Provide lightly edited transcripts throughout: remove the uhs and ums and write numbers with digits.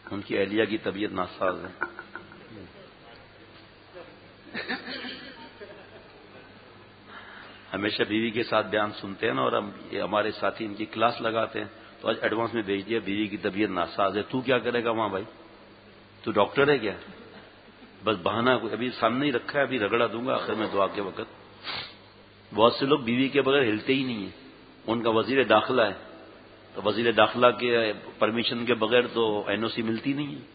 ان کی اہلیہ کی طبیعت ناساز ہے. ہمیشہ بیوی کے ساتھ بیان سنتے ہیں نا، اور یہ ہمارے ساتھی ان کی کلاس لگاتے ہیں، تو آج ایڈوانس میں بھیج دیا بیوی کی طبیعت ناساز ہے. تو کیا کرے گا وہاں بھائی؟ تو ڈاکٹر ہے کیا؟ بس بہانہ ابھی سامنے ہی رکھا ہے، ابھی رگڑا دوں گا آخر میں دعا کے وقت. بہت سے لوگ بیوی کے بغیر ہلتے ہی نہیں ہیں. ان کا وزیر داخلہ ہے، تو وزیر داخلہ کے پرمیشن کے بغیر تو این او سی ملتی نہیں ہے.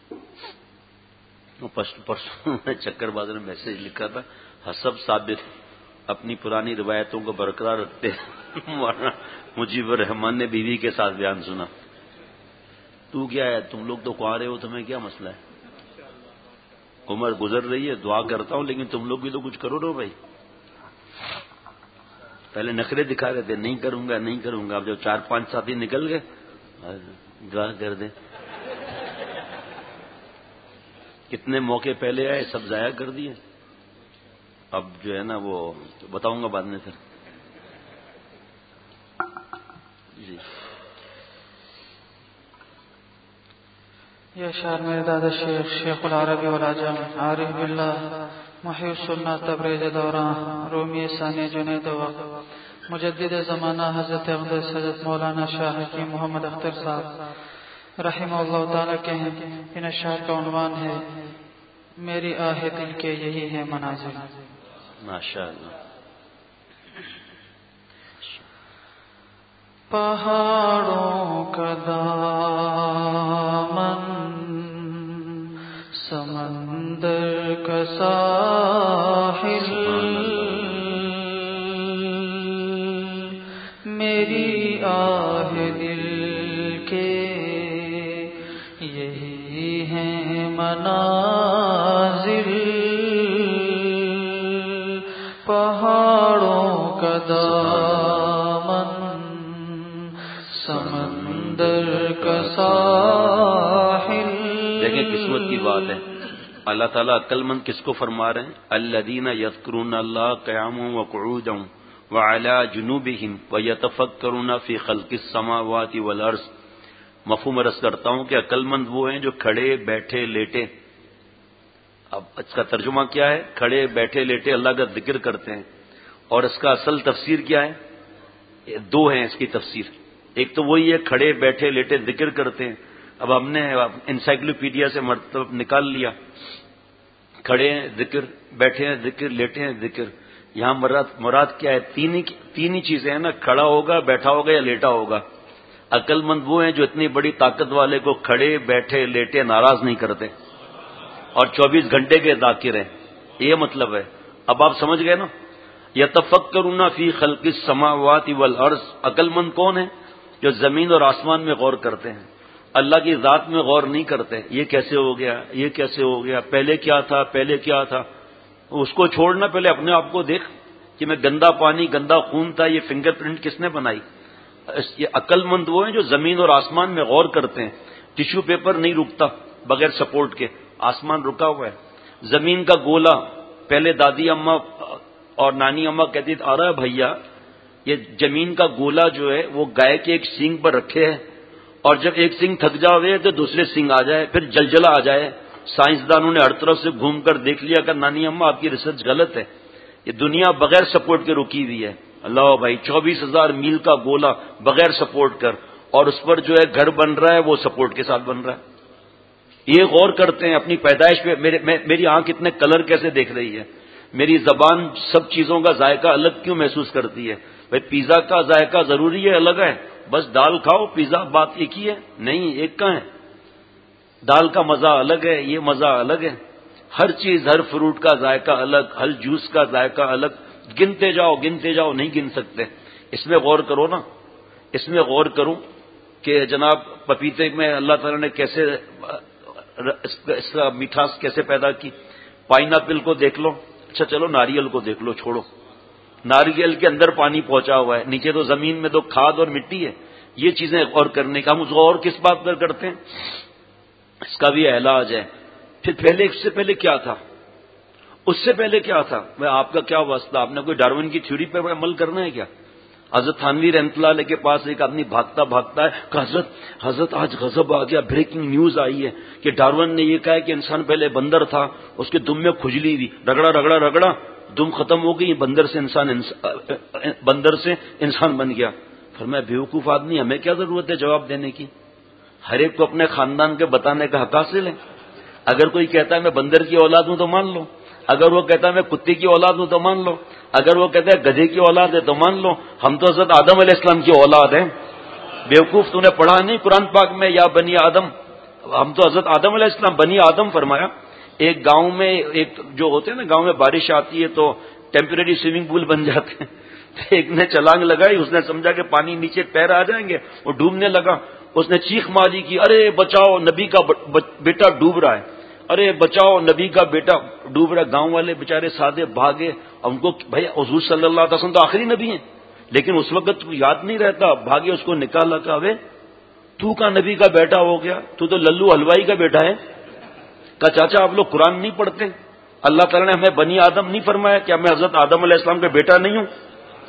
پرسوں میں چکر بازار میں میسج لکھا تھا، حسب ثابت اپنی پرانی روایتوں کو برقرار رکھتے ہیں. مجیب الرحمان نے بیوی کے ساتھ بیان سنا. تو کیا ہے، تم لوگ تو کنوارے ہو، تمہیں کیا مسئلہ ہے؟ عمر گزر رہی ہے، دعا کرتا ہوں، لیکن تم لوگ بھی تو کچھ کرو بھائی. پہلے نخرے دکھا رہے تھے، نہیں کروں گا نہیں کروں گا. اب جب 4-5 ساتھی نکل گئے، دعا کر دیں. کتنے موقع پہلے آئے، سب ضائع کر دیے. اب جو ہے نا وہ بتاؤں گا بعد میں پھر. جی یہ شعر میرے دادا شیخ العربی والعجم عارف باللہ محی السنہ تبریز دوران رومی ثانی جنید وقت مجدد زمانہ حضرت اقدس حضرت مولانا شاہ حکیم محمد اختر صاحب رحمہ اللہ تعالیٰ کے ہیں. ان اشعار کا عنوان ہے میری آہ دل کے یہی ہے منازل. ماشاءاللہ. پہاڑوں کا دامن سمندر کا ساحل میری آہ دل کے یہی ہیں منازل. پہاڑوں کا دامن سمندر کا ساحل. دیکھیں قسمت کی بات ہے. اللہ تعالیٰ عقل مند کس کو فرما رہے ہیں؟ الذین یذکرون اللہ قیاما وقعودا وعلی جنوبہم ویتفکرون فی خلق السماوات والارض. مفہوم عرض کرتا ہوں کہ عقل مند وہ ہیں جو کھڑے بیٹھے لیٹے. اب اس کا ترجمہ کیا ہے؟ کھڑے بیٹھے لیٹے اللہ کا ذکر کرتے ہیں. اور اس کا اصل تفسیر کیا ہے؟ دو ہیں اس کی تفسیر. ایک تو وہی ہے کھڑے بیٹھے لیٹے ذکر کرتے ہیں. اب ہم نے انسائکلوپیڈیا سے مرتب نکال لیا، کھڑے ہیں ذکر، بیٹھے ہیں ذکر، لیٹے ہیں ذکر. یہاں مراد کیا ہے؟ تین ہی چیزیں ہیں نا، کھڑا ہوگا، بیٹھا ہوگا یا لیٹا ہوگا. عقل مند وہ ہیں جو اتنی بڑی طاقت والے کو کھڑے بیٹھے لیٹے ناراض نہیں کرتے اور 24 گھنٹے کے ذاکر ہیں. یہ مطلب ہے. اب آپ سمجھ گئے نا. یتفکرون فی خلق السماوات والارض. عقل مند کون ہے؟ جو زمین اور آسمان میں غور کرتے ہیں، اللہ کی ذات میں غور نہیں کرتے. یہ کیسے ہو گیا، یہ کیسے ہو گیا، پہلے کیا تھا، پہلے کیا تھا. اس کو چھوڑنا، پہلے اپنے آپ کو دیکھ کہ میں گندا پانی گندا خون تھا، یہ فنگر پرنٹ کس نے بنائی. یہ عقل مند وہ ہیں جو زمین اور آسمان میں غور کرتے ہیں. ٹیشو پیپر نہیں رکتا بغیر سپورٹ کے، آسمان رکا ہوا ہے. زمین کا گولا، پہلے دادی اماں اور نانی اماں کہتی تھی ارے بھیا یہ زمین کا گولا جو ہے وہ گائے کے ایک سینگ پر رکھے ہے، اور جب ایک سینگ تھک جاوے تو دوسرے سینگ آ جائے، پھر جلجلہ آ جائے. سائنسدانوں نے ہر طرف سے گھوم کر دیکھ لیا کہ نانی اماں آپ کی ریسرچ غلط ہے، یہ دنیا بغیر سپورٹ کے رکی ہوئی ہے. اللہ بھائی 24,000 میل کا گولا بغیر سپورٹ کر، اور اس پر جو ہے گھر بن رہا ہے وہ سپورٹ کے ساتھ بن رہا ہے. یہ غور کرتے ہیں اپنی پیدائش پہ. میری آنکھ اتنے کلر کیسے دیکھ رہی ہے، میری زبان سب چیزوں کا ذائقہ الگ کیوں محسوس کرتی ہے. بھائی پیزا کا ذائقہ ضروری ہے الگ ہے، بس دال کھاؤ پیزا بات ایک ہی ہے؟ نہیں، ایک کا ہے. دال کا مزہ الگ ہے، یہ مزہ الگ ہے. ہر چیز، ہر فروٹ کا ذائقہ الگ، ہر جوس کا ذائقہ الگ. گنتے جاؤ گنتے جاؤ، نہیں گن سکتے. اس میں غور کرو نا. اس میں غور کروں کہ جناب پپیتے میں اللہ تعالیٰ نے کیسے اس کا میٹھاس کیسے پیدا کی. پائن ایپل کو دیکھ لو. اچھا چلو ناریل کو دیکھ لو، چھوڑو. ناریل کے اندر پانی پہنچا ہوا ہے، نیچے تو زمین میں تو کھاد اور مٹی ہے. یہ چیزیں غور کرنے کا. ہم اس غور کس بات پر کرتے ہیں؟ اس کا بھی علاج ہے. پھر پہلے اس سے پہلے کیا تھا، اس سے پہلے کیا تھا. میں آپ کا کیا واسطہ، آپ نے کوئی ڈارون کی تھیوری پر عمل کرنا ہے کیا؟ حضرت تھانوی رحمۃ اللہ علیہ کے پاس ایک آدمی بھاگتا بھاگتا ہے کہ حضرت آج غضب آ گیا، بریکنگ نیوز آئی ہے کہ ڈارون نے یہ کہا ہے کہ انسان پہلے بندر تھا، اس کے دم میں کھجلی ہوئی، رگڑا رگڑا رگڑا دم ختم ہو گئی، بندر سے انسان بن گیا۔ فرمایا بیوقوف آدمی، ہمیں کیا ضرورت ہے جواب دینے کی؟ ہر ایک کو اپنے خاندان کے بتانے کا حق حاصل ہے۔ اگر کوئی کہتا ہے میں بندر کی اولاد ہوں تو مان لو، اگر وہ کہتا ہے میں کتے کی اولاد ہوں تو مان لو، اگر وہ کہتا ہے گدھے کی اولاد ہے تو مان لو، ہم تو حضرت آدم علیہ السلام کی اولاد ہیں۔ بیوقوف، تو نے پڑھا نہیں قرآن پاک میں یا بنی آدم؟ ہم تو حضرت آدم علیہ السلام بنی آدم فرمایا۔ ایک گاؤں میں ایک جو ہوتے ہیں نا، گاؤں میں بارش آتی ہے تو ٹیمپریری سوئمنگ پول بن جاتے ہیں، ایک نے چھلانگ لگائی، اس نے سمجھا کہ پانی نیچے پیر آ جائیں گے، وہ ڈوبنے لگا، اس نے چیخ ماری کی، ارے بچاؤ نبی کا بیٹا ڈوب رہا ہے، ارے بچاؤ نبی کا بیٹا ڈوب رہا ہے۔ گاؤں والے بےچارے سادے بھاگے، ان کو بھائی حضور صلی اللہ علیہ وسلم تو آخری نبی ہیں، لیکن اس وقت یاد نہیں رہتا، بھاگے اس کو نکالا، کہا وے تو کا نبی کا بیٹا ہو گیا، تو للو حلوائی کا بیٹا ہے۔ کہا چاچا آپ لوگ قرآن نہیں پڑھتے؟ اللہ تعالیٰ نے ہمیں بنی آدم نہیں فرمایا؟ کیا میں حضرت آدم علیہ السلام کا بیٹا نہیں ہوں؟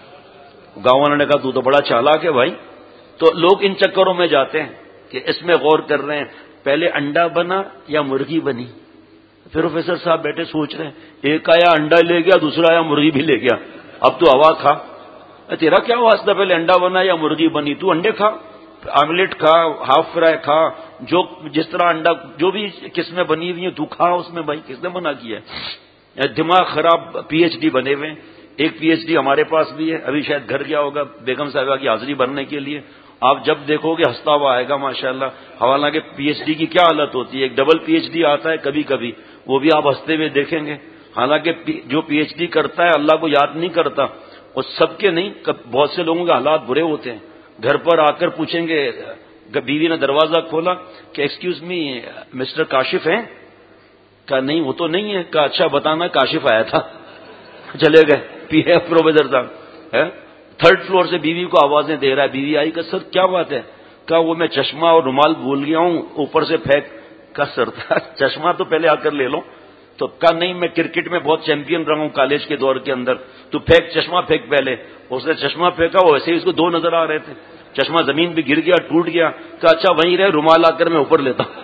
گاؤں والوں نے کہا تو بڑا چالاک ہے بھائی۔ تو لوگ ان چکروں میں جاتے ہیں کہ اس میں غور کر رہے ہیں پہلے انڈا بنا یا مرغی بنی۔ پروفیسر صاحب بیٹے سوچ رہے ہیں، ایک آیا انڈا لے گیا، دوسرا آیا مرغی بھی لے گیا، اب تو ہوا کھا۔ تیرا کیا واسطہ پہلے انڈا بنا یا مرغی بنی؟ تو انڈے کھا، آملیٹ کھا، ہاف فرائی کھا، جو جس طرح انڈا جو بھی کس میں بنی ہوئی ہے تو کھا اس میں، بھائی کس نے منع کیا ہے؟ دماغ خراب پی ایچ ڈی بنے ہوئے، ایک پی ایچ ڈی ہمارے پاس بھی ہے، ابھی شاید گھر گیا ہوگا بیگم صاحبہ کی حاضری بھرنے کے لیے، آپ جب دیکھو گے ہنستا ہوا آئے گا ماشاءاللہ۔ حالانکہ پی ایچ ڈی کی کیا حالت ہوتی ہے، ایک ڈبل پی ایچ ڈی آتا ہے کبھی کبھی، وہ بھی آپ ہنستے ہوئے دیکھیں گے۔ حالانکہ جو پی ایچ ڈی کرتا ہے اللہ کو یاد نہیں کرتا، اور سب کے نہیں، بہت سے لوگوں کے حالات برے ہوتے ہیں، گھر پر آ کر پوچھیں گے، بیوی نے دروازہ کھولا کہ ایکسکیوز می مسٹر کاشف ہیں؟ کہا نہیں وہ تو نہیں ہے۔ کہا اچھا بتانا کاشف آیا تھا، چلے گئے پی ہے پروفیسر صاحب۔ تھرڈ فلور سے بیوی کو آوازیں دے رہا ہے، بیوی آئی کہ سر کیا بات ہے؟ کہا وہ میں چشمہ اور رومال بھول گیا ہوں، اوپر سے پھینک۔ کہا سر چشمہ تو پہلے آ کر لے لو۔ تو کہا نہیں میں کرکٹ میں بہت چیمپئن رہا ہوں کالج کے دور کے اندر، تو پھینک چشمہ پھینک پہلے۔ اس نے چشمہ پھینکا، وہ ویسے ہی اس کو دو نظر آ رہے تھے، چشمہ زمین پہ گر گیا، ٹوٹ گیا۔ کہا اچھا وہیں رہے، رومال آ کر میں اوپر لیتا ہوں۔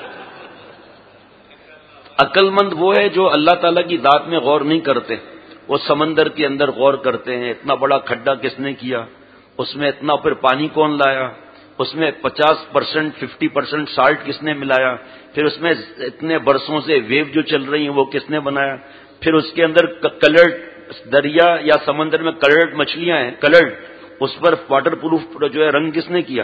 عقل مند وہ ہے جو اللہ تعالیٰ کی ذات میں غور نہیں کرتے، وہ سمندر کے اندر غور کرتے ہیں، اتنا بڑا کھڈا کس نے کیا، اس میں اتنا پھر پانی کون لایا، اس میں 50% 50% سالٹ کس نے ملایا، پھر اس میں اتنے برسوں سے ویو جو چل رہی ہیں وہ کس نے بنایا، پھر اس کے اندر کلرڈ دریا یا سمندر میں کلرڈ مچھلیاں ہیں، کلرڈ، اس پر واٹر پروف جو ہے رنگ کس نے کیا۔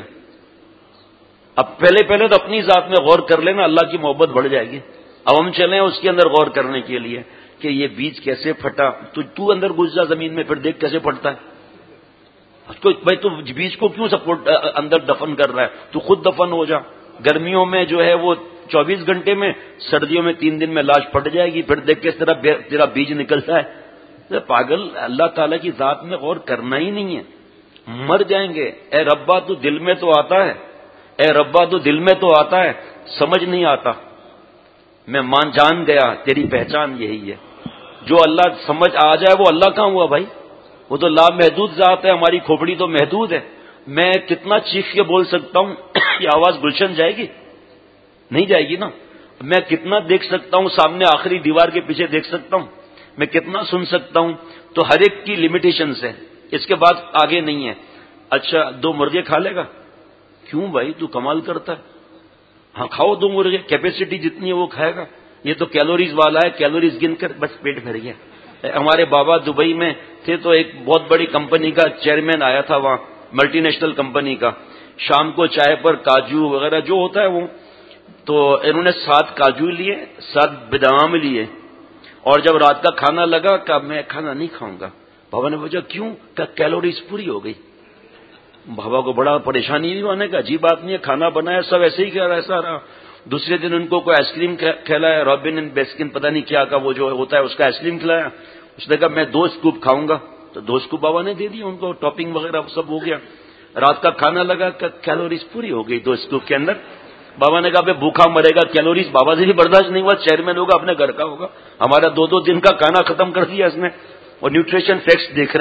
اب پہلے تو اپنی ذات میں غور کر لینا، اللہ کی محبت بڑھ جائے گی۔ اب ہم چلیں اس کے اندر غور کرنے کے لیے کہ یہ بیج کیسے پھٹا، تو اندر گھس جا زمین میں، پھر دیکھ کیسے پھٹتا ہے۔ بھائی تو بیج کو کیوں سپورٹ اندر دفن کر رہا ہے، تو خود دفن ہو جا۔ گرمیوں میں جو ہے وہ 24 گھنٹے میں، سردیوں میں 3 دن میں لاش پھٹ جائے گی، پھر دیکھ کس طرح تیرا بیج نکلتا ہے۔ پاگل، اللہ تعالیٰ کی ذات میں غور کرنا ہی نہیں ہے، مر جائیں گے۔ اے ربا تو دل میں تو آتا ہے، اے ربا تو دل میں تو آتا ہے، سمجھ نہیں آتا۔ میں جان گیا تیری پہچان یہی ہے۔ جو اللہ سمجھ آ جائے وہ اللہ کہاں ہوا بھائی، وہ تو لامحدود ذات ہے، ہماری کھوپڑی تو محدود ہے۔ میں کتنا چیخ کے بول سکتا ہوں، یہ آواز گلشن جائے گی؟ نہیں جائے گی نا۔ میں کتنا دیکھ سکتا ہوں، سامنے آخری دیوار کے پیچھے دیکھ سکتا ہوں، میں کتنا سن سکتا ہوں، تو ہر ایک کی لمیٹیشنز ہے، اس کے بعد آگے نہیں ہے۔ اچھا 2 مرغے کھا لے گا؟ کیوں بھائی تو کمال کرتا ہے، ہاں کھاؤ 2 مرغے، کیپیسٹی جتنی ہے وہ کھائے گا، یہ تو کیلوریز والا ہے، کیلوریز گن کر بس پیٹ بھر گیا۔ ہمارے بابا دبئی میں تھے تو ایک بہت بڑی کمپنی کا چیئرمین آیا تھا وہاں، ملٹی نیشنل کمپنی کا، شام کو چائے پر کاجو وغیرہ جو ہوتا ہے وہ، تو انہوں نے 7 کاجو لیے، 7 بادام لیے، اور جب رات کا کھانا لگا کہ میں کھانا نہیں کھاؤں گا۔ بابا نے پوچھا کیوں؟ کہ کیلوریز پوری ہو گئی۔ بابا کو بڑا پریشانی نہیں ہونے کا، عجیب بات نہیں ہے، کھانا بنایا سب ایسے ہی کیا ایسا رہا۔ دوسرے دن ان کو کوئی آئس کریم کھلایا، رابن اینڈ بیسکن پتہ نہیں کیا کا وہ جو ہوتا ہے اس کا آئس کریم کھلایا، اس نے کہا میں 2 اسکوپ کھاؤں گا، تو 2 اسکوپ بابا نے دے دیا ان کو، ٹاپنگ وغیرہ سب ہو گیا۔ رات کا کھانا لگا کہ کیلوریز پوری ہو گئی 2 اسکوپ کے اندر۔ بابا نے کہا بھوکھا مرے گا، کیلوریز بابا سے بھی برداشت نہیں ہوا، چیئرمین ہوگا اپنے گھر کا ہوگا، ہمارا 2 دن کا کھانا ختم کر دیا اس نے۔ اور نیوٹریشن فیکٹس دیکھ رہے ہیں،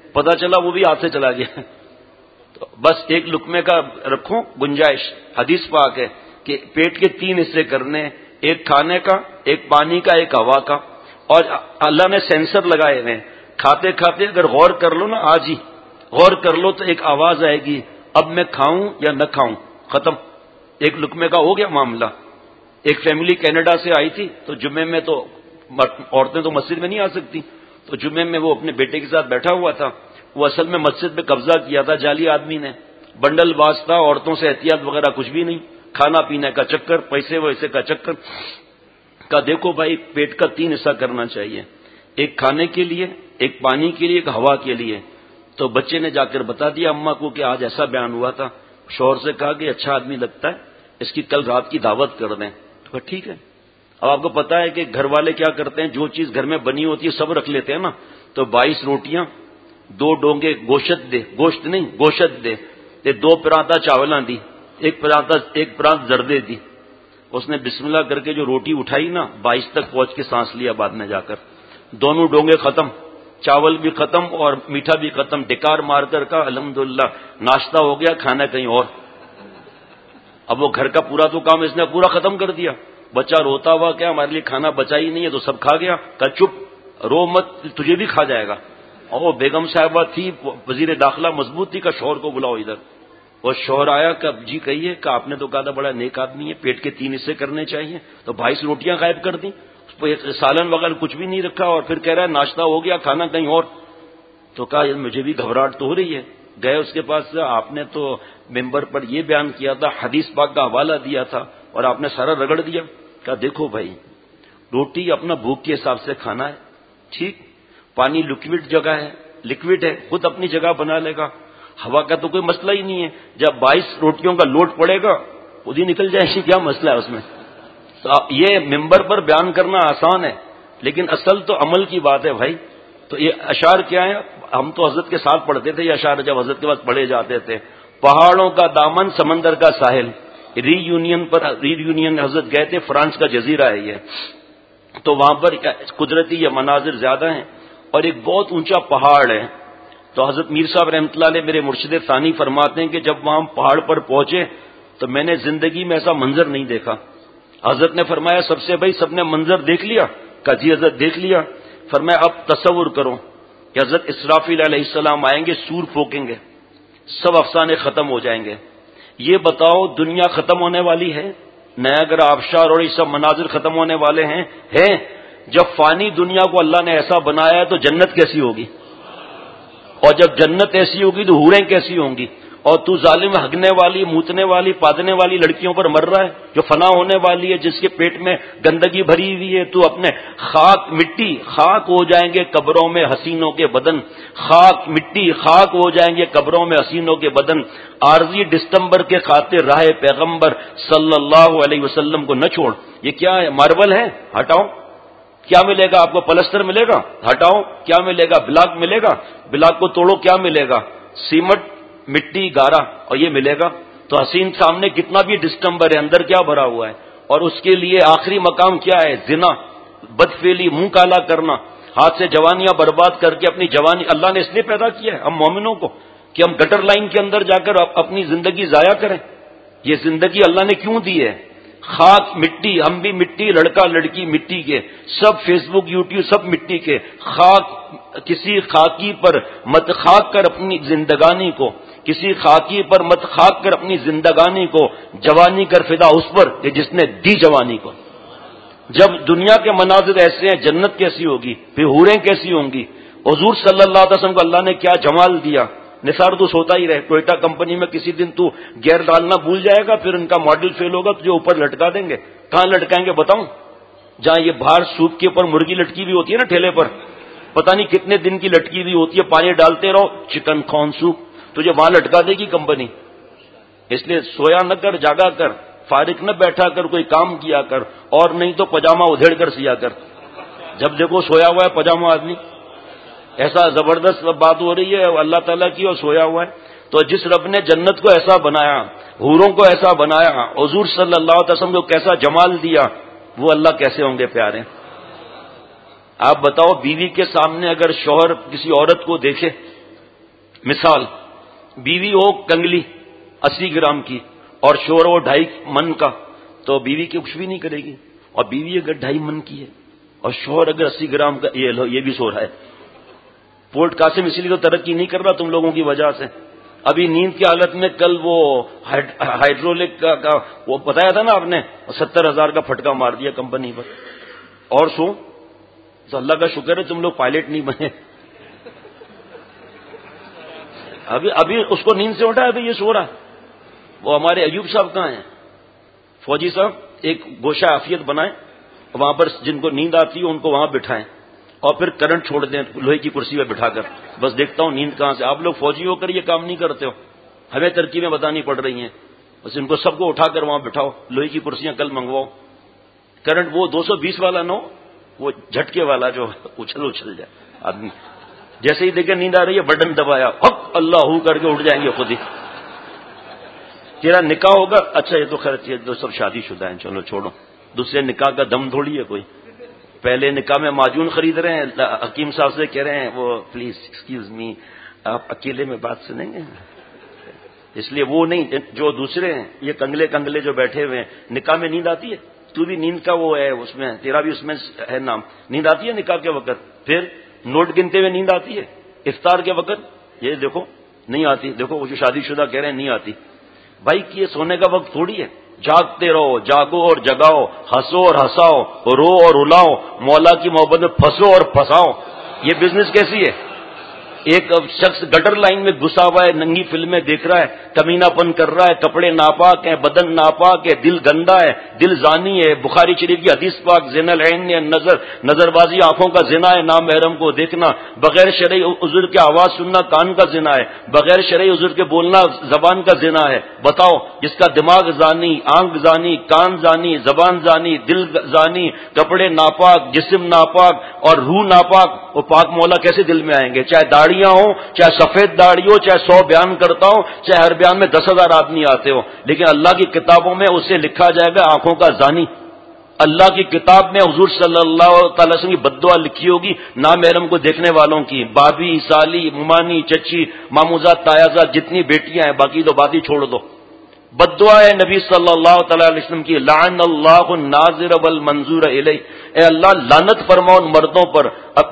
پتہ چلا وہ بھی ہاتھ سے چلا گیا. تو بس ایک لقمے کا رکھو گنجائش. حدیث پاک ہے کہ پیٹ کے 3 حصے کرنے، ایک کھانے کا، ایک پانی کا، ایک ہوا کا. اور اللہ نے سینسر لگائے ہیں، کھاتے کھاتے اگر غور کر لو نا، آج ہی غور کر لو تو ایک آواز آئے گی، اب میں کھاؤں یا نہ کھاؤں. ختم، ایک لقمے کا ہو گیا معاملہ. ایک فیملی کینیڈا سے آئی تھی، تو جمعے میں تو عورتیں تو مسجد میں نہیں آ سکتی، تو جمعے میں وہ اپنے بیٹے کے ساتھ بیٹھا ہوا تھا. وہ اصل میں مسجد میں قبضہ کیا تھا جعلی آدمی نے، بنڈل باز تھا، عورتوں سے احتیاط وغیرہ کچھ بھی نہیں، کھانا پینے کا چکر، پیسے ویسے کا چکر. کہا دیکھو بھائی پیٹ کا 3 حصہ کرنا چاہیے، ایک کھانے کے لیے، ایک پانی کے لیے، ایک ہوا کے لیے. تو بچے نے جا کر بتا دیا اماں کو کہ آج ایسا بیان ہوا تھا. شوہر سے کہا کہ اچھا آدمی لگتا ہے، اس کی کل رات کی دعوت کر دیں. تو کہا ٹھیک ہے. اب آپ کو پتا ہے کہ گھر والے کیا کرتے ہیں، جو چیز گھر میں بنی ہوتی ہے سب رکھ لیتے ہیں نا. تو 22 روٹیاں، 2 ڈونگے گوشت دے، گوشت نہیں گوشت دے، 2 پراٹھا چاولاں دی، ایک پراٹھ زردے دی. اس نے بسم اللہ کر کے جو روٹی اٹھائی نا، 22 تک پہنچ کے سانس لیا بعد میں جا کر. دونوں ڈونگے ختم، چاول بھی ختم اور میٹھا بھی ختم. ڈکار مار کر کہا الحمدللہ ناشتہ ہو گیا، کھانا کہیں اور. اب وہ گھر کا پورا تو کام اس نے پورا ختم کر دیا. بچہ روتا ہوا کیا ہمارے لیے کھانا بچا ہی نہیں ہے، تو سب کھا گیا. کہا چپ رو مت، تجھے بھی کھا جائے گا. اور وہ بیگم صاحبہ تھی وزیر داخلہ مضبوط تھی، کا شوہر کو بلاؤ ادھر. اور شوہر آیا کہ جی کہیے، کہ آپ نے تو کہا تھا بڑا نیک آدمی ہے، پیٹ کے 3 حصے کرنے چاہیے. تو 22 روٹیاں غائب کر دیں، سالن وغیرہ کچھ بھی نہیں رکھا، اور پھر کہہ رہا ہے ناشتہ ہو گیا، کھانا کہیں اور. تو کہا مجھے بھی گھبراہٹ تو ہو رہی ہے. گئے اس کے پاس، آپ نے تو ممبر پر یہ بیان کیا تھا، حدیث پاک کا حوالہ دیا تھا، اور آپ نے سارا رگڑ دیا. کہا دیکھو بھائی، روٹی اپنا بھوک کے حساب سے کھانا ہے، ٹھیک. پانی لکوڈ ہے، خود اپنی جگہ بنا لے گا. ہوا کا تو کوئی مسئلہ ہی نہیں ہے، جب 22 روٹیوں کا لوڈ پڑے گا خود ہی نکل جائے گی، کیا مسئلہ ہے اس میں. تو یہ ممبر پر بیان کرنا آسان ہے، لیکن اصل تو عمل کی بات ہے بھائی. تو یہ اشعار کیا ہیں، ہم تو حضرت کے ساتھ پڑھتے تھے یہ اشعار، جب حضرت کے پاس پڑھے جاتے تھے. پہاڑوں کا دامن، سمندر کا ساحل، ری یونین حضرت گئے تھے، فرانس کا جزیرہ ہے یہ. تو وہاں پر قدرتی یہ مناظر زیادہ ہیں، اور ایک بہت اونچا پہاڑ ہے. تو حضرت میر صاحب رحمۃ اللہ علیہ میرے مرشد ثانی فرماتے ہیں کہ جب وہاں پہاڑ پر پہنچے تو میں نے زندگی میں ایسا منظر نہیں دیکھا. حضرت نے فرمایا سب نے منظر دیکھ لیا؟ کہا جی حضرت دیکھ لیا. فرمایا اب تصور کرو کہ حضرت اسرافیل علیہ السلام آئیں گے، سور پھونکیں گے، سب افسانے ختم ہو جائیں گے. یہ بتاؤ دنیا ختم ہونے والی ہے؟ نیاگرا آبشار اور یہ سب مناظر ختم ہونے والے ہیں؟ جب فانی دنیا کو اللہ نے ایسا بنایا ہے تو جنت کیسی ہوگی؟ اور جب جنت ایسی ہوگی تو حوریں کیسی ہوں گی؟ اور تو ظالم ہگنے والی، موتنے والی، پادنے والی لڑکیوں پر مر رہا ہے جو فنا ہونے والی ہے، جس کے پیٹ میں گندگی بھری ہوئی ہے. تو اپنے خاک ہو جائیں گے قبروں میں حسینوں کے بدن، خاک ہو جائیں گے قبروں میں حسینوں کے بدن. عارضی دسمبر کے خاطر راہ پیغمبر صلی اللہ علیہ وسلم کو نہ چھوڑ. یہ کیا ہے؟ ماربل ہے؟ ہٹاؤ. کیا ملے گا آپ کو؟ پلستر ملے گا؟ ہٹاؤ. کیا ملے گا؟ بلاک ملے گا؟ بلاک کو توڑو. کیا ملے گا؟ سیمنٹ، مٹی، گارا، اور یہ ملے گا. تو حسین سامنے کتنا بھی دسمبر ہے، اندر کیا بھرا ہوا ہے؟ اور اس کے لیے آخری مقام کیا ہے؟ زنا، بدفعلی، منہ کالا کرنا، ہاتھ سے جوانیاں برباد کر کے اپنی جوانی. اللہ نے اس لیے پیدا کیا ہے ہم مومنوں کو کہ ہم گٹر لائن کے اندر جا کر اپنی زندگی ضائع کریں. یہ زندگی اللہ نے کیوں دی ہے؟ خاک، مٹی، ہم بھی مٹی، لڑکا لڑکی مٹی کے، سب فیس بک یوٹیوب سب مٹی کے. خاک، کسی خاکی پر مت خاک کر اپنی زندگانی کو، کسی خاکی پر مت خاک کر اپنی زندگانی کو، جوانی کر فدا اس پر کہ جس نے دی جوانی کو. جب دنیا کے مناظر ایسے ہیں، جنت کیسی ہوگی؟ پھر حوریں کیسی ہوں گی؟ حضور صلی اللہ علیہ وسلم کو اللہ نے کیا جمال دیا. نثار تو سوتا ہی رہے. ٹوئٹا کمپنی میں کسی دن تو گیئر ڈالنا بھول جائے گا، پھر ان کا ماڈل فیل ہوگا، تجھے اوپر لٹکا دیں گے. کہاں لٹکائیں گے بتاؤں؟ جہاں یہ باہر سوپ کے اوپر مرغی لٹکی ہوئی ہوتی ہے نا ٹھیلے پر، پتہ نہیں کتنے دن کی لٹکی ہوئی ہوتی ہے، پانی ڈالتے رہو، چکن کارن سوپ، تجھے وہاں لٹکا دے گی کمپنی. اس لیے سویا نہ کر، جاگا کر، فارغ نہ بیٹھا کر، کوئی کام کیا کر، اور نہیں تو پجامہ ادھیڑ کر سیا کر. جب دیکھو سویا ہوا ہے پجامہ آدمی، ایسا زبردست بات ہو رہی ہے اللہ تعالیٰ کی، اور سویا ہوا ہے. تو جس رب نے جنت کو ایسا بنایا، حوروں کو ایسا بنایا، حضور صلی اللہ علیہ وسلم کو کیسا جمال دیا، وہ اللہ کیسے ہوں گے پیارے؟ آپ بتاؤ، بیوی کے سامنے اگر شوہر کسی عورت کو دیکھے مثال، بیوی ہو کنگلی 80 گرام کی اور شوہر ہو 2.5 من کا، تو بیوی کی کچھ بھی نہیں کرے گی. اور بیوی اگر 2.5 من کی ہے اور شوہر اگر 80 گرام کا، یہ بھی سو رہا ہے. پورٹ قاسم اسی لیے تو ترقی نہیں کر رہا تم لوگوں کی وجہ سے. ابھی نیند کی حالت میں کل وہ ہائیڈرولک کا وہ بتایا تھا نا آپ نے، 70,000 کا پھٹکا مار دیا کمپنی پر. اور تو اللہ کا شکر ہے تم لوگ پائلٹ نہیں بنے. ابھی اس کو نیند سے اٹھا ہے، ابھی یہ سو رہا. وہ ہمارے ایوب صاحب کہاں ہیں؟ فوجی صاحب ایک گوشہ عافیت بنائیں، وہاں پر جن کو نیند آتی ہے ان کو وہاں بٹھائیں اور پھر کرنٹ چھوڑ دیں لوہے کی کرسی پہ بٹھا کر. بس دیکھتا ہوں نیند کہاں سے. آپ لوگ فوجی ہو کر یہ کام نہیں کرتے ہو، ہمیں ترکیبیں بتانی پڑ رہی ہیں. بس ان کو سب کو اٹھا کر وہاں بٹھاؤ، لوہے کی کرسیاں کل منگواؤ. کرنٹ وہ 220 والا نہ ہو، وہ جھٹکے والا جو اچھل جائے آدمی. جیسے ہی دیکھے نیند آ رہی ہے بٹن دبایا، حق اللہ ہو کر کے اٹھ جائیں گے خود ہی. تیرا نکاح ہوگا، اچھا یہ تو خیر تو سب شادی شدہ ہیں، چلو چھوڑو. دوسرے نکاح کا دم تھوڑی ہے کوئی. پہلے نکاح میں معجون خرید رہے ہیں، حکیم صاحب سے کہہ رہے ہیں وہ پلیز ایکسکیوز می آپ اکیلے میں بات سنیں گے. اس لیے وہ نہیں، جو دوسرے ہیں یہ کنگلے جو بیٹھے ہوئے ہیں. نکاح میں نیند آتی ہے؟ تو بھی نیند کا وہ ہے اس میں، تیرا بھی اس میں ہے نام. نیند آتی ہے نکاح کے وقت؟ پھر نوٹ گنتے ہوئے نیند آتی ہے؟ افطار کے وقت یہ دیکھو نہیں آتی. دیکھو وہ جو شادی شدہ کہہ رہے ہیں نہیں آتی. بھائی یہ سونے کا وقت تھوڑی ہے. جاگتے رہو، جاگو اور جگاؤ، ہنسو اور ہنساؤ، رو اور رلاؤ، مولا کی محبت میں پھنسو اور پھنساؤ. یہ بزنس کیسی ہے؟ ایک شخص گٹر لائن میں گھسا ہوا ہے، ننگی فلمیں دیکھ رہا ہے، کمینہ پن کر رہا ہے، کپڑے ناپاک ہیں، بدن ناپاک ہے، دل گندا ہے، دل زانی ہے. بخاری شریف کی حدیث پاک زنا العین نے نظر بازی آنکھوں کا زنا ہے، نامحرم کو دیکھنا. بغیر شرعی عذر کے آواز سننا کان کا زنا ہے، بغیر شرعی عذر کے بولنا زبان کا زنا ہے. بتاؤ جس کا دماغ زانی، آنکھ زانی، کان زانی، زبان زانی، دل زانی، کپڑے ناپاک، جسم ناپاک اور روح ناپاک، وہ پاک مولا کیسے دل میں آئیں گے؟ چاہے داڑیاں ہوں، چاہے سفید داڑھی ہو، چاہے 100 بیان کرتا ہوں، چاہے ہر بیان میں 10,000 آدمی آتے ہو، لیکن اللہ کی کتابوں میں اسے لکھا جائے گا آنکھوں کا زانی. اللہ کی کتاب میں حضور صلی اللہ تعالی وسلم کی بد دعا لکھی ہوگی نامحرم کو دیکھنے والوں کی. بابی، سالی، ممانی، چچی، ماموزاد، تایازاد جتنی بیٹیاں ہیں، باقی تو بات ہی چھوڑ دو. بد دعا ہے نبی صلی اللہ تعالی علیہ وسلم کی، لعن اللہ الناظر والمنظور الیہ. اے اللہ لعنت فرما ان مردوں پر،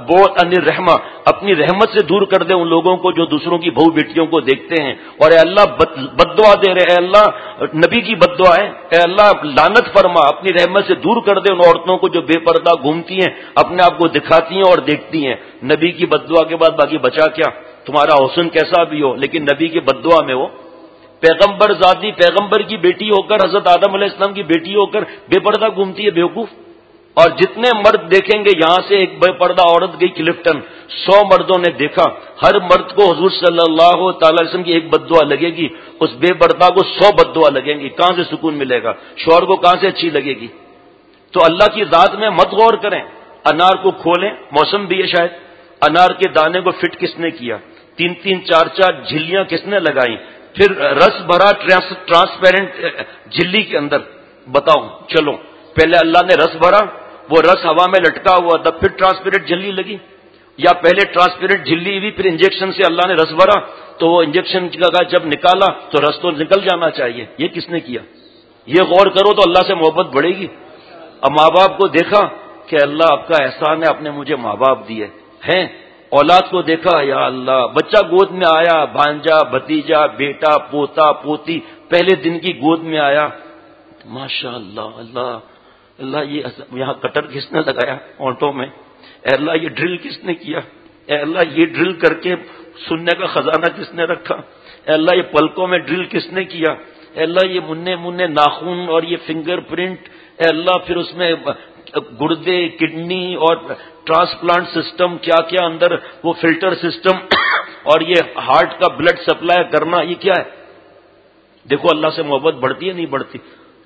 رحمہ اپنی رحمت سے دور کر دے ان لوگوں کو جو دوسروں کی بہو بیٹیوں کو دیکھتے ہیں. اور اے اللہ بد دعا دے رہے، اے اللہ نبی کی بد دعا ہے، اے اللہ لعنت فرما اپنی رحمت سے دور کر دے ان عورتوں کو جو بے پردہ گھومتی ہیں، اپنے آپ کو دکھاتی ہیں اور دیکھتی ہیں. نبی کی بد دعا کے بعد باقی بچا کیا؟ تمہارا حسن کیسا بھی ہو، لیکن نبی کی بد دعا میں وہ پیغمبر ذاتی پیغمبر کی بیٹی ہو کر، حضرت آدم علیہ السلام کی بیٹی ہو کر بے پردہ گھومتی ہے، بیوقوف. اور جتنے مرد دیکھیں گے، یہاں سے ایک بے پردہ عورت گئی کلفٹن، 100 مردوں نے دیکھا، ہر مرد کو حضور صلی اللہ تعالی وسلم کی ایک بد دعا لگے گی، اس بے پردہ کو 100 بد دعا لگیں گی. کہاں سے سکون ملے گا؟ شوہر کو کہاں سے اچھی لگے گی؟ تو اللہ کی ذات میں مت غور کریں. انار کو کھولیں، موسم بھی ہے شاید، انار کے دانے کو فٹ کس نے کیا؟ 3-3 4-4 جھلیاں کس نے لگائی؟ پھر رس بھرا ٹرانسپیرنٹ جھلی کے اندر. بتاؤ چلو، پہلے اللہ نے رس بھرا، وہ رس ہوا میں لٹکا ہوا تھا، پھر ٹرانسپیرنٹ جھلی لگی، یا پہلے ٹرانسپیرنٹ جھلی ہوئی پھر انجیکشن سے اللہ نے رس بھرا، تو وہ انجیکشن کا جب نکالا تو رس تو نکل جانا چاہیے. یہ کس نے کیا؟ یہ غور کرو تو اللہ سے محبت بڑھے گی. اب ماں باپ کو دیکھا کہ اللہ آپ کا احسان ہے، آپ نے مجھے ماں باپ دیے ہیں. اولاد کو دیکھا، یا اللہ بچہ گود میں آیا، بھانجا، بھتیجا، بیٹا، پوتا، پوتی، پہلے دن کی گود میں آیا، ماشاء اللہ. اللہ اللہ یہ یہاں کٹر کس نے لگایا اونٹوں میں؟ اے اللہ یہ ڈرل کس نے کیا؟ اے اللہ یہ ڈرل کر کے سننے کا خزانہ کس نے رکھا؟ اے اللہ یہ پلکوں میں ڈرل کس نے کیا؟ اے اللہ یہ منہ ناخن اور یہ فنگر پرنٹ، اے اللہ پھر اس میں گردے، کڈنی اور ٹرانسپلانٹ سسٹم، کیا کیا اندر وہ فلٹر سسٹم اور یہ ہارٹ کا بلڈ سپلائی کرنا، یہ کیا ہے؟ دیکھو اللہ سے محبت بڑھتی ہے نہیں بڑھتی؟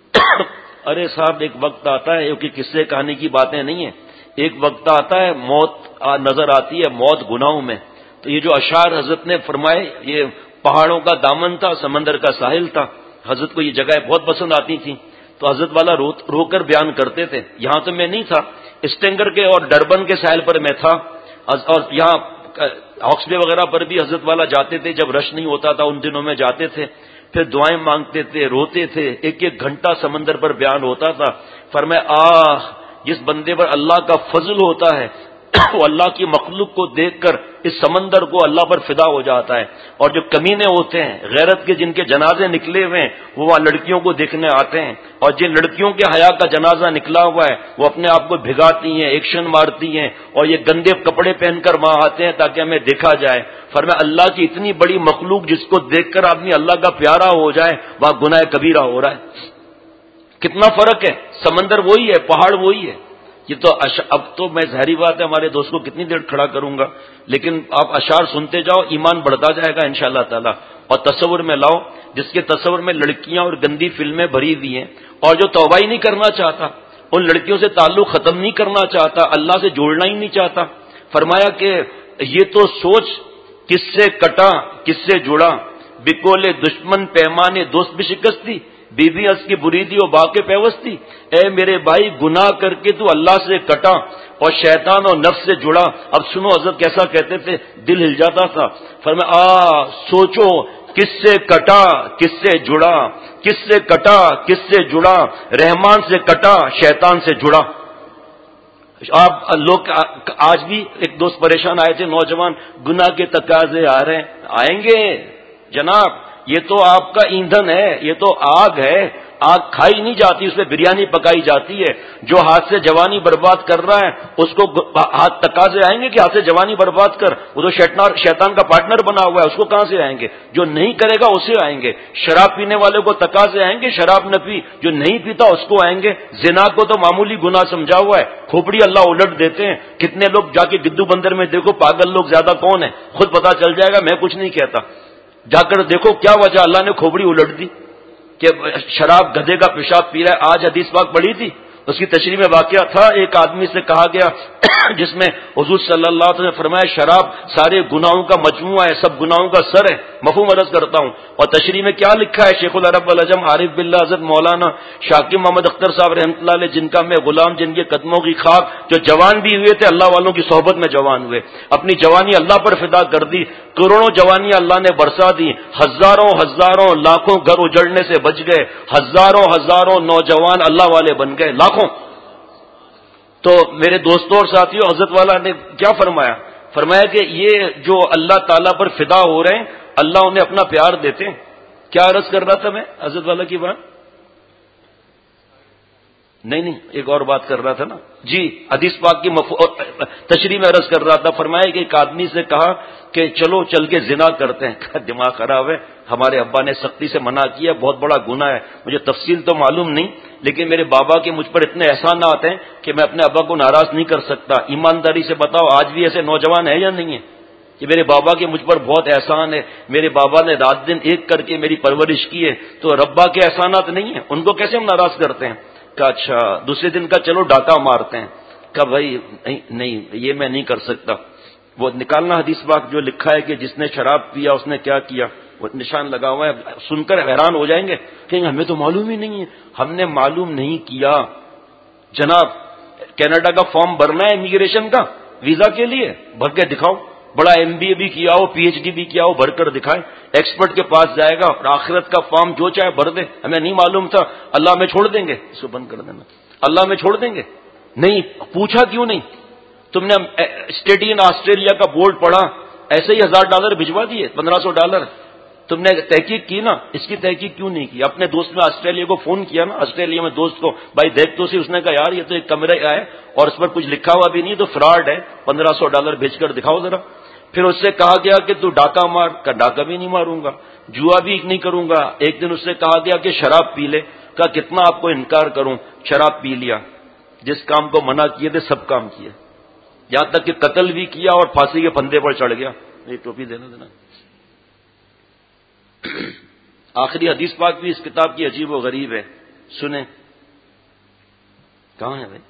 ارے صاحب ایک وقت آتا ہے، کیونکہ قصے کہانی کی باتیں نہیں ہیں، ایک وقت آتا ہے موت نظر آتی ہے، موت گناہوں میں. تو یہ جو اشعار حضرت نے فرمائے، یہ پہاڑوں کا دامن تھا، سمندر کا ساحل تھا. حضرت کو یہ جگہ بہت پسند آتی تھی، تو حضرت والا رو کر بیان کرتے تھے. یہاں تو میں نہیں تھا، اسٹینگر کے اور ڈربن کے ساحل پر میں تھا، اور یہاں ہاکس وے وغیرہ پر بھی حضرت والا جاتے تھے، جب رش نہیں ہوتا تھا ان دنوں میں جاتے تھے، پھر دعائیں مانگتے تھے، روتے تھے، ایک ایک گھنٹہ سمندر پر بیان ہوتا تھا. فرمایا جس بندے پر اللہ کا فضل ہوتا ہے وہ اللہ کی مخلوق کو دیکھ کر اس سمندر کو اللہ پر فدا ہو جاتا ہے. اور جو کمینے ہوتے ہیں غیرت کے، جن کے جنازے نکلے ہوئے ہیں، وہ وہاں لڑکیوں کو دیکھنے آتے ہیں، اور جن لڑکیوں کے حیا کا جنازہ نکلا ہوا ہے وہ اپنے آپ کو بھگاتی ہیں، ایکشن مارتی ہیں، اور یہ گندے کپڑے پہن کر وہاں آتے ہیں تاکہ ہمیں دیکھا جائے. فرمایا اللہ کی اتنی بڑی مخلوق جس کو دیکھ کر آدمی اللہ کا پیارا ہو جائے، وہاں گناہ کبیرہ ہو رہا ہے. کتنا فرق ہے. سمندر وہی ہے، پہاڑ وہی ہے. یہ تو اب تو میں ظاہری بات ہے ہمارے دوست کو کتنی دیر کھڑا کروں گا، لیکن آپ اشعار سنتے جاؤ، ایمان بڑھتا جائے گا انشاءاللہ تعالی. اور تصور میں لاؤ جس کے تصور میں لڑکیاں اور گندی فلمیں بھری ہوئی ہیں، اور جو توبہ ہی نہیں کرنا چاہتا، ان لڑکیوں سے تعلق ختم نہیں کرنا چاہتا، اللہ سے جوڑنا ہی نہیں چاہتا. فرمایا کہ یہ تو سوچ کس سے کٹا کس سے جڑا، بکولے دشمن پیمانے دوست بھی شکستی، بی بی اس کی بریدی و باقی پیوستی. اے میرے بھائی گناہ کر کے تو اللہ سے کٹا اور شیطان اور نفس سے جڑا. اب سنو حضرت کیسا کہتے تھے، دل ہل جاتا تھا. فرمایا سوچو کس سے کٹا کس سے جڑا، کس سے کٹا کس سے جڑا، رحمان سے کٹا شیطان سے جڑا. آپ لوگ آج بھی ایک دوست پریشان آئے تھے، نوجوان، گناہ کے تقاضے آ رہے ہیں. آئیں گے جناب، یہ تو آپ کا ایندھن ہے، یہ تو آگ ہے. آگ کھائی نہیں جاتی، اس میں بریانی پکائی جاتی ہے. جو ہاتھ سے جوانی برباد کر رہا ہے اس کو ہاتھ تقاضے آئیں گے کہ ہاتھ سے جوانی برباد کر، وہ تو شیطان کا پارٹنر بنا ہوا ہے، اس کو کہاں سے آئیں گے؟ جو نہیں کرے گا اسے آئیں گے. شراب پینے والے کو تقاضے آئیں گے، شراب نہ پی. جو نہیں پیتا اس کو آئیں گے. زنا کو تو معمولی گناہ سمجھا ہوا ہے، کھوپڑی اللہ الٹ دیتے ہیں. کتنے لوگ جا کے گدو بندر میں دیکھو پاگل لوگ زیادہ کون ہیں، خود پتا چل جائے گا، میں کچھ نہیں کہتا. جا کر دیکھو کیا وجہ، اللہ نے کھوپڑی الٹ دی کہ شراب گدھے کا پیشاب پی رہا ہے. آج حدیث پاک پڑھی تھی، اس کی تشریح میں واقعہ تھا. ایک آدمی سے کہا گیا جس میں حضور صلی اللہ علیہ وسلم نے فرمایا شراب سارے گناہوں کا مجموعہ ہے، سب گناہوں کا سر ہے. مفہوم عرض کرتا ہوں. اور تشریح میں کیا لکھا ہے، شیخ العرب والعجم عارف باللہ حضرت مولانا شاکر محمد اختر صاحب رحمۃ اللہ علیہ، جن کا میں غلام، جن کے قدموں کی خاک، جو جوان بھی ہوئے تھے اللہ والوں کی صحبت میں جوان ہوئے، اپنی جوانی اللہ پر فدا کر دی، کروڑوں جوانیاں اللہ نے برسا دی، ہزاروں ہزاروں لاکھوں گھر اجڑنے سے بچ گئے، ہزاروں ہزاروں نوجوان اللہ والے بن گئے، لاکھوں. تو میرے دوستوں اور ساتھیوں، حضرت والا نے کیا فرمایا؟ فرمایا کہ یہ جو اللہ تعالیٰ پر فدا ہو رہے ہیں اللہ انہیں اپنا پیار دیتے ہیں. کیا عرض کر رہا تھا میں حضرت والا کی بات؟ نہیں ایک اور بات کر رہا تھا نا جی. حدیث پاک کی تشریح میں عرض کر رہا تھا. فرمایا کہ ایک آدمی سے کہا کہ چلو چل کے زنا کرتے ہیں. دماغ خراب ہے، ہمارے ابا نے سختی سے منع کیا، بہت بڑا گناہ ہے. مجھے تفصیل تو معلوم نہیں، لیکن میرے بابا کے مجھ پر اتنے احسانات ہیں کہ میں اپنے ابا کو ناراض نہیں کر سکتا. ایمانداری سے بتاؤ آج بھی ایسے نوجوان ہیں یا نہیں ہیں کہ میرے بابا کے مجھ پر بہت احسان ہے، میرے بابا نے رات دن ایک کر کے میری پرورش کی ہے، تو ربا کے احسانات نہیں ہیں، ان کو کیسے ہم ناراض کرتے ہیں؟ کہا اچھا. دوسرے دن کا چلو ڈاکہ مارتے ہیں. کہا بھائی نہیں یہ میں نہیں کر سکتا. وہ نکالنا حدیث پاک جو لکھا ہے کہ جس نے شراب پیا اس نے کیا کیا، وہ نشان لگا ہوا ہے. سن کر حیران ہو جائیں گے کہ ہمیں تو معلوم ہی نہیں ہے. ہم نے معلوم نہیں کیا جناب. کینیڈا کا فارم بھرنا ہے امیگریشن کا ویزا کے لیے، بھر کے دکھاؤ. بڑا ایم بی اے بھی کیا ہو، پی ایچ ڈی بھی کیا ہو، بھر کر دکھائے. ایکسپرٹ کے پاس جائے گا اور آخرت کا فارم جو چاہے بھر دے. ہمیں نہیں معلوم تھا، اللہ میں چھوڑ دیں گے. اس کو بند کر دینا. اللہ میں چھوڑ دیں گے. نہیں پوچھا کیوں نہیں؟ تم نے اسٹیڈی ان آسٹریلیا کا بورڈ پڑھا، ایسے ہی $1000 بھجوا دیے، $1500. تم نے تحقیق کی نا، اس کی تحقیق کیوں نہیں کی؟ اپنے دوست میں آسٹریلیا کو فون کیا نا، آسٹریلیا میں دوست کو، بھائی دیکھ تو سی. اس نے کہا یار یہ تو ایک کمرے کا ہے اور اس پر کچھ لکھا ہوا بھی نہیں، تو فراڈ ہے، $1500 بھیج کر دکھاؤ ذرا. پھر اس سے کہا گیا کہ تو ڈاکہ مار. کا ڈاکہ بھی نہیں ماروں گا، جوا بھی نہیں کروں گا. ایک دن اس سے کہا گیا کہ شراب پی لے. کہا کتنا آپ کو انکار کروں، شراب پی لیا. جس کام کو منع کیے تھے سب کام کیے، یہاں تک کہ قتل بھی کیا اور پھانسی کے پھندے پر چڑھ گیا. یہ ٹوپی دینا. آخری حدیث پاک بھی اس کتاب کی عجیب و غریب ہے، سنیں. کہاں ہے بھائی؟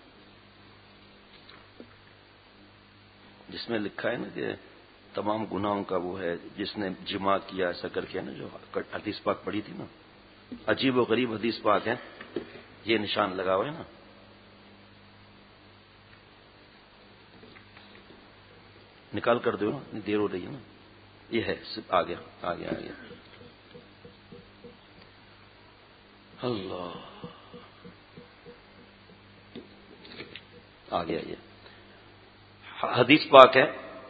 جس میں لکھا ہے نا کہ تمام گناہوں کا وہ ہے جس نے جمع کیا ایسا کر کے نا، جو حدیث پاک پڑھی تھی نا، عجیب و غریب حدیث پاک ہے. یہ نشان لگا ہوا ہے نا. نکال کر دو نا، دیر ہو رہی ہے نا. یہ ہے آ گیا آ گیا آ گیا. اللہ آ گیا. یہ حدیث پاک ہے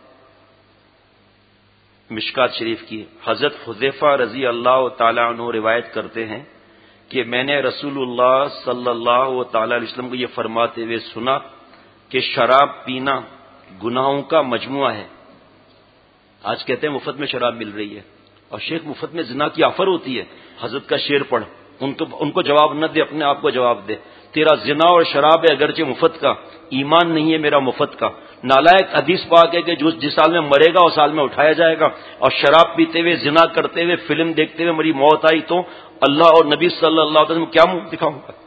مشکات شریف کی. حضرت حذیفہ رضی اللہ تعالی عنہ روایت کرتے ہیں کہ میں نے رسول اللہ صلی اللہ تعالی علیہ وسلم کو یہ فرماتے ہوئے سنا کہ شراب پینا گناہوں کا مجموعہ ہے. آج کہتے ہیں مفت میں شراب مل رہی ہے، اور شیخ مفت میں زنا کی آفر ہوتی ہے. حضرت کا شعر پڑھ، ان کو جواب نہ دے، اپنے آپ کو جواب دے. تیرا زنا اور شراب ہے اگرچہ مفت کا، ایمان نہیں ہے میرا مفت کا. نالائق حدیث پاک ہے کہ جس سال میں مرے گا اس سال میں اٹھایا جائے گا. اور شراب پیتے ہوئے، زنا کرتے ہوئے، فلم دیکھتے ہوئے میری موت آئی تو اللہ اور نبی صلی اللہ علیہ وسلم کیا منہ دکھاؤں گا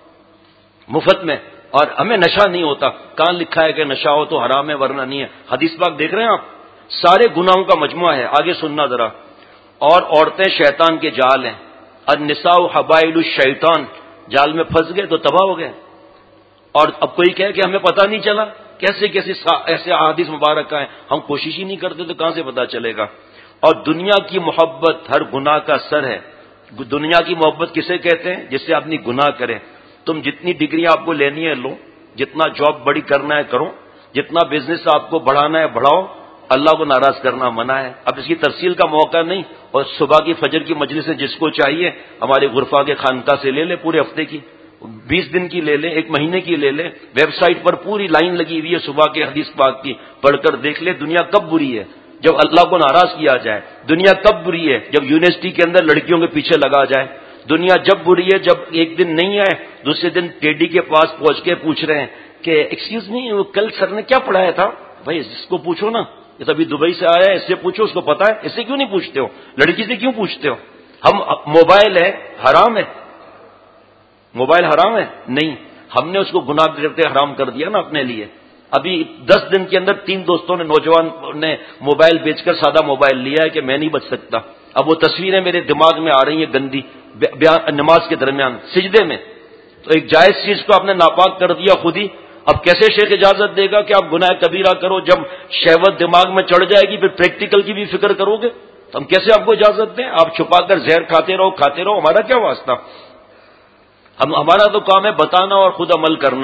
مفت میں. اور ہمیں نشہ نہیں ہوتا. کہاں لکھا ہے کہ نشہ ہو تو حرام ہے ورنہ نہیں ہے؟ حدیث پاک دیکھ رہے ہیں آپ، سارے گناہوں کا مجموعہ ہے. آگے سننا ذرا. اور عورتیں شیطان کے جال ہیں. النساء حبائل الشیطان، جال میں پھنس گئے تو تباہ ہو گئے. اور اب کوئی کہے کہ ہمیں پتہ نہیں چلا، کیسے ایسے احادیث مبارکہ ہیں، ہم کوشش ہی نہیں کرتے تو کہاں سے پتہ چلے گا. اور دنیا کی محبت ہر گناہ کا سر ہے. دنیا کی محبت کسے کہتے ہیں؟ جس سے آدمی گناہ کرے. تم جتنی ڈگریاں آپ کو لینی ہے لو، جتنا جاب بڑی کرنا ہے کرو، جتنا بزنس آپ کو بڑھانا ہے بڑھاؤ، اللہ کو ناراض کرنا منع ہے. اب اس کی تفصیل کا موقع نہیں. اور صبح کی فجر کی مجلس سے جس کو چاہیے ہمارے غرفہ کے خانقاہ سے لے لے، پورے ہفتے کی 20 دن کی لے لے، 1 مہینے کی لے لے. ویب سائٹ پر پوری لائن لگی ہوئی ہے صبح کے حدیث پاک کی، پڑھ کر دیکھ لے. دنیا کب بری ہے؟ جب اللہ کو ناراض کیا جائے. دنیا کب بری ہے؟ جب یونیورسٹی کے اندر لڑکیوں کے پیچھے لگا جائے. دنیا جب بری ہے جب ایک دن نہیں آئے، دوسرے دن ٹیڈی کے پاس پہنچ کے پوچھ رہے ہیں کہ ایکسکیوز می، وہ کل سر نے کیا پڑھایا تھا؟ بھائی اس کو پوچھو نا، یہ تو ابھی دبئی سے آیا ہے، اس سے پوچھو، اس کو پتا ہے. اس سے کیوں نہیں پوچھتے ہو؟ لڑکی سے کیوں پوچھتے ہو؟ ہم موبائل ہے حرام ہے، موبائل حرام ہے نہیں، ہم نے اس کو گناہ کرتے حرام کر دیا نا اپنے لیے. ابھی 10 دن کے اندر 3 دوستوں نے، نوجوان نے موبائل بیچ کر سادہ موبائل لیا ہے کہ میں نہیں بچ سکتا. اب وہ تصویریں میرے دماغ میں آ رہی ہیں گندی، نماز کے درمیان سجدے میں. تو ایک جائز چیز کو آپ نے ناپاک کر دیا خود ہی. اب کیسے شیخ اجازت دے گا کہ آپ گناہ کبیرہ کرو؟ جب شہوت دماغ میں چڑھ جائے گی پھر پریکٹیکل کی بھی فکر کرو گے تو ہم کیسے آپ کو اجازت دیں؟ آپ چھپا کر زہر کھاتے رہو، ہمارا کیا واسطہ؟ ہمارا تو کام ہے بتانا اور خود عمل کرنا.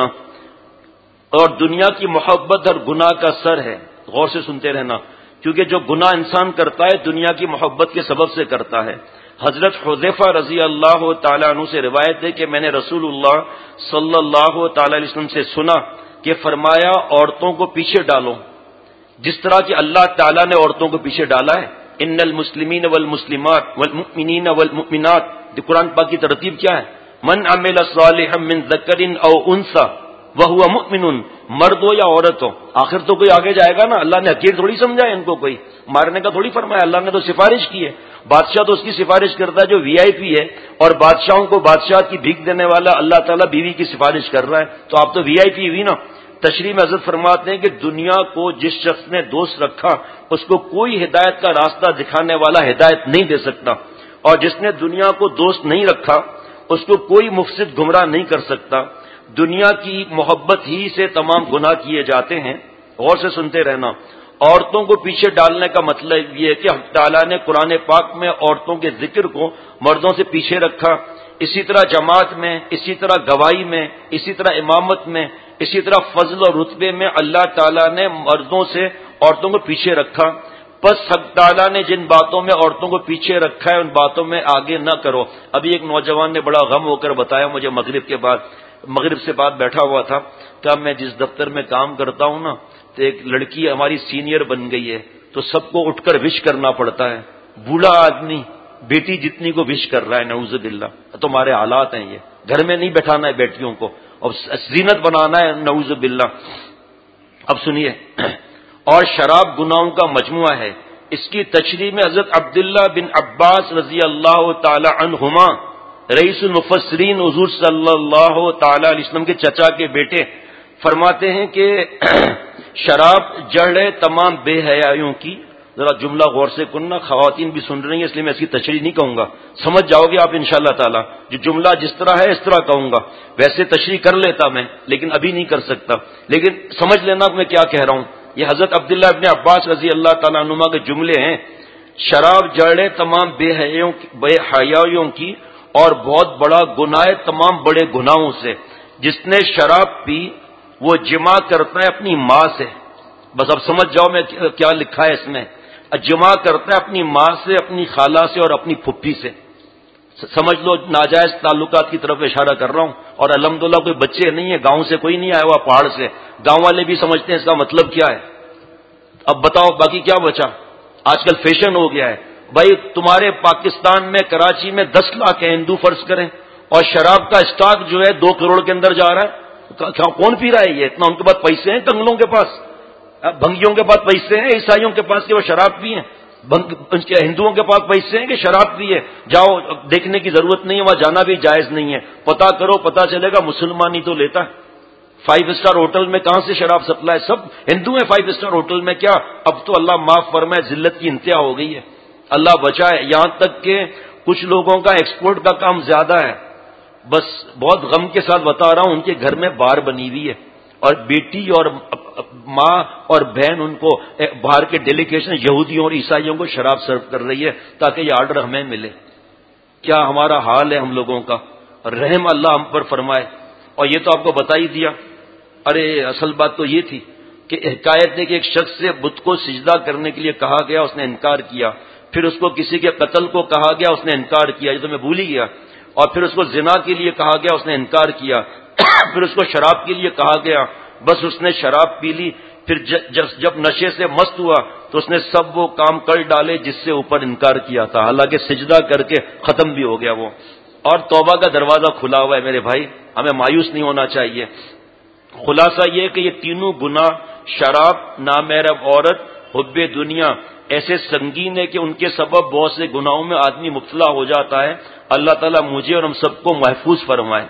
اور دنیا کی محبت ہر گناہ کا سر ہے. غور سے سنتے رہنا، کیونکہ جو گناہ انسان کرتا ہے دنیا کی محبت کے سبب سے کرتا ہے. حضرت حذیفہ رضی اللہ تعالی عنہ سے روایت ہے کہ میں نے رسول اللہ صلی اللہ تعالی علیہ وسلم سے سنا کہ فرمایا عورتوں کو پیچھے ڈالو جس طرح کہ اللہ تعالیٰ نے عورتوں کو پیچھے ڈالا ہے. ان المسلمین والمسلمات والمؤمنین والمؤمنات، قرآن پاک کی ترتیب کیا ہے؟ من عمل صالحا من ذکر او انثى وهو مؤمن، مرد ہو یا عورت ہو. آخر تو کوئی آگے جائے گا نا. اللہ نے حقیر تھوڑی سمجھا ہے ان کو، کوئی مارنے کا تھوڑی فرمایا. اللہ نے تو سفارش کی ہے. بادشاہ تو اس کی سفارش کرتا ہے جو وی آئی پی ہے، اور بادشاہوں کو بادشاہ کی بھیک دینے والا اللہ تعالیٰ بیوی کی سفارش کر رہا ہے. تو آپ تو وی آئی پی ہوئی نا. تشریح میں حضرت فرماتے ہیں کہ دنیا کو جس شخص نے دوست رکھا اس کو کوئی ہدایت کا راستہ دکھانے والا ہدایت نہیں دے سکتا، اور جس نے دنیا کو دوست نہیں رکھا اس کو کوئی مفسد گمراہ نہیں کر سکتا. دنیا کی محبت ہی سے تمام گناہ کیے جاتے ہیں. غور سے سنتے رہنا. عورتوں کو پیچھے ڈالنے کا مطلب یہ ہے کہ حق تعالیٰ نے قرآن پاک میں عورتوں کے ذکر کو مردوں سے پیچھے رکھا. اسی طرح جماعت میں، اسی طرح گواہی میں، اسی طرح امامت میں، اسی طرح فضل اور رتبے میں اللہ تعالیٰ نے مردوں سے عورتوں کو پیچھے رکھا. بس حق تعالیٰ نے جن باتوں میں عورتوں کو پیچھے رکھا ہے ان باتوں میں آگے نہ کرو. ابھی ایک نوجوان نے بڑا غم ہو کر بتایا مجھے، مغرب سے بعد بیٹھا ہوا تھا، کہا میں جس دفتر میں کام کرتا ہوں نا تو ایک لڑکی ہماری سینئر بن گئی ہے تو سب کو اٹھ کر وش کرنا پڑتا ہے. بوڑھا آدمی بیٹی جتنی کو وش کر رہا ہے، نعوذ باللہ. تمہارے حالات ہیں یہ. گھر میں نہیں بیٹھانا ہے بیٹیوں کو اور زینت بنانا ہے، نعوذ باللہ. اب سنیے. اور شراب گناہوں کا مجموعہ ہے. اس کی تشریح میں حضرت عبداللہ بن عباس رضی اللہ تعالی عنہما رئیس المفسرین حضور صلی اللہ تعالی علیہ وسلم کے چچا کے بیٹے فرماتے ہیں کہ شراب جڑ ہے تمام بے حیائیوں کی. ذرا جملہ غور سے سننا، خواتین بھی سن رہی ہیں اس لیے میں اس کی تشریح نہیں کہوں گا، سمجھ جاؤ گے آپ انشاءاللہ تعالی. جو جملہ جس طرح ہے اس طرح کہوں گا. ویسے تشریح کر لیتا میں لیکن ابھی نہیں کر سکتا، لیکن سمجھ لینا میں کیا کہہ رہا ہوں. یہ حضرت عبداللہ ابن عباس رضی اللہ تعالیٰ عنہما کے جملے ہیں. شراب جڑے تمام بے حیائیوں کی اور بہت بڑا گناہ تمام بڑے گناہوں سے. جس نے شراب پی وہ جمع کرتا ہے اپنی ماں سے. بس اب سمجھ جاؤ میں کیا لکھا ہے اس میں. جمع کرتا ہے اپنی ماں سے, اپنی خالہ سے اور اپنی پھپھی سے. سمجھ لو ناجائز تعلقات کی طرف اشارہ کر رہا ہوں. اور الحمدللہ کوئی بچے نہیں ہیں, گاؤں سے کوئی نہیں آیا ہوا, پہاڑ سے. گاؤں والے بھی سمجھتے ہیں اس کا مطلب کیا ہے. اب بتاؤ باقی کیا بچا. آج کل فیشن ہو گیا ہے بھائی. تمہارے پاکستان میں کراچی میں 10 لاکھ ہندو فرض کریں, اور شراب کا اسٹاک جو ہے 2 کروڑ کے اندر جا رہا ہے. کون پی رہا ہے یہ اتنا؟ ان کے پاس پیسے ہیں کنگلوں کے پاس, بھنگیوں کے پاس پیسے ہیں, عیسائیوں کے پاس کہ وہ شراب پیئیں. ہندوؤں کے پاس پیسے ہیں کہ شراب پیئے. جاؤ, دیکھنے کی ضرورت نہیں ہے, وہاں جانا بھی جائز نہیں ہے. پتا کرو, پتا چلے گا مسلمان ہی تو لیتا ہے. 5 اسٹار ہوٹل میں کہاں سے شراب سپلائی؟ سب ہندو ہیں 5 اسٹار ہوٹل میں. کیا اب تو اللہ معاف فرمائے, ذلت کی انتہا ہو گئی ہے. اللہ بچائے. یہاں تک کہ کچھ لوگوں کا ایکسپورٹ کا کام زیادہ ہے. بس بہت غم کے ساتھ بتا رہا ہوں, ان کے گھر میں بار بنی ہوئی ہے, اور بیٹی اور ماں اور بہن ان کو باہر کے ڈیلیگیشن یہودیوں اور عیسائیوں کو شراب سرو کر رہی ہے تاکہ یہ آرڈر ہمیں ملے. کیا ہمارا حال ہے ہم لوگوں کا. رحم اللہ ہم پر فرمائے. اور یہ تو آپ کو بتا ہی دیا. ارے اصل بات تو یہ تھی کہ حکایت ہے کہ ایک شخص سے بت کو سجدہ کرنے کے لیے کہا گیا, اس نے انکار کیا. پھر اس کو کسی کے قتل کو کہا گیا, اس نے انکار کیا. یہ تو میں بھول ہی گیا. اور پھر اس کو زنا کے لیے کہا گیا, اس نے انکار کیا. پھر اس کو شراب کے لیے کہا گیا, بس اس نے شراب پی لی. پھر جب نشے سے مست ہوا تو اس نے سب وہ کام کر ڈالے جس سے اوپر انکار کیا تھا, حالانکہ سجدہ کر کے ختم بھی ہو گیا وہ. اور توبہ کا دروازہ کھلا ہوا ہے میرے بھائی, ہمیں مایوس نہیں ہونا چاہیے. خلاصہ یہ کہ یہ تینوں گناہ, شراب, نامحرم عورت, حب دنیا, ایسے سنگین ہے کہ ان کے سبب بہت سے گناہوں میں آدمی مبتلا ہو جاتا ہے. اللہ تعالیٰ مجھے اور ہم سب کو محفوظ فرمائے.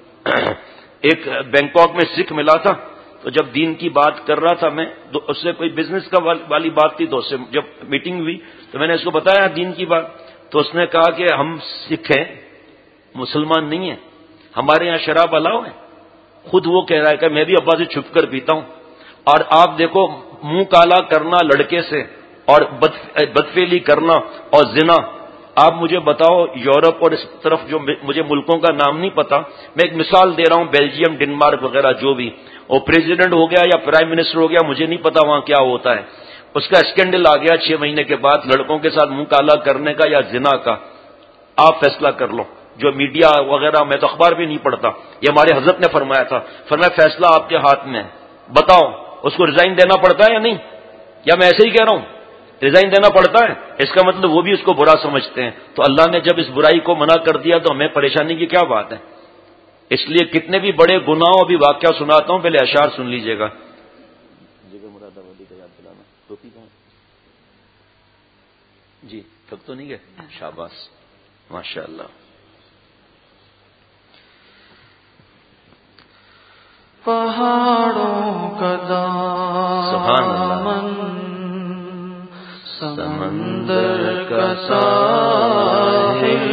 ایک بینکاک میں سکھ ملا تھا, تو جب دین کی بات کر رہا تھا میں, اس سے کوئی بزنس کا والی بات تھی, تو اس سے جب میٹنگ ہوئی تو میں نے اس کو بتایا دین کی بات. تو اس نے کہا کہ ہم سکھ ہیں, مسلمان نہیں ہیں, ہمارے یہاں شراب الاؤ ہے. خود وہ کہہ رہا ہے کہ میں بھی ابا سے چھپ کر پیتا ہوں. اور آپ دیکھو, منہ کالا کرنا لڑکے سے, اور بدفعلی کرنا اور زنا. آپ مجھے بتاؤ یورپ اور اس طرف جو مجھے ملکوں کا نام نہیں پتا, میں ایک مثال دے رہا ہوں, بیلجیم, ڈنمارک وغیرہ جو بھی, وہ پریزیڈنٹ ہو گیا یا پرائم منسٹر ہو گیا, مجھے نہیں پتا وہاں کیا ہوتا ہے. اس کا اسکینڈل آ گیا 6 مہینے کے بعد, لڑکوں کے ساتھ منہ کالا کرنے کا یا زنا کا. آپ فیصلہ کر لو. جو میڈیا وغیرہ, میں تو اخبار بھی نہیں پڑھتا, یہ ہمارے حضرت نے فرمایا تھا. فرمایا فیصلہ آپ کے ہاتھ میں ہے, بتاؤ اس کو ریزائن دینا پڑتا ہے یا نہیں, یا میں ایسے ہی کہہ رہا ہوں ریزائن دینا پڑتا ہے؟ اس کا مطلب وہ بھی اس کو برا سمجھتے ہیں. تو اللہ نے جب اس برائی کو منع کر دیا تو ہمیں پریشانی کی کیا بات ہے. اس لیے کتنے بھی بڑے گناہوں, ابھی واقعہ سناتا ہوں, پہلے اشعار سن لیجئے گا. جی تب تو نہیں گئے, شاباش, ماشاء اللہ. پہاڑوں کا دامن, سمندر کا ساحل,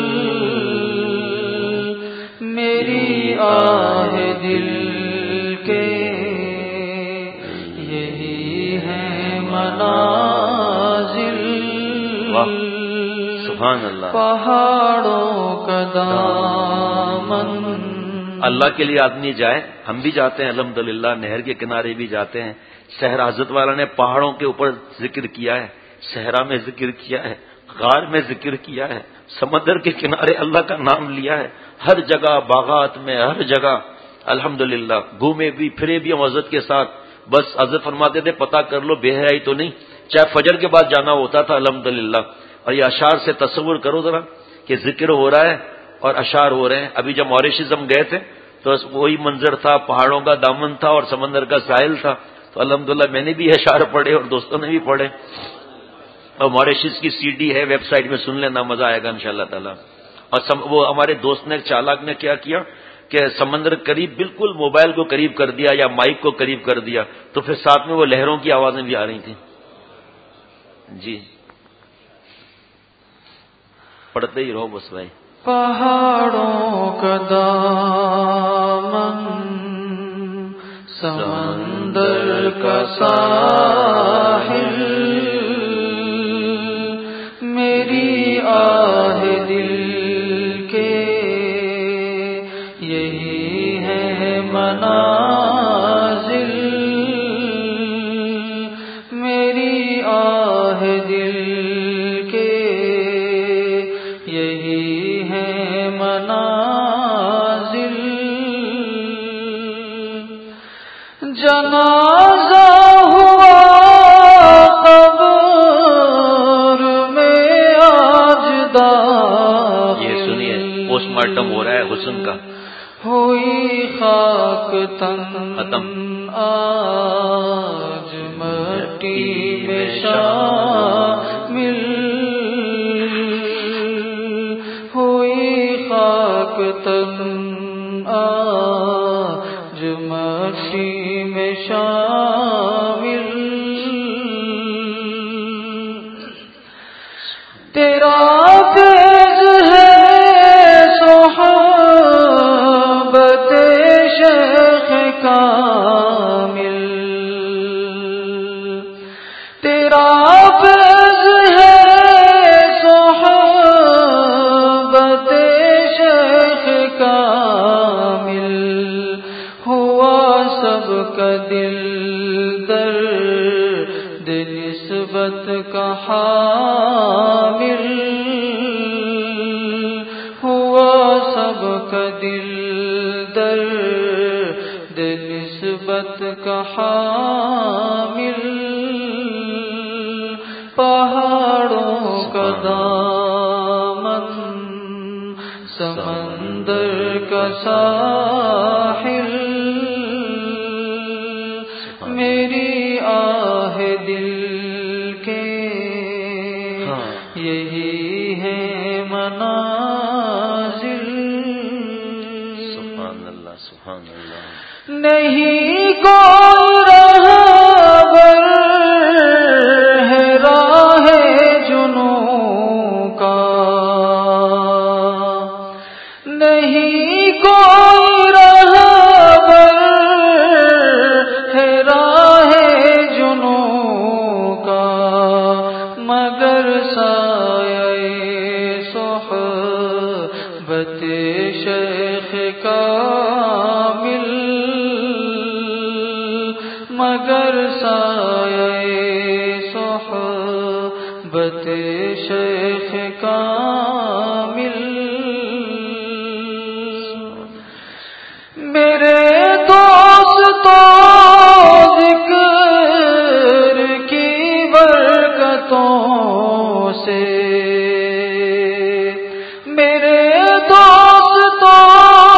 میری آہ دل کے یہی ہے منازل. سبحان اللہ. پہاڑوں کا دامن. اللہ کے لیے آدمی جائے, ہم بھی جاتے ہیں الحمدللہ, نہر کے کنارے بھی جاتے ہیں. صحرا, حضرت والا نے پہاڑوں کے اوپر ذکر کیا ہے, صحرا میں ذکر کیا ہے, غار میں ذکر کیا ہے, سمندر کے کنارے اللہ کا نام لیا ہے, ہر جگہ, باغات میں, ہر جگہ الحمدللہ. گھومے بھی پھرے بھی ہم حضرت کے ساتھ. بس حضرت فرماتے تھے پتہ کر لو بے حیائی تو نہیں, چاہے فجر کے بعد جانا ہوتا تھا الحمدللہ. اور یہ اشعار سے تصور کرو ذرا کہ ذکر ہو رہا ہے اور اشعار ہو رہے ہیں. ابھی جب موریشیس ہم گئے تھے تو وہی منظر تھا, پہاڑوں کا دامن تھا اور سمندر کا ساحل تھا. تو الحمدللہ میں نے بھی اشعار پڑھے اور دوستوں نے بھی پڑھے. اور موریشیس کی CD ہے, ویب سائٹ میں سن لینا, مزہ آئے گا انشاءاللہ تعالی. اور وہ ہمارے دوست نے, چالاک نے کیا کیا کہ سمندر قریب, بالکل موبائل کو قریب کر دیا یا مائک کو قریب کر دیا, تو پھر ساتھ میں وہ لہروں کی آوازیں بھی آ رہی تھیں. جی پڑھتے ہی رہو بس بھائی. پہاڑوں کا دامن, سمندر کا ساحل میری آہ دل کے یہی ہے منازل، میری آہ دل کے یہی ہے منازل، جنازہ ہوا قبر میں آج داخل، یہ سنیے پوسٹ مارٹم ہو رہا ہے حسن کا، ہوئی خاک تن ختم، آج مٹی میں شامل، ہوئی خاک تن آج مٹی میں شامل، تیرا فیض ہے صحبت شیخ کامل، تیرا فیض ہے صحبت شیخ کامل، ہوا سب کا دل درد نسبت کا حامل، ہوا سب کا دل درد نسبت کا حامل، پہاڑوں کا دامن سمندر کا ساحل، میری آہ دل کے یہی ہے منازل، سبحان اللہ سبحان اللہ، نہیں کوئی رہبر ہے راہ جنوں کا، نہیں کوئی رہبر ہے راہ جنوں کا، مگر سایہ صحبت شیخ کامل، مگر سایہ صحبت شیخ کامل، میرے دوستوں ذکر کی برکتوں سے، میرے دوستوں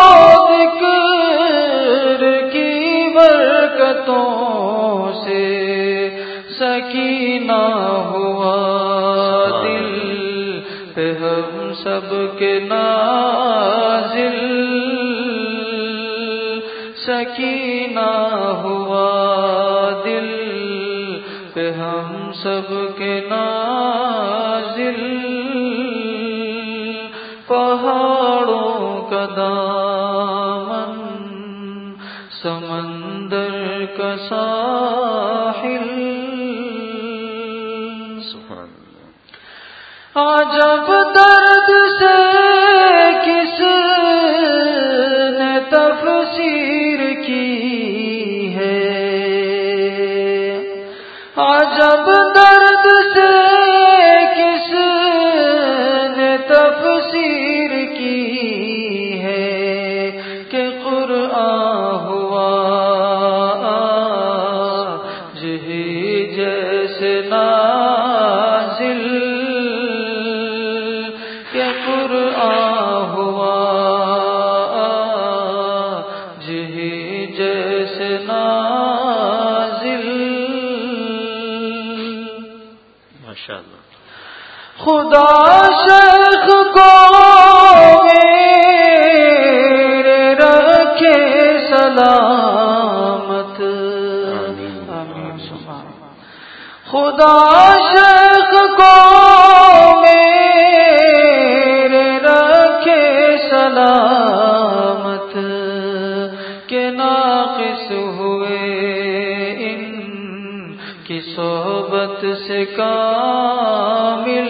ذکر کی برکتوں سے، سکینہ ہوا دل پہ ہم سب کے نازل، سکینہ ہوا دل پہ ہم سب کے نازل، پہاڑوں کا دامن سمندر کا ساحل، سبحان اللہ، عجب درد سے کس نے تفسیر کی ہے، عجب درد سے کس نے تفسیر کی ہے، کہ قرآن ہوا آج ہی جیسے نازل، کہ قرآن ہوا آج ہی جیسے نازل، ماشاءاللہ، خدا شیخ کو میرے رکھے سلامت، آمین، خدا شیخ کو میرے رکھے سلامت، کہ نہ ناقص ہوئے ان کی صحبت سے کامل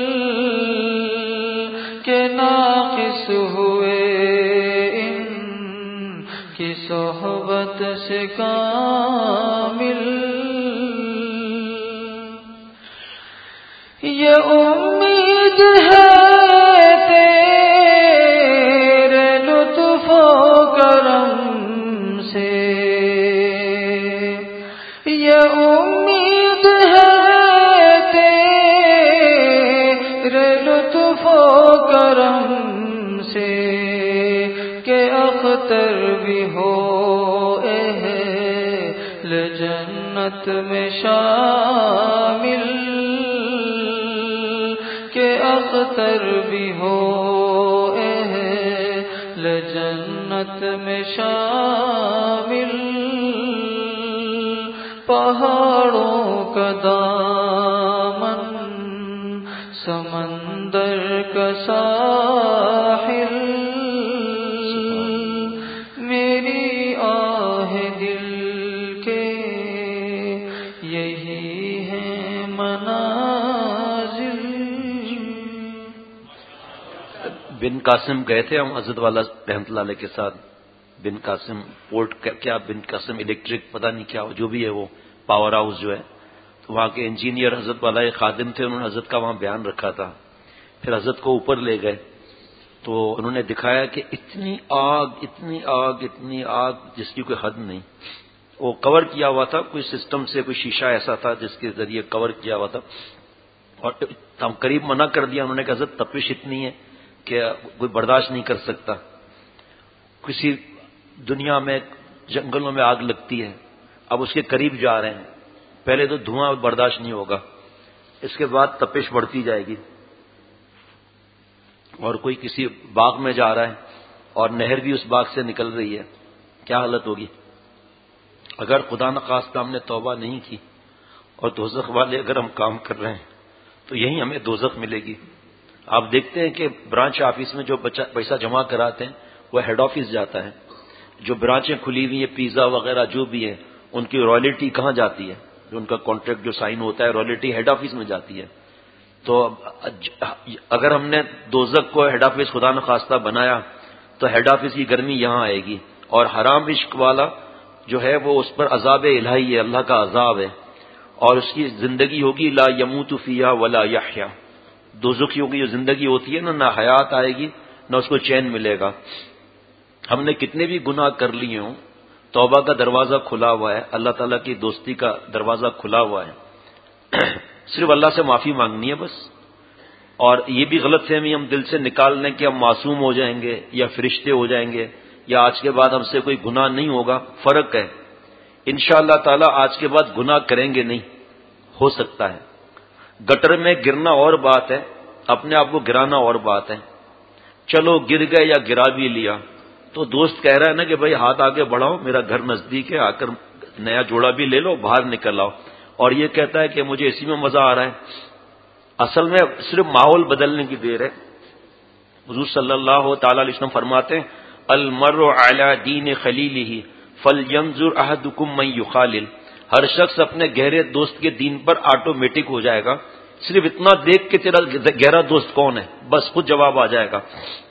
کہ ناقص ہوئے ان کی صحبت سے کامل یہ امید ہے تیرے لطف و کرم سے یہ امید ہے تیرے لطف و کرم سے کہ اختر بھی ہو اہل جنت میں شامل کہ اختر بھی ہو اہل جنت میں شامل پہاڑوں کا دامن سمندر کا ساحل میری آہ دل کے یہی ہے منازل. بن قاسم گئے تھے ہم حضرت والا رحمۃ اللہ علیہ کے ساتھ. بن قاسم پورٹ کیا بن قاسم الیکٹرک پتہ نہیں کیا جو بھی ہے وہ پاور ہاؤس جو ہے تو وہاں کے انجینئر حضرت والا خادم تھے. انہوں نے حضرت کا وہاں بیان رکھا تھا. پھر حضرت کو اوپر لے گئے تو انہوں نے دکھایا کہ اتنی آگ اتنی آگ اتنی آگ جس کی کوئی حد نہیں. وہ کور کیا ہوا تھا کوئی سسٹم سے, کوئی شیشہ ایسا تھا جس کے ذریعے کور کیا ہوا تھا. اور ہم قریب منع کر دیا. انہوں نے کہا حضرت تپش اتنی ہے کہ کوئی برداشت نہیں کر سکتا. کسی دنیا میں جنگلوں میں آگ لگتی ہے, اب اس کے قریب جا رہے ہیں, پہلے تو دھواں برداشت نہیں ہوگا, اس کے بعد تپش بڑھتی جائے گی. اور کوئی کسی باغ میں جا رہا ہے اور نہر بھی اس باغ سے نکل رہی ہے, کیا حالت ہوگی؟ اگر خدا نخواستہ ہم نے توبہ نہیں کی اور دوزخ والے اگر ہم کام کر رہے ہیں تو یہی ہمیں دوزخ ملے گی. آپ دیکھتے ہیں کہ برانچ آفس میں جو پیسہ جمع کراتے ہیں وہ ہیڈ آفس جاتا ہے. جو برانچیں کھلی ہوئی ہیں پیزا وغیرہ جو بھی ہے ان کی رائلٹی کہاں جاتی ہے؟ جو ان کا کانٹریکٹ جو سائن ہوتا ہے رائلٹی ہیڈ آفس میں جاتی ہے. تو اگر ہم نے دوزخ کو ہیڈ آفس خدا نخواستہ بنایا تو ہیڈ آفس کی گرمی یہاں آئے گی. اور حرام عشق والا جو ہے وہ اس پر عذاب الہی ہے, اللہ کا عذاب ہے. اور اس کی زندگی ہوگی لا یموت فیہا ولا یحیا. دوزخیوں کی جو زندگی ہوتی ہے نہ حیات آئے گی نہ اس کو چین ملے گا. ہم نے کتنے بھی گناہ کر لیے ہوں توبہ کا دروازہ کھلا ہوا ہے, اللہ تعالیٰ کی دوستی کا دروازہ کھلا ہوا ہے. صرف اللہ سے معافی مانگنی ہے بس. اور یہ بھی غلط فہمی ہم دل سے نکال لیں کہ ہم معصوم ہو جائیں گے یا فرشتے ہو جائیں گے یا آج کے بعد ہم سے کوئی گناہ نہیں ہوگا. فرق ہے. انشاءاللہ تعالیٰ آج کے بعد گناہ کریں گے نہیں, ہو سکتا ہے. گٹر میں گرنا اور بات ہے, اپنے آپ کو گرانا اور بات ہے. چلو گر گئے یا گرا بھی لیا تو دوست کہہ رہا ہے نا کہ بھائی ہاتھ آگے بڑھاؤ, میرا گھر نزدیک ہے, آ کر نیا جوڑا بھی لے لو, باہر نکل آؤ. اور یہ کہتا ہے کہ مجھے اسی میں مزہ آ رہا ہے. اصل میں صرف ماحول بدلنے کی دیر ہے. حضور صلی اللہ تعالی علیہ وسلم فرماتے ہیں المرء علی دین خلیلہ فلینظر احدکم من یخالل. ہر شخص اپنے گہرے دوست کے دین پر آٹومیٹک ہو جائے گا. صرف اتنا دیکھ کے تیرا گہرا دوست کون ہے بس خود جواب آ جائے گا.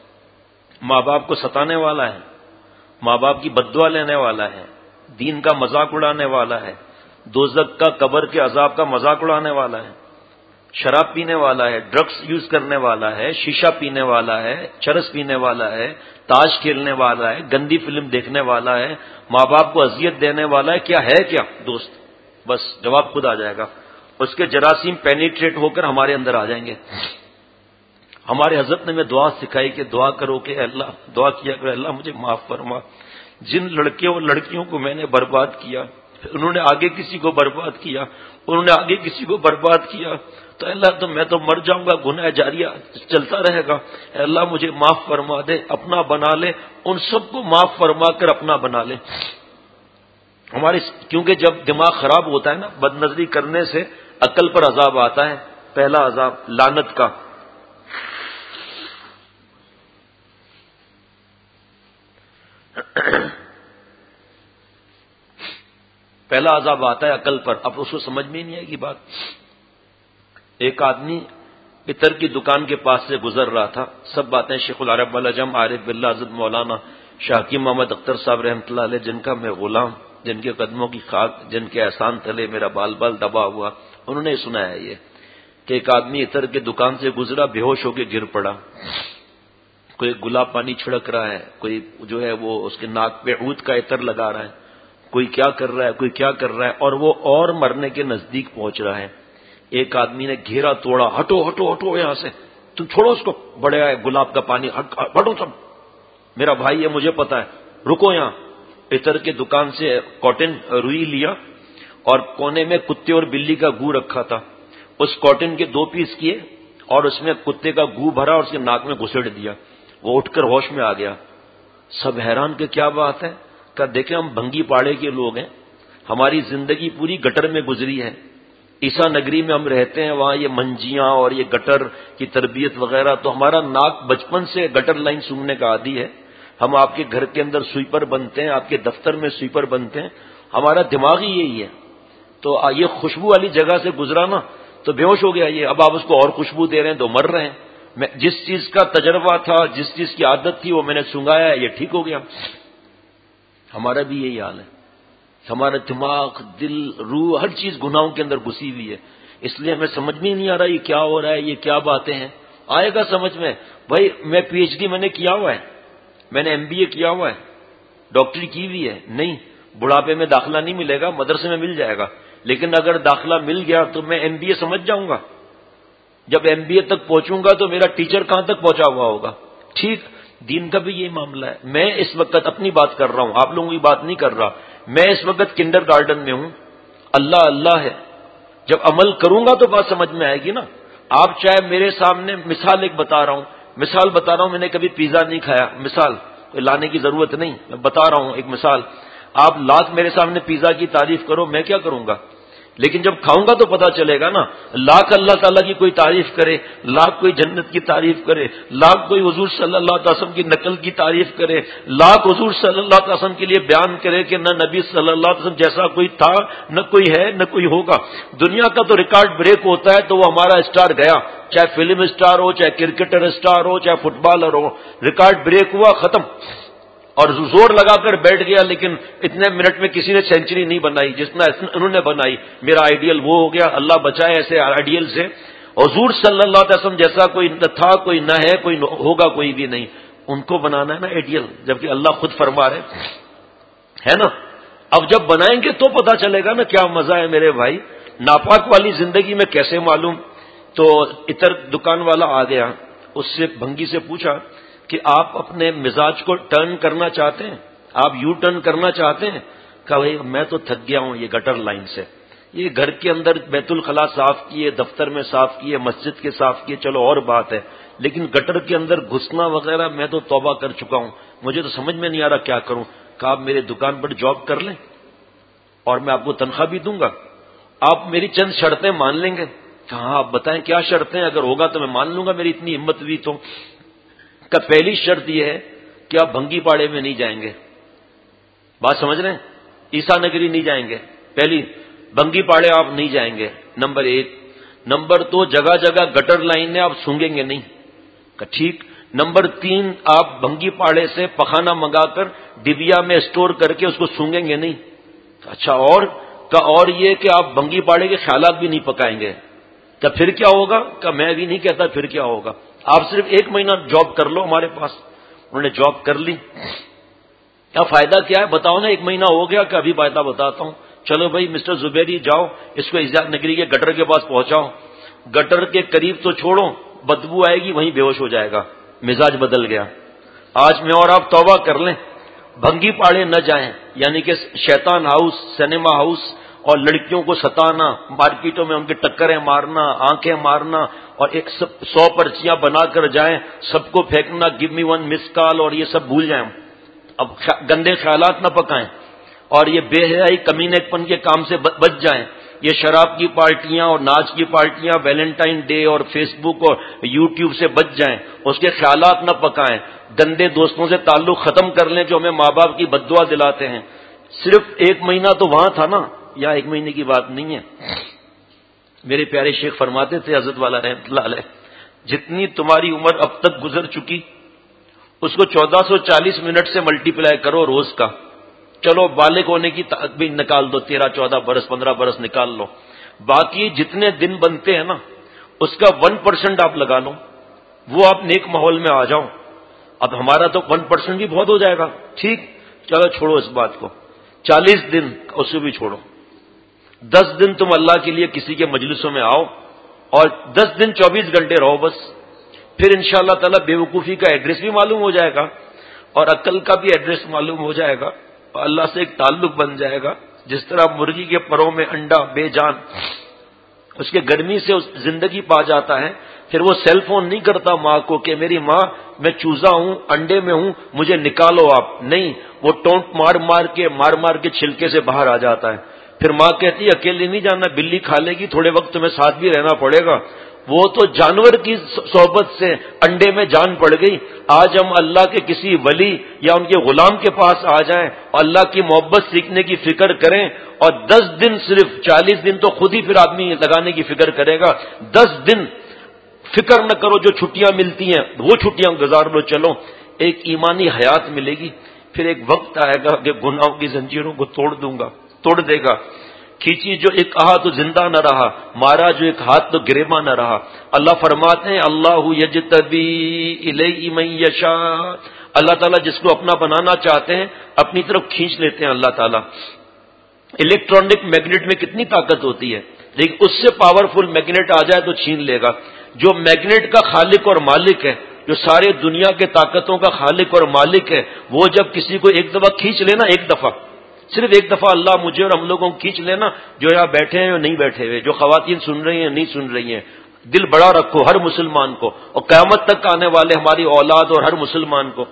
ماں باپ کو ستانے والا ہے, ماں باپ کی بددعا لینے والا ہے, دین کا مذاق اڑانے والا ہے, دوزخ کا قبر کے عذاب کا مذاق اڑانے والا ہے, شراب پینے والا ہے, ڈرگس یوز کرنے والا ہے, شیشہ پینے والا ہے, چرس پینے والا ہے, تاش کھیلنے والا ہے, گندی فلم دیکھنے والا ہے, ماں باپ کو اذیت دینے والا ہے, کیا ہے کیا دوست؟ بس جواب خود آ جائے گا. اس کے جراثیم پینیٹریٹ ہو کر ہمارے اندر آ جائیں گے. ہمارے حضرت نے میں دعا سکھائی کہ دعا کرو کہ اللہ, دعا کیا کرو اللہ مجھے معاف فرما. جن لڑکے اور لڑکیوں کو میں نے برباد کیا انہوں نے آگے کسی کو برباد کیا, انہوں نے آگے کسی کو برباد کیا, تو اللہ تو میں تو مر جاؤں گا, گناہ جاریہ چلتا رہے گا. اللہ مجھے معاف فرما دے, اپنا بنا لے, ان سب کو معاف فرما کر اپنا بنا لے. ہمارے کیونکہ جب دماغ خراب ہوتا ہے نا بد نظری کرنے سے عقل پر عذاب آتا ہے. پہلا عذاب لعنت کا. پہلا عذاب آتا ہے عقل پر، اب اس کو سمجھ میں ہی نہیں آئے گی بات. ایک آدمی عطر کی دکان کے پاس سے گزر رہا تھا. سب باتیں شیخ العرب والعجم عارف باللہ حضرت مولانا شاہ حکیم محمد اختر صاحب رحمۃ اللہ علیہ، جن کا میں غلام، جن کے قدموں کی خاک، جن کے احسان تلے میرا بال بال دبا ہوا، انہوں نے سنایا یہ کہ ایک آدمی عطر کے دکان سے گزرا، بے ہوش ہو کے گر پڑا. کوئی گلاب پانی چھڑک رہا ہے، کوئی جو ہے وہ اس کے ناک پہ عود کا عطر لگا رہا ہے، کوئی کیا کر رہا ہے، کوئی کیا کر رہا ہے، اور وہ اور مرنے کے نزدیک پہنچ رہا ہے. ایک آدمی نے گھیرا توڑا، ہٹو ہٹو ہٹو یہاں سے، تم چھوڑو اس کو، بڑے آئے گلاب کا پانی، ہٹو سب، میرا بھائی ہے مجھے پتا ہے، رکو یہاں. عطر کے دکان سے کاٹن روئی لیا اور کونے میں کتے اور بلی کا گو رکھا تھا، اس کاٹن کے 2 پیس کیے اور اس میں کتے کا گو بھرا اور اس کے ناک میں گھسڑ دیا. وہ اٹھ کر ہوش میں آ گیا. سب حیران کہ کیا بات ہے. کہ دیکھیں ہم بھنگی پاڑے کے لوگ ہیں، ہماری زندگی پوری گٹر میں گزری ہے. عیسیٰ نگری میں ہم رہتے ہیں، وہاں یہ منجیاں اور یہ گٹر کی تربیت وغیرہ، تو ہمارا ناک بچپن سے گٹر لائن سونگنے کا عادی ہے. ہم آپ کے گھر کے اندر سویپر بنتے ہیں، آپ کے دفتر میں سویپر بنتے ہیں، ہمارا دماغ ہی یہی ہے. تو یہ خوشبو والی جگہ سے گزرا نا تو بے ہوش ہو گیا یہ. اب آپ اس کو اور خوشبو دے رہے ہیں تو مر رہے ہیں. میں جس چیز کا تجربہ تھا، جس چیز کی عادت تھی، وہ میں نے سنگایا ہے، یہ ٹھیک ہو گیا. ہمارا بھی یہی حال ہے. ہمارا دماغ، دل، روح، ہر چیز گناہوں کے اندر گھسی ہوئی ہے. اس لیے ہمیں سمجھ میں نہیں آ رہا یہ کیا ہو رہا ہے، یہ کیا باتیں ہیں. آئے گا سمجھ میں. بھائی میں پی ایچ ڈی میں نے کیا ہوا ہے، میں نے ایم بی اے کیا ہوا ہے، ڈاکٹری کی ہوئی ہے، نہیں بڑھاپے میں داخلہ نہیں ملے گا، مدرسے میں مل جائے گا. لیکن اگر داخلہ مل گیا تو میں ایم بی اے سمجھ جاؤں گا. جب ایم بی اے تک پہنچوں گا تو میرا ٹیچر کہاں تک پہنچا ہوا ہوگا. ٹھیک دین کا بھی یہی معاملہ ہے. میں اس وقت اپنی بات کر رہا ہوں، آپ لوگوں کی بات نہیں کر رہا. میں اس وقت کنڈر گارڈن میں ہوں. اللہ اللہ ہے، جب عمل کروں گا تو بات سمجھ میں آئے گی نا. آپ چاہے میرے سامنے مثال ایک بتا رہا ہوں، میں نے کبھی پیزا نہیں کھایا، مثال کوئی لانے کی ضرورت نہیں، میں بتا رہا ہوں ایک مثال. آپ لاکھ میرے سامنے پیزا کی تعریف کرو، میں کیا کروں گا. لیکن جب کھاؤں گا تو پتا چلے گا نا. لاکھ اللہ تعالیٰ کی کوئی تعریف کرے، لاکھ کوئی جنت کی تعریف کرے، لاکھ کوئی حضور صلی اللہ علیہ وسلم کی نقل کی تعریف کرے، لاکھ حضور صلی اللہ علیہ وسلم کے لیے بیان کرے کہ نہ نبی صلی اللہ علیہ وسلم جیسا کوئی تھا، نہ کوئی ہے، نہ کوئی ہوگا. دنیا کا تو ریکارڈ بریک ہوتا ہے تو وہ ہمارا اسٹار گیا، چاہے فلم اسٹار ہو، چاہے کرکٹر اسٹار ہو، چاہے فٹ بالر ہو. ریکارڈ بریک ہوا، ختم، اور زور لگا کر بیٹھ گیا. لیکن اتنے منٹ میں کسی نے سینچری نہیں بنائی جتنا انہوں نے بنائی. میرا آئیڈیل وہ ہو گیا. اللہ بچائے ایسے آئیڈیل سے. حضور صلی اللہ علیہ وسلم جیسا کوئی نہ تھا، کوئی نہ ہے، کوئی ہوگا کوئی بھی نہیں. ان کو بنانا ہے نا آئیڈیل، جبکہ اللہ خود فرما رہے ہے نا. اب جب بنائیں گے تو پتا چلے گا نا کیا مزہ ہے میرے بھائی. ناپاک والی زندگی میں کیسے معلوم. تو عطر دکان والا آ گیا، اس سے بھنگی سے پوچھا کہ آپ اپنے مزاج کو ٹرن کرنا چاہتے ہیں، آپ یو ٹرن کرنا چاہتے ہیں. کہا بھائی میں تو تھک گیا ہوں یہ گٹر لائن سے. یہ گھر کے اندر بیت الخلا صاف کیے، دفتر میں صاف کیے، مسجد کے صاف کیے، چلو اور بات ہے. لیکن گٹر کے اندر گھسنا وغیرہ میں تو توبہ کر چکا ہوں، مجھے تو سمجھ میں نہیں آ رہا کیا کروں. کہا آپ میرے دکان پر جاب کر لیں اور میں آپ کو تنخواہ بھی دوں گا، آپ میری چند شرطیں مان لیں گے. کہا آپ بتائیں کیا شرطیں، اگر ہوگا تو میں مان لوں گا، میری اتنی ہمت بھی تو. کا پہلی شرط یہ ہے کہ آپ بھنگی پاڑے میں نہیں جائیں گے. بات سمجھ رہے ہیں؟ عیسیٰ نگری نہیں جائیں گے. پہلی بھنگی پاڑے آپ نہیں جائیں گے، نمبر 1. نمبر 2 جگہ جگہ گٹر لائن آپ سونگیں گے نہیں. ٹھیک. نمبر 3 آپ بھنگی پاڑے سے پخانہ منگا کر ڈبیا میں اسٹور کر کے اس کو سونگیں گے نہیں. اچھا اور یہ کہ آپ بھنگی پاڑے کے خیالات بھی نہیں پکائیں گے. تو پھر کیا ہوگا؟ کہ میں بھی نہیں کہتا پھر کیا ہوگا، آپ صرف 1 مہینہ جاب کر لو ہمارے پاس. انہوں نے جاب کر لی. کیا فائدہ کیا ہے بتاؤ نا. 1 مہینہ ہو گیا کہ ابھی فائدہ بتاتا ہوں. چلو بھائی مسٹر زبیری جاؤ اس کو عیسیٰ نگری کے گٹر کے پاس پہنچاؤ. گٹر کے قریب تو چھوڑو، بدبو آئے گی وہیں بے ہوش ہو جائے گا. مزاج بدل گیا. آج میں اور آپ توبہ کر لیں، بھنگی پاڑے نہ جائیں. یعنی کہ شیطان ہاؤس، سنیما ہاؤس اور لڑکیوں کو ستانا، مارکیٹوں میں ان کے ٹکریں مارنا، آنکھیں مارنا، اور 100 پرچیاں بنا کر جائیں، سب کو پھینکنا، گیو می 1 مس کال، اور یہ سب بھول جائیں. اب گندے خیالات نہ پکائیں اور یہ بے حیائی کمینے پن کے کام سے بچ جائیں. یہ شراب کی پارٹیاں اور ناچ کی پارٹیاں، ویلنٹائن ڈے اور فیس بک اور یوٹیوب سے بچ جائیں. اس کے خیالات نہ پکائیں. گندے دوستوں سے تعلق ختم کر لیں جو ہمیں ماں باپ کی بد دعا دلاتے ہیں. صرف 1 مہینہ تو وہاں تھا نا، یا 1 مہینے کی بات نہیں ہے. میرے پیارے شیخ فرماتے تھے حضرت والا رحمۃ اللہ علیہ، جتنی تمہاری عمر اب تک گزر چکی اس کو 1440 منٹ سے ملٹی پلائی کرو روز کا. چلو بالغ ہونے کی بھی نکال دو، 13-14 برس 15 برس نکال لو. باقی جتنے دن بنتے ہیں نا اس کا 1% آپ لگا لو، وہ آپ نیک ماحول میں آ جاؤ. اب ہمارا تو 1% بھی بہت ہو جائے گا. ٹھیک، چلو چھوڑو اس بات کو. 40 دن اس کو بھی چھوڑو. 10 دن تم اللہ کے لیے کسی کے مجلسوں میں آؤ اور 10 دن 24 گھنٹے رہو بس. پھر انشاءاللہ تعالی بے وقوفی کا ایڈریس بھی معلوم ہو جائے گا اور عقل کا بھی ایڈریس معلوم ہو جائے گا اور اللہ سے ایک تعلق بن جائے گا. جس طرح مرغی کے پروں میں انڈا بے جان اس کے گرمی سے زندگی پا جاتا ہے، پھر وہ سیل فون نہیں کرتا ماں کو کہ میری ماں میں چوزا ہوں، انڈے میں ہوں، مجھے نکالو آپ. نہیں، وہ ٹونٹ مار مار کے چھلکے سے باہر آ جاتا ہے. پھر ماں کہتی ہے اکیلے نہیں جانا، بلی کھا لے گی، تھوڑے وقت تمہیں ساتھ بھی رہنا پڑے گا. وہ تو جانور کی صحبت سے انڈے میں جان پڑ گئی. آج ہم اللہ کے کسی ولی یا ان کے غلام کے پاس آ جائیں اور اللہ کی محبت سیکھنے کی فکر کریں اور 10 دن صرف 40 دن تو خود ہی پھر آدمی لگانے کی فکر کرے گا. 10 دن فکر نہ کرو، جو چھٹیاں ملتی ہیں وہ چھٹیاں گزار لو. چلو ایک ایمانی حیات ملے گی. پھر ایک وقت آئے گا کہ گناہوں کی زنجیروں کو توڑ دے گا. کھینچی جو ایک ہاتھ تو زندہ نہ رہا، مارا جو ایک ہاتھ تو گریباں نہ رہا. اللہ فرماتے ہیں اللہ یجتبی الیہ من یشاء، اللہ تعالیٰ جس کو اپنا بنانا چاہتے ہیں اپنی طرف کھینچ لیتے ہیں. اللہ تعالیٰ الیکٹرانک میگنیٹ میں کتنی طاقت ہوتی ہے، لیکن اس سے پاورفل میگنیٹ آ جائے تو چھین لے گا. جو میگنیٹ کا خالق اور مالک ہے، جو سارے دنیا کے طاقتوں کا خالق اور مالک ہے، وہ جب کسی کو ایک دفعہ کھینچ لینا، ایک دفعہ صرف ایک دفعہ اللہ مجھے اور ہم لوگوں کو کھینچ لینا، جو یہاں بیٹھے ہیں اور نہیں بیٹھے ہوئے، جو خواتین سن رہی ہیں نہیں سن رہی ہیں، دل بڑا رکھو ہر مسلمان کو اور قیامت تک آنے والے ہماری اولاد اور ہر مسلمان کو.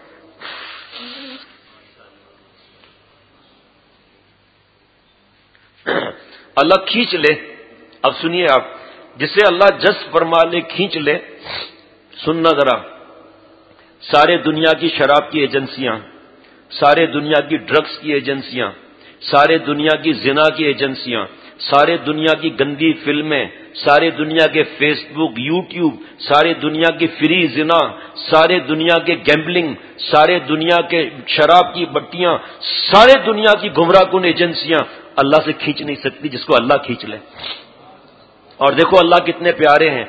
اللہ کھینچ لے. اب سنیے آپ، جسے اللہ جذب فرما لے، کھینچ لے. سننا ذرا، سارے دنیا کی شراب کی ایجنسیاں، سارے دنیا کی ڈرگس کی ایجنسیاں، سارے دنیا کی زنا کی ایجنسیاں، سارے دنیا کی گندی فلمیں، سارے دنیا کے فیس بک، یوٹیوب، سارے دنیا کی فری زنا، سارے دنیا کے گیمبلنگ، سارے دنیا کے شراب کی بٹیاں، سارے دنیا کی گمراہ کن ایجنسیاں اللہ سے کھینچ نہیں سکتی جس کو اللہ کھینچ لے. اور دیکھو اللہ کتنے پیارے ہیں.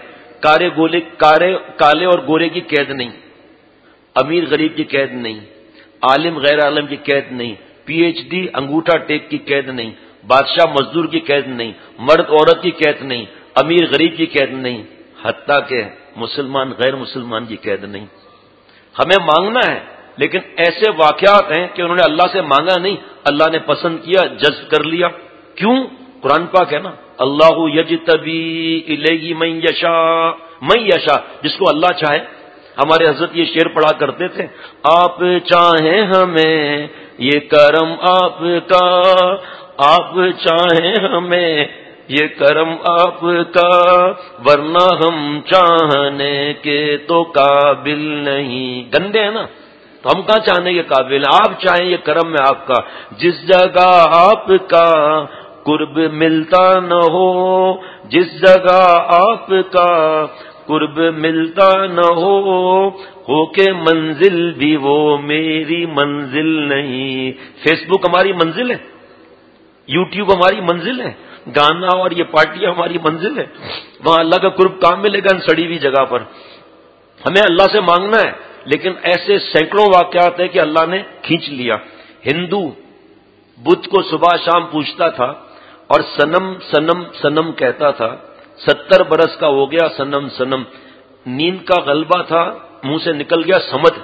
کالے اور گورے کی قید نہیں، امیر غریب کی قید نہیں، عالم غیر عالم کی قید نہیں، پی ایچ ڈی انگوٹھا ٹیک کی قید نہیں، بادشاہ مزدور کی قید نہیں، مرد عورت کی قید نہیں، امیر غریب کی قید نہیں، حتیٰ کہ مسلمان غیر مسلمان کی قید نہیں. ہمیں مانگنا ہے، لیکن ایسے واقعات ہیں کہ انہوں نے اللہ سے مانگا نہیں، اللہ نے پسند کیا، جذب کر لیا. کیوں؟ قرآن پاک ہے نا، اللہ یجتبی الیہ من یشاء، جس کو اللہ چاہے. ہمارے حضرت یہ شعر پڑھا کرتے تھے، آپ چاہیں ہمیں یہ کرم آپ کا، آپ چاہیں ہمیں یہ کرم آپ کا، ورنہ ہم چاہنے کے تو قابل نہیں. گندے ہیں نا، تو ہم کہاں چاہنے کے قابل ہیں؟ آپ چاہیں یہ کرم ہے آپ کا. جس جگہ آپ کا قرب ملتا نہ ہو، جس جگہ آپ کا قرب ملتا نہ ہو کہ منزل بھی وہ میری منزل نہیں. فیس بک ہماری منزل ہے، یوٹیوب ہماری منزل ہے، گانا اور یہ پارٹیاں ہماری منزل ہے. وہاں اللہ کا قرب کام ملے گا ان سڑی ہوئی جگہ پر. ہمیں اللہ سے مانگنا ہے، لیکن ایسے سینکڑوں واقعات ہیں کہ اللہ نے کھینچ لیا. ہندو بدھ کو صبح شام پوچھتا تھا اور سنم سنم سنم کہتا تھا. 70 برس کا ہو گیا سنم سنم. نیند کا غلبہ تھا، منہ سے نکل گیا سمجھ.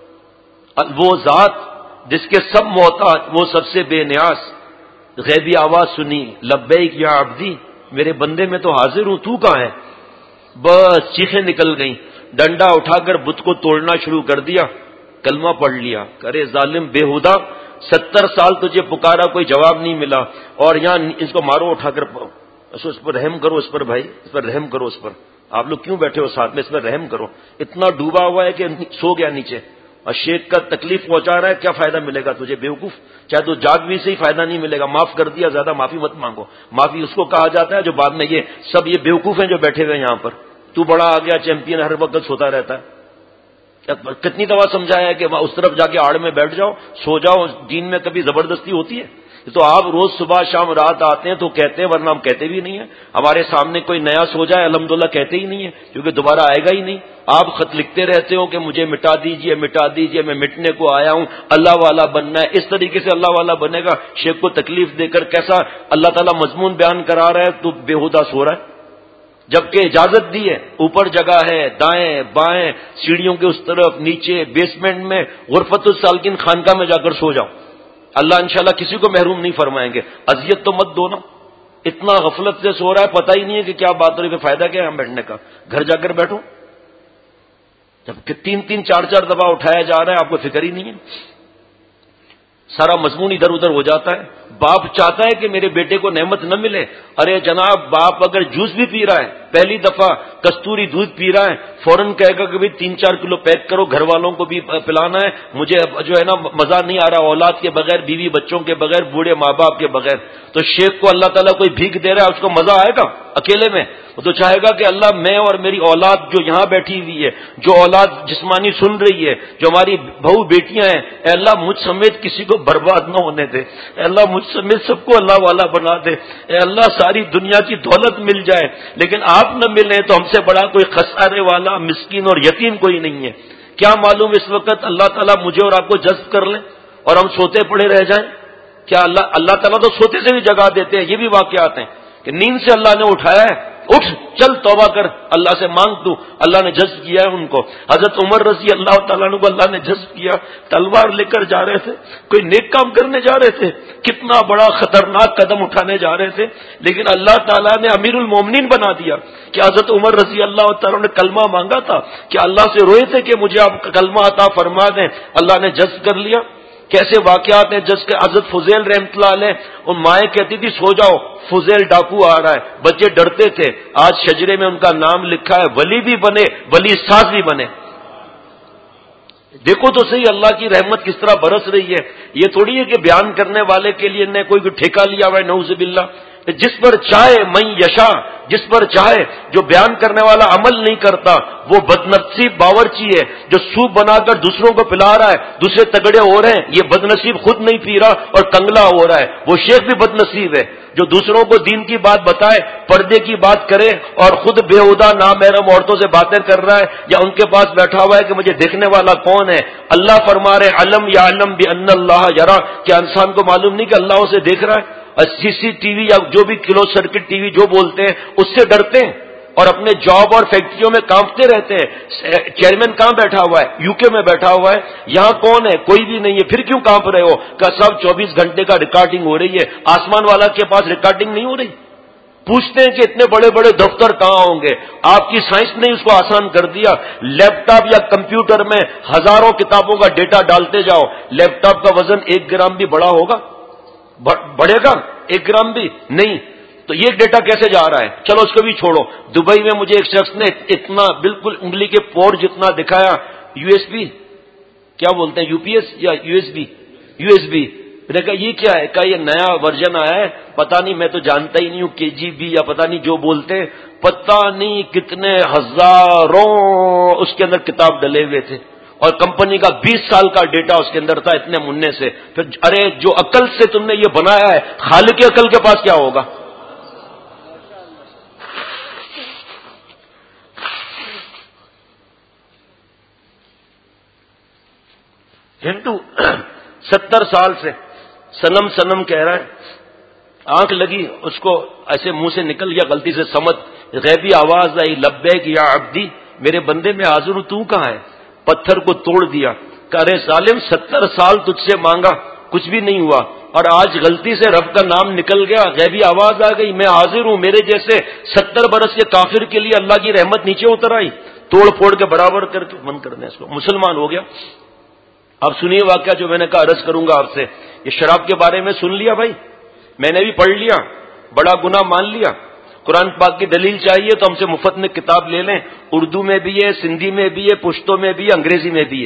وہ ذات جس کے سب محتاج، وہ سب سے بے نیاز. غیبی آواز سنی، لبیک یا عبدی، میرے بندے میں تو حاضر ہوں، تو کہاں ہے؟ بس چیخیں نکل گئیں. ڈنڈا اٹھا کر بت کو توڑنا شروع کر دیا. کلمہ پڑھ لیا. کرے ظالم بےہودہ، 70 سال تجھے پکارا کوئی جواب نہیں ملا، اور یہاں اس کو مارو اٹھا کر. اس پر رحم کرو، اس پر بھائی، اس پر رحم کرو. اس پر آپ لوگ کیوں بیٹھے ہو ساتھ میں؟ اس پر رحم کرو. اتنا ڈوبا ہوا ہے کہ سو گیا نیچے. اور شیخ کا تکلیف پہنچا رہا ہے، کیا فائدہ ملے گا تجھے بیوقوف؟ چاہے تو جاگ بھی سے ہی فائدہ نہیں ملے گا، معاف کر دیا، زیادہ معافی مت مانگو۔ معافی اس کو کہا جاتا ہے جو بعد میں یہ سب یہ بیوقوف ہیں جو بیٹھے ہوئے یہاں پر، تو بڑا آ گیا چیمپئن ہر وقت سوتا رہتا ہے۔ کتنی دفعہ سمجھایا ہے کہ اس طرف جا کے آڑ میں بیٹھ جاؤ، سو جاؤ، دین میں کبھی زبردستی ہوتی ہے؟ تو آپ روز صبح شام رات آتے ہیں تو کہتے ہیں، ورنہ ہم کہتے بھی نہیں ہیں۔ ہمارے سامنے کوئی نیا سو جائے الحمدللہ کہتے ہی نہیں ہے، کیونکہ دوبارہ آئے گا ہی نہیں۔ آپ خط لکھتے رہتے ہو کہ مجھے مٹا دیجئے مٹا دیجئے، میں مٹنے کو آیا ہوں، اللہ والا بننا ہے۔ اس طریقے سے اللہ والا بنے گا؟ شیخ کو تکلیف دے کر کیسا اللہ تعالیٰ مضمون بیان کرا رہا ہے تو بےہودہ سو رہا ہے، جبکہ اجازت دی ہے، اوپر جگہ ہے، دائیں بائیں، سیڑھیوں کے اس طرف، نیچے بیسمنٹ میں، غرفت السالکین خانقاہ میں جا کر سو جاؤ، اللہ انشاءاللہ کسی کو محروم نہیں فرمائیں گے۔ اذیت تو مت دو نا، اتنا غفلت سے سو رہا ہے، پتہ ہی نہیں ہے کہ کیا بات ہو رہی ہے، فائدہ کیا ہے ہم بیٹھنے کا؟ گھر جا کر بیٹھو۔ جب تین تین چار چار دفعہ اٹھایا جا رہا ہے، آپ کو فکر ہی نہیں ہے، سارا مضمون ادھر ادھر ہو جاتا ہے۔ باپ چاہتا ہے کہ میرے بیٹے کو نعمت نہ ملے، ارے جناب باپ اگر جوس بھی پی رہا ہے، پہلی دفعہ کستوری دودھ پی رہا ہے، فوراً کہے گا کہ 3-4 کلو پیک کرو، گھر والوں کو بھی پلانا ہے، مجھے جو ہے نا مزہ نہیں آ رہا اولاد کے بغیر، بیوی بچوں کے بغیر، بوڑھے ماں باپ کے بغیر۔ تو شیخ کو اللہ تعالیٰ کوئی بھیک دے رہا ہے، اس کو مزہ آئے گا اکیلے میں؟ وہ تو چاہے گا کہ اللہ میں اور میری اولاد جو یہاں بیٹھی ہوئی ہے، جو اولاد جسمانی سن رہی ہے، جو ہماری بہو بیٹیاں ہیں، اے اللہ مجھ سمیت کسی کو برباد نہ ہونے دے، اے اللہ مجھ سمیت سب کو اللہ والا بنا دے، اے اللہ ساری دنیا کی دولت مل جائے لیکن آپ نہ ملیں تو ہم سے بڑا کوئی خسارے والا مسکین اور یتیم کوئی نہیں ہے۔ کیا معلوم اس وقت اللہ تعالیٰ مجھے اور آپ کو جذب کر لیں اور ہم سوتے پڑے رہ جائیں؟ کیا اللہ تعالیٰ تو سوتے سے بھی جگا دیتے ہیں، یہ بھی واقعات ہیں کہ نیند سے اللہ نے اٹھایا ہے، اٹھ چل توبہ کر، اللہ سے مانگ، تو اللہ نے جذب کیا ہے ان کو۔ حضرت عمر رضی اللہ تعالیٰ عنہ کو اللہ نے جذب کیا، تلوار لے کر جا رہے تھے، کوئی نیک کام کرنے جا رہے تھے، کتنا بڑا خطرناک قدم اٹھانے جا رہے تھے، لیکن اللہ تعالیٰ نے امیر المومنین بنا دیا کہ حضرت عمر رضی اللہ تعالیٰ نے کلمہ مانگا تھا کہ اللہ سے روئے تھے کہ مجھے آپ کلمہ عطا فرما دیں، اللہ نے جذب کر لیا۔ کیسے واقعات ہیں جس کے حضرت فضیل رحمۃ اللہ علیہ، ان مائیں کہتی تھی سو جاؤ فضیل ڈاکو آ رہا ہے، بچے ڈرتے تھے، آج شجرے میں ان کا نام لکھا ہے، ولی بھی بنے ولی ساز بھی بنے۔ دیکھو تو صحیح اللہ کی رحمت کس طرح برس رہی ہے۔ یہ تھوڑی ہے کہ بیان کرنے والے کے لیے نے کوئی ٹھیکہ لیا ہوا ہے، نعوذ باللہ۔ جس پر چاہے من یشا، جس پر چاہے، جو بیان کرنے والا عمل نہیں کرتا وہ بدنصیب باورچی ہے، جو سوپ بنا کر دوسروں کو پلا رہا ہے، دوسرے تگڑے ہو رہے ہیں، یہ بدنصیب خود نہیں پی رہا اور کنگلا ہو رہا ہے، وہ شیخ بھی بدنصیب ہے جو دوسروں کو دین کی بات بتائے، پردے کی بات کرے اور خود بےہودہ نامحرم عورتوں سے باتیں کر رہا ہے، یا ان کے پاس بیٹھا ہوا ہے کہ مجھے دیکھنے والا کون ہے۔ اللہ فرما رہے علم یعلم بان اللہ یرا، کہ انسان کو معلوم نہیں کہ اللہ اسے دیکھ رہا ہے؟ CCTV یا جو بھی کلوز سرکٹ ٹی وی جو بولتے ہیں اس سے ڈرتے ہیں اور اپنے جاب اور فیکٹریوں میں کانپتے رہتے ہیں۔ چیئرمین کہاں بیٹھا ہوا ہے؟ UK میں بیٹھا ہوا ہے، یہاں کون ہے؟ کوئی بھی نہیں ہے، پھر کیوں کانپ رہے ہو؟ کہ سب 24 گھنٹے کا ریکارڈنگ ہو رہی ہے، آسمان والا کے پاس ریکارڈنگ نہیں ہو رہی؟ پوچھتے ہیں کہ اتنے بڑے بڑے دفتر کہاں ہوں گے؟ آپ کی سائنس نے اس کو آسان کر دیا، لیپ ٹاپ یا کمپیوٹر میں ہزاروں کتابوں کا ڈیٹا ڈالتے جاؤ، لیپ ٹاپ کا وزن 1 گرام بھی بڑا ہوگا؟ بڑھے گا 1 گرام بھی نہیں؟ تو یہ ڈیٹا کیسے جا رہا ہے؟ چلو اس کو بھی چھوڑو۔ دبئی میں مجھے ایک شخص نے اتنا بالکل انگلی کے پور جتنا دکھایا، USB کیا بولتے ہیں، UPS یا USB؟ میں نے کہا یہ کیا ہے؟ کہا یہ نیا ورژن آیا ہے، پتہ نہیں، میں تو جانتا ہی نہیں ہوں، KGB یا پتہ نہیں جو بولتے ہیں، پتہ نہیں کتنے ہزاروں اس کے اندر کتاب ڈلے ہوئے تھے اور کمپنی کا 20 سال کا ڈیٹا اس کے اندر تھا، اتنے مننے سے۔ پھر ارے جو عقل سے تم نے یہ بنایا ہے، خالق عقل کے پاس کیا ہوگا؟ ہندو 70 سال سے سنم سنم کہہ رہا ہے، آنکھ لگی اس کو ایسے منہ سے نکل گیا غلطی سے سمجھ، غیبی آواز آئی لبیک یا عبدی، میرے بندے میں حاضر ہوں، تو کہاں ہے؟ پتھر کو توڑ دیا، کہ ارے ظالم 70 سال تجھ سے مانگا کچھ بھی نہیں ہوا اور آج غلطی سے رب کا نام نکل گیا، غیبی آواز آ گئی، میں حاضر ہوں، میرے جیسے 70 برس کے کافر کے لیے اللہ کی رحمت نیچے اتر آئی، توڑ پھوڑ کے برابر کر کے بند کر دیں اس کو، مسلمان ہو گیا۔ اب سنیے واقعہ جو میں نے کہا عرض کروں گا آپ سے۔ یہ شراب کے بارے میں سن لیا بھائی، میں نے بھی پڑھ لیا، بڑا گناہ مان لیا، قرآن پاک کی دلیل چاہیے تو ہم سے مفت میں کتاب لے لیں، اردو میں بھی ہے، سندھی میں بھی ہے، پشتو میں بھی ہے، انگریزی میں بھی ہے۔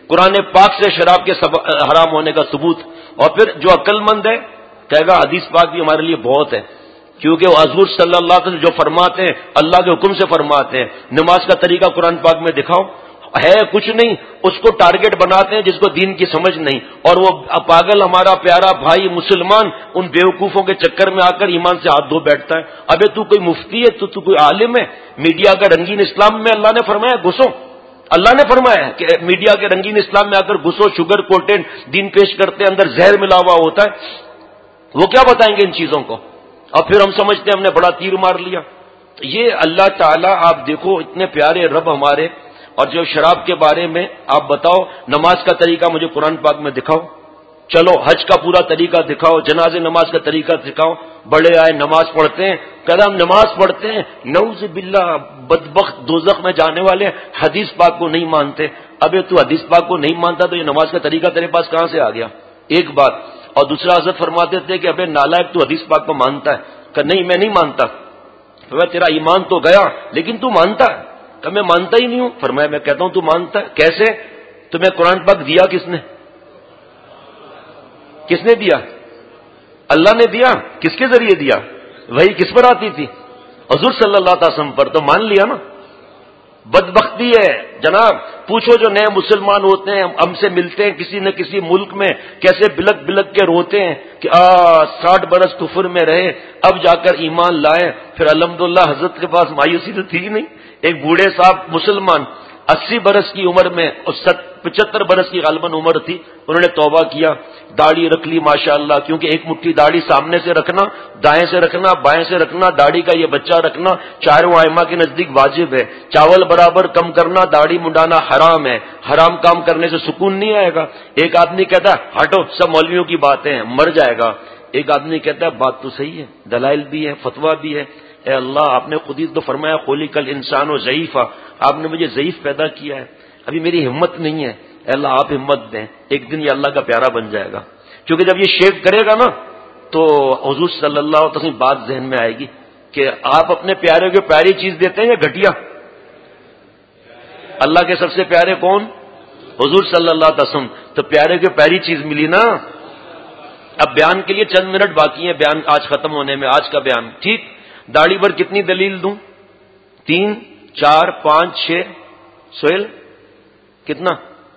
قرآن پاک سے شراب کے حرام ہونے کا ثبوت. اور پھر جو عقل مند ہے کہے گا حدیث پاک بھی ہمارے لیے بہت ہے، کیونکہ وہ حضور صلی اللہ علیہ وسلم جو فرماتے ہیں اللہ کے حکم سے فرماتے ہیں. نماز کا طریقہ قرآن پاک میں دکھاؤ، ہے کچھ نہیں، اس کو ٹارگٹ بناتے ہیں جس کو دین کی سمجھ نہیں. اور وہ پاگل ہمارا پیارا بھائی مسلمان ان بیوقوفوں کے چکر میں آ کر ایمان سے ہاتھ دھو بیٹھتا ہے. ابے تو کوئی مفتی ہے، تو کوئی عالم ہے؟ میڈیا کا رنگین اسلام میں اللہ نے فرمایا گھسو. اللہ نے فرمایا کہ میڈیا کے رنگین اسلام میں آ کر گھسو، شوگر کوٹڈ دین پیش کرتے ہیں، اندر زہر ملا ہوا ہوتا ہے. وہ کیا بتائیں گے ان چیزوں کو؟ اور پھر ہم سمجھتے ہیں ہم نے بڑا تیر مار لیا. تو یہ اللہ تعالیٰ آپ دیکھو اتنے پیارے رب ہمارے. اور جو شراب کے بارے میں آپ بتاؤ نماز کا طریقہ مجھے قرآن پاک میں دکھاؤ. چلو حج کا پورا طریقہ دکھاؤ، جنازے نماز کا طریقہ دکھاؤ. بڑے آئے نماز پڑھتے ہیں، کہا ہم نماز پڑھتے ہیں، نعوذ باللہ بدبخت دوزخ میں جانے والے حدیث پاک کو نہیں مانتے. ابے تو حدیث پاک کو نہیں مانتا تو یہ نماز کا طریقہ تیرے پاس کہاں سے آ گیا؟ ایک بات. اور دوسرا حضرت فرماتے تھے کہ ابے نالائق تو حدیث پاک کو مانتا ہے. کہ نہیں میں نہیں مانتا. تیرا ایمان تو گیا لیکن تو مانتا ہے. کہ میں مانتا ہی نہیں ہوں. فرمایا میں کہتا ہوں تو مانتا ہے. کیسے؟ تمہیں قرآن پاک دیا کس نے؟ کس نے دیا؟ اللہ نے دیا. کس کے ذریعے دیا؟ وہی کس پر آتی تھی؟ حضور صلی اللہ علیہ وسلم پر. تو مان لیا نا. بدبختی ہے جناب. پوچھو جو نئے مسلمان ہوتے ہیں ہم سے ملتے ہیں کسی نہ کسی ملک میں کیسے بلک بلک کے روتے ہیں کہ 60 برس کفر میں رہے اب جا کر ایمان لائے. پھر الحمدللہ حضرت کے پاس مایوسی تو تھی ہی نہیں. ایک بوڑھے صاحب مسلمان 80 برس کی عمر میں اور 75 برس کی غالباً عمر تھی، انہوں نے توبہ کیا، داڑھی رکھ لی ماشاءاللہ. کیونکہ ایک مٹھی داڑھی سامنے سے رکھنا، دائیں سے رکھنا، بائیں سے رکھنا، داڑھی کا یہ بچہ رکھنا چاروں ائمہ کے نزدیک واجب ہے. چاول برابر کم کرنا، داڑھی منڈانا حرام ہے. حرام کام کرنے سے سکون نہیں آئے گا. ایک آدمی کہتا ہے ہٹو سب مولویوں کی باتیں ہیں مر جائے گا. ایک آدمی کہتا ہے بات تو صحیح ہے، دلائل بھی ہے، فتویٰ بھی ہے. اے اللہ آپ نے خود ہی تو فرمایا خلق الانسان ضعیفا، آپ نے مجھے ضعیف پیدا کیا ہے، ابھی میری ہمت نہیں ہے. اے اللہ آپ ہمت دیں، ایک دن یہ اللہ کا پیارا بن جائے گا. کیونکہ جب یہ شیو کرے گا نا تو حضور صلی اللہ علیہ وسلم بات ذہن میں آئے گی کہ آپ اپنے پیارے کو پیاری چیز دیتے ہیں یا گھٹیا؟ اللہ کے سب سے پیارے کون؟ حضور صلی اللہ علیہ وسلم. تو پیارے کو پیاری چیز ملی نا. اب بیان کے لیے چند منٹ باقی ہیں بیان آج ختم ہونے میں. آج کا بیان ٹھیک. داڑھی پر کتنی دلیل دوں؟ 3 4 5 6 سہیل کتنا؟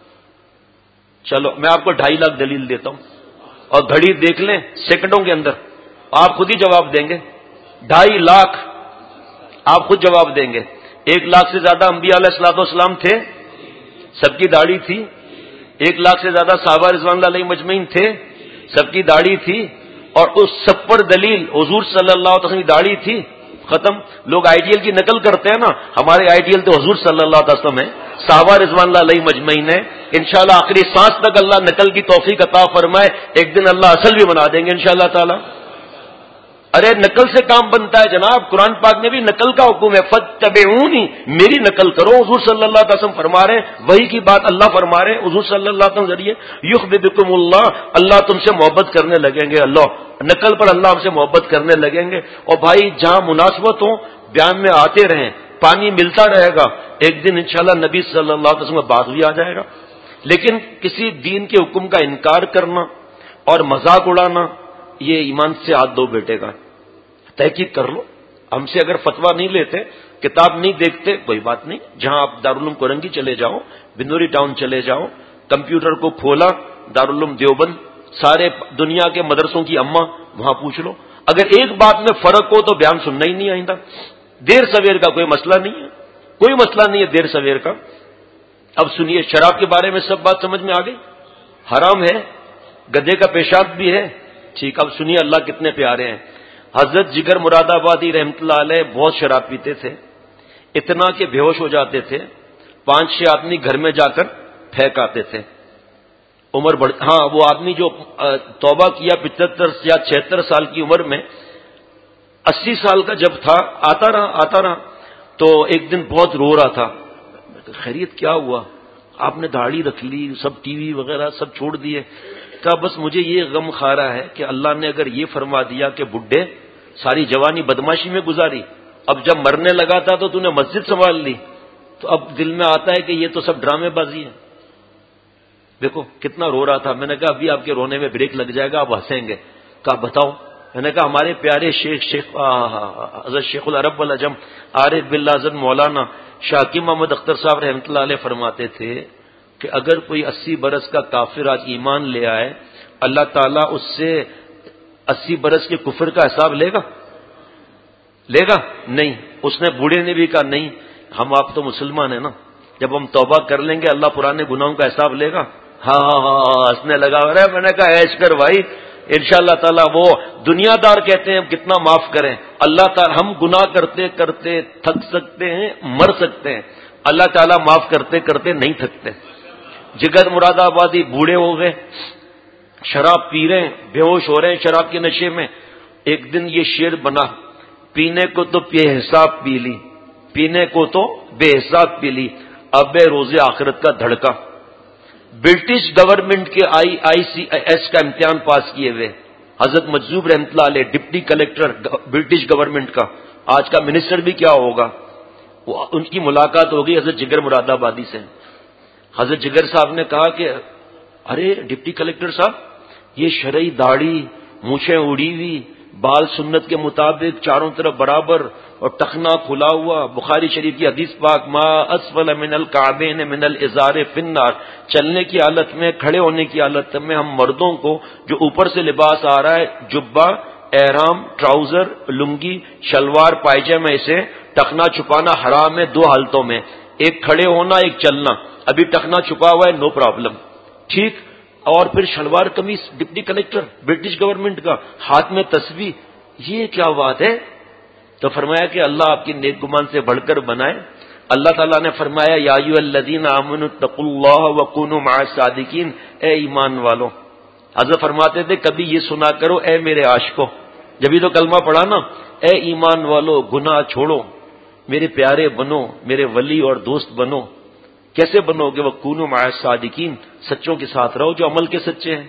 چلو میں آپ کو 2.5 لاکھ دلیل دیتا ہوں اور گھڑی دیکھ لیں سیکنڈوں کے اندر آپ خود ہی جواب دیں گے. 2.5 لاکھ آپ خود جواب دیں گے. 1 لاکھ سے زیادہ انبیاء علیہ الصلوۃ والسلام تھے، سب کی داڑھی تھی. 1 لاکھ سے زیادہ صحابہ رضوان اللہ علیہم اجمعین تھے، سب کی داڑھی تھی. اور اس سب پر دلیل حضور صلی اللہ علیہ وسلم کی داڑھی تھی. ختم. لوگ آئیڈیل کی نقل کرتے ہیں نا، ہمارے آئیڈیل تو حضور صلی اللہ علیہ وسلم ہے، صحابہ رضوان اللہ علیہم اجمعین ہے. انشاءاللہ آخری سانس تک اللہ نقل کی توفیق عطا فرمائے. ایک دن اللہ اصل بھی بنا دیں گے انشاءاللہ تعالی. ارے نقل سے کام بنتا ہے جناب. قرآن پاک میں بھی نقل کا حکم ہے، فاتبعونی، میری نقل کرو. حضور صلی اللہ علیہ وسلم فرما رہے ہیں، وہی کی بات اللہ فرما رہے ہیں حضور صلی اللہ علیہ وسلم ذریعے. یحببکم اللہ، اللہ تم سے محبت کرنے لگیں گے. اللہ نقل پر اللہ ہم سے محبت کرنے لگیں گے. اور بھائی جہاں مناسبت ہو بیان میں آتے رہیں، پانی ملتا رہے گا. ایک دن انشاءاللہ نبی صلی اللہ علیہ وسلم کا بات بھی آ جائے گا. لیکن کسی دین کے حکم کا انکار کرنا اور مذاق اڑانا یہ ایمان سے ہاتھ دھو بیٹے گا. تحقیق کر لو. ہم سے اگر فتویٰ نہیں لیتے، کتاب نہیں دیکھتے، کوئی بات نہیں. جہاں آپ دارالعلوم کورنگی چلے جاؤ، بنوری ٹاؤن چلے جاؤ، کمپیوٹر کو کھولا دارالعلوم دیوبند، سارے دنیا کے مدرسوں کی اماں وہاں پوچھ لو. اگر ایک بات میں فرق ہو تو بیان سننا ہی نہیں آئندہ. دیر سویر کا کوئی مسئلہ نہیں ہے، کوئی مسئلہ نہیں ہے دیر سویر کا. اب سنیے، شراب کے بارے میں سب بات سمجھ میں آ گئی. حرام ہے، گدھے کا پیشاب بھی ہے. ٹھیک. اب سنیے اللہ کتنے پیارے ہیں. حضرت جگر مراد آبادی رحمۃ اللہ علیہ بہت شراب پیتے تھے، اتنا کہ بے ہوش ہو جاتے تھے. 5-6 آدمی گھر میں جا کر پھینک آتے تھے. عمر بڑھ ہاں وہ آدمی جو توبہ کیا 75 یا 76 سال کی عمر میں، 80 سال کا جب تھا آتا رہا تو ایک دن بہت رو رہا تھا. خیریت کیا ہوا؟ آپ نے داڑھی رکھ لی، سب ٹی وی وغیرہ سب چھوڑ دیے. کہا بس مجھے یہ غم خارا ہے کہ اللہ نے اگر یہ فرما دیا کہ بڈھے ساری جوانی بدماشی میں گزاری، اب جب مرنے لگا تھا تو نے مسجد سنبھال لی، تو اب دل میں آتا ہے کہ یہ تو سب ڈرامے بازی ہے. دیکھو کتنا رو رہا تھا. میں نے کہا ابھی آپ کے رونے میں بریک لگ جائے گا, آپ ہنسیں گے. کہا بتاؤ. میں نے کہا ہمارے پیارے حضرت شیخ العرب والعجم عارف باللہ حضرت مولانا شاکی محمد اختر صاحب رحمۃ اللہ علیہ فرماتے تھے کہ اگر کوئی 80 برس کا کافر آج ایمان لے آئے, اللہ تعالیٰ اس سے 80 برس کے کفر کا حساب لے گا؟ نہیں. اس نے بوڑھے نے بھی کہا نہیں, ہم آپ تو مسلمان ہیں نا, جب ہم توبہ کر لیں گے اللہ پرانے گناہوں کا حساب لے گا. ہاں ہنسنے لگا. میں نے کہا ایش کر بھائی, انشاءاللہ تعالیٰ وہ دنیا دار کہتے ہیں کتنا معاف کریں. اللہ تعالیٰ ہم گناہ کرتے کرتے تھک سکتے ہیں, مر سکتے ہیں, اللہ تعالیٰ معاف کرتے کرتے نہیں تھکتے. جگر مراد آبادی بوڑھے ہو گئے, شراب پی رہے ہیں, بے ہوش ہو رہے ہیں شراب کے نشے میں. ایک دن یہ شعر بنا, پینے کو تو بے حساب پی لی, پینے کو تو بے حساب پی لی, اب روز آخرت کا دھڑکا. برٹش گورنمنٹ کے ICS کا امتحان پاس کیے ہوئے حضرت مجذوب رحمۃ اللہ علیہ, ڈپٹی کلیکٹر برٹش گورنمنٹ کا, آج کا منسٹر بھی کیا ہوگا, ان کی ملاقات ہوگی حضرت جگر مراد آبادی سے. حضرت جگر صاحب نے کہا کہ ارے ڈپٹی کلیکٹر صاحب, یہ شرعی داڑھی, مونچھیں اڑی ہوئی, بال سنت کے مطابق چاروں طرف برابر اور ٹخنا کھلا ہوا, بخاری شریف کی حدیث پاک ما اسفل من الکعبین من الازار فی النار, چلنے کی حالت میں, کھڑے ہونے کی حالت میں ہم مردوں کو جو اوپر سے لباس آ رہا ہے, جبہ, احرام, ٹراؤزر, لنگی, شلوار, پائجامے, سے ٹخنا چھپانا حرام ہے 2 حالتوں میں, ایک کھڑے ہونا, ایک چلنا. ابھی ٹخنا چھپا ہوا ہے, نو پرابلم, ٹھیک. اور پھر shalwar kameez, deputy collector British government کا, ہاتھ میں تسبیح, یہ کیا بات ہے؟ تو فرمایا کہ اللہ آپ کی نیک گمان سے بڑھ کر بنائے. اللہ تعالیٰ نے فرمایا یا ایھا الذین آمنوا اتقوا اللہ وکونوا مع الصادقین, اے ایمان والو. حضرت فرماتے تھے کبھی یہ سنا کرو اے میرے عاشقو, جبھی تو کلمہ پڑھا نا, اے ایمان والو گناہ چھوڑو, میرے پیارے بنو, میرے ولی اور دوست بنو. کیسے بنو گے؟ وکونوا مع الصادقین, سچوں کے ساتھ رہو جو عمل کے سچے ہیں.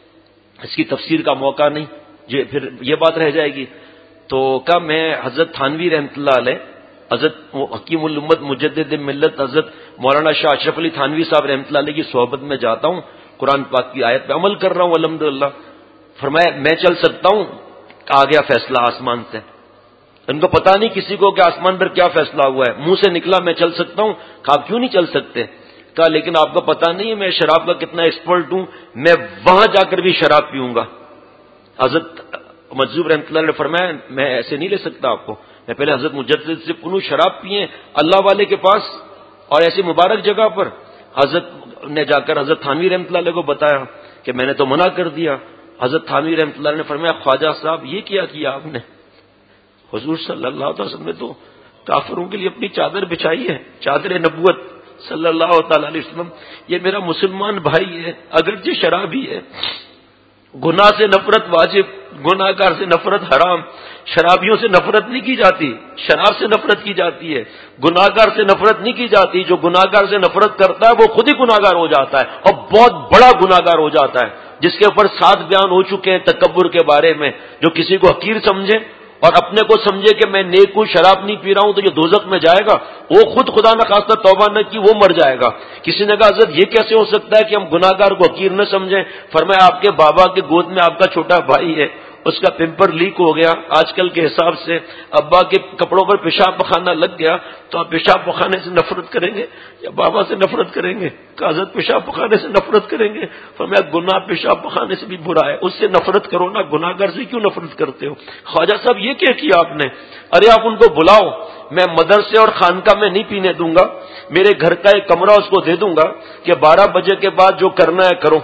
اس کی تفسیر کا موقع نہیں, پھر یہ بات رہ جائے گی. تو کہا میں حضرت تھانوی رحمۃ اللہ علیہ, حضرت حکیم الامت مجدد ملت حضرت مولانا شاہ اشرف علی تھانوی صاحب رحمۃ اللہ علیہ کی صحبت میں جاتا ہوں, قرآن پاک کی آیت پہ عمل کر رہا ہوں الحمدللہ. فرمایا میں چل سکتا ہوں؟ آ گیا فیصلہ آسمان سے. ان کو پتا نہیں کسی کو کہ آسمان پر کیا فیصلہ ہوا ہے, منہ سے نکلا میں چل سکتا ہوں. کہا آپ کیوں نہیں چل سکتے؟ کہا لیکن آپ کو پتا نہیں ہے میں شراب کا کتنا ایکسپرٹ ہوں, میں وہاں جا کر بھی شراب پیوں گا. حضرت مجذوب رحمۃ اللہ نے فرمایا میں ایسے نہیں لے سکتا آپ کو, میں پہلے حضرت مجدد سے پنوں شراب پیے اللہ والے کے پاس اور ایسی مبارک جگہ پر. حضرت نے جا کر حضرت تھانوی رحمۃ اللہ علیہ کو بتایا کہ میں نے تو منع کر دیا. حضرت تھانوی رحمۃ اللہ نے فرمایا خواجہ صاحب یہ کیا آپ نے؟ حضور صلی اللہ علیہ وسلم نے تو کافروں کے لیے اپنی چادر بچھائی ہے, چادر نبوت صلی اللہ تعالی علیہ وسلم. یہ میرا مسلمان بھائی ہے, اگرچہ شرابی ہے. گناہ سے نفرت واجب, گناہ گار سے نفرت حرام. شرابیوں سے نفرت نہیں کی جاتی, شراب سے نفرت کی جاتی ہے. گناہ گار سے نفرت نہیں کی جاتی, جو گناہ گار سے نفرت کرتا ہے وہ خود ہی گناہ گار ہو جاتا ہے اور بہت بڑا گناہ گار ہو جاتا ہے, جس کے اوپر 7 بیان ہو چکے ہیں تکبر کے بارے میں. جو کسی کو حقیر سمجھے اور اپنے کو سمجھے کہ میں نیک ہوں, شراب نہیں پی رہا ہوں, تو یہ دوزخ میں جائے گا. وہ خود خدا نہ خواستہ توبہ نہ کی وہ مر جائے گا. کسی نے کہا حضرت یہ کیسے ہو سکتا ہے کہ ہم گناہ گار کو حقیر نہ سمجھیں؟ فرمایا آپ کے بابا کے گود میں آپ کا چھوٹا بھائی ہے, اس کا پمپر لیک ہو گیا آج کل کے حساب سے, ابا کے کپڑوں پر پیشاب پخانہ لگ گیا, تو آپ پیشاب پخانے سے نفرت کریں گے یا بابا سے نفرت کریں گے؟ کہ حضرت پیشاب پخانے سے نفرت کریں گے. فرمایا گناہ پیشاب پخانے سے بھی برا ہے, اس سے نفرت کرو نا, گناہ گار سے کیوں نفرت کرتے ہو؟ خواجہ صاحب یہ کیا کیا آپ نے؟ ارے آپ ان کو بلاؤ, میں مدرسے اور خانقاہ میں نہیں پینے دوں گا, میرے گھر کا ایک کمرہ اس کو دے دوں گا کہ 12 بجے کے بعد جو کرنا ہے کرو.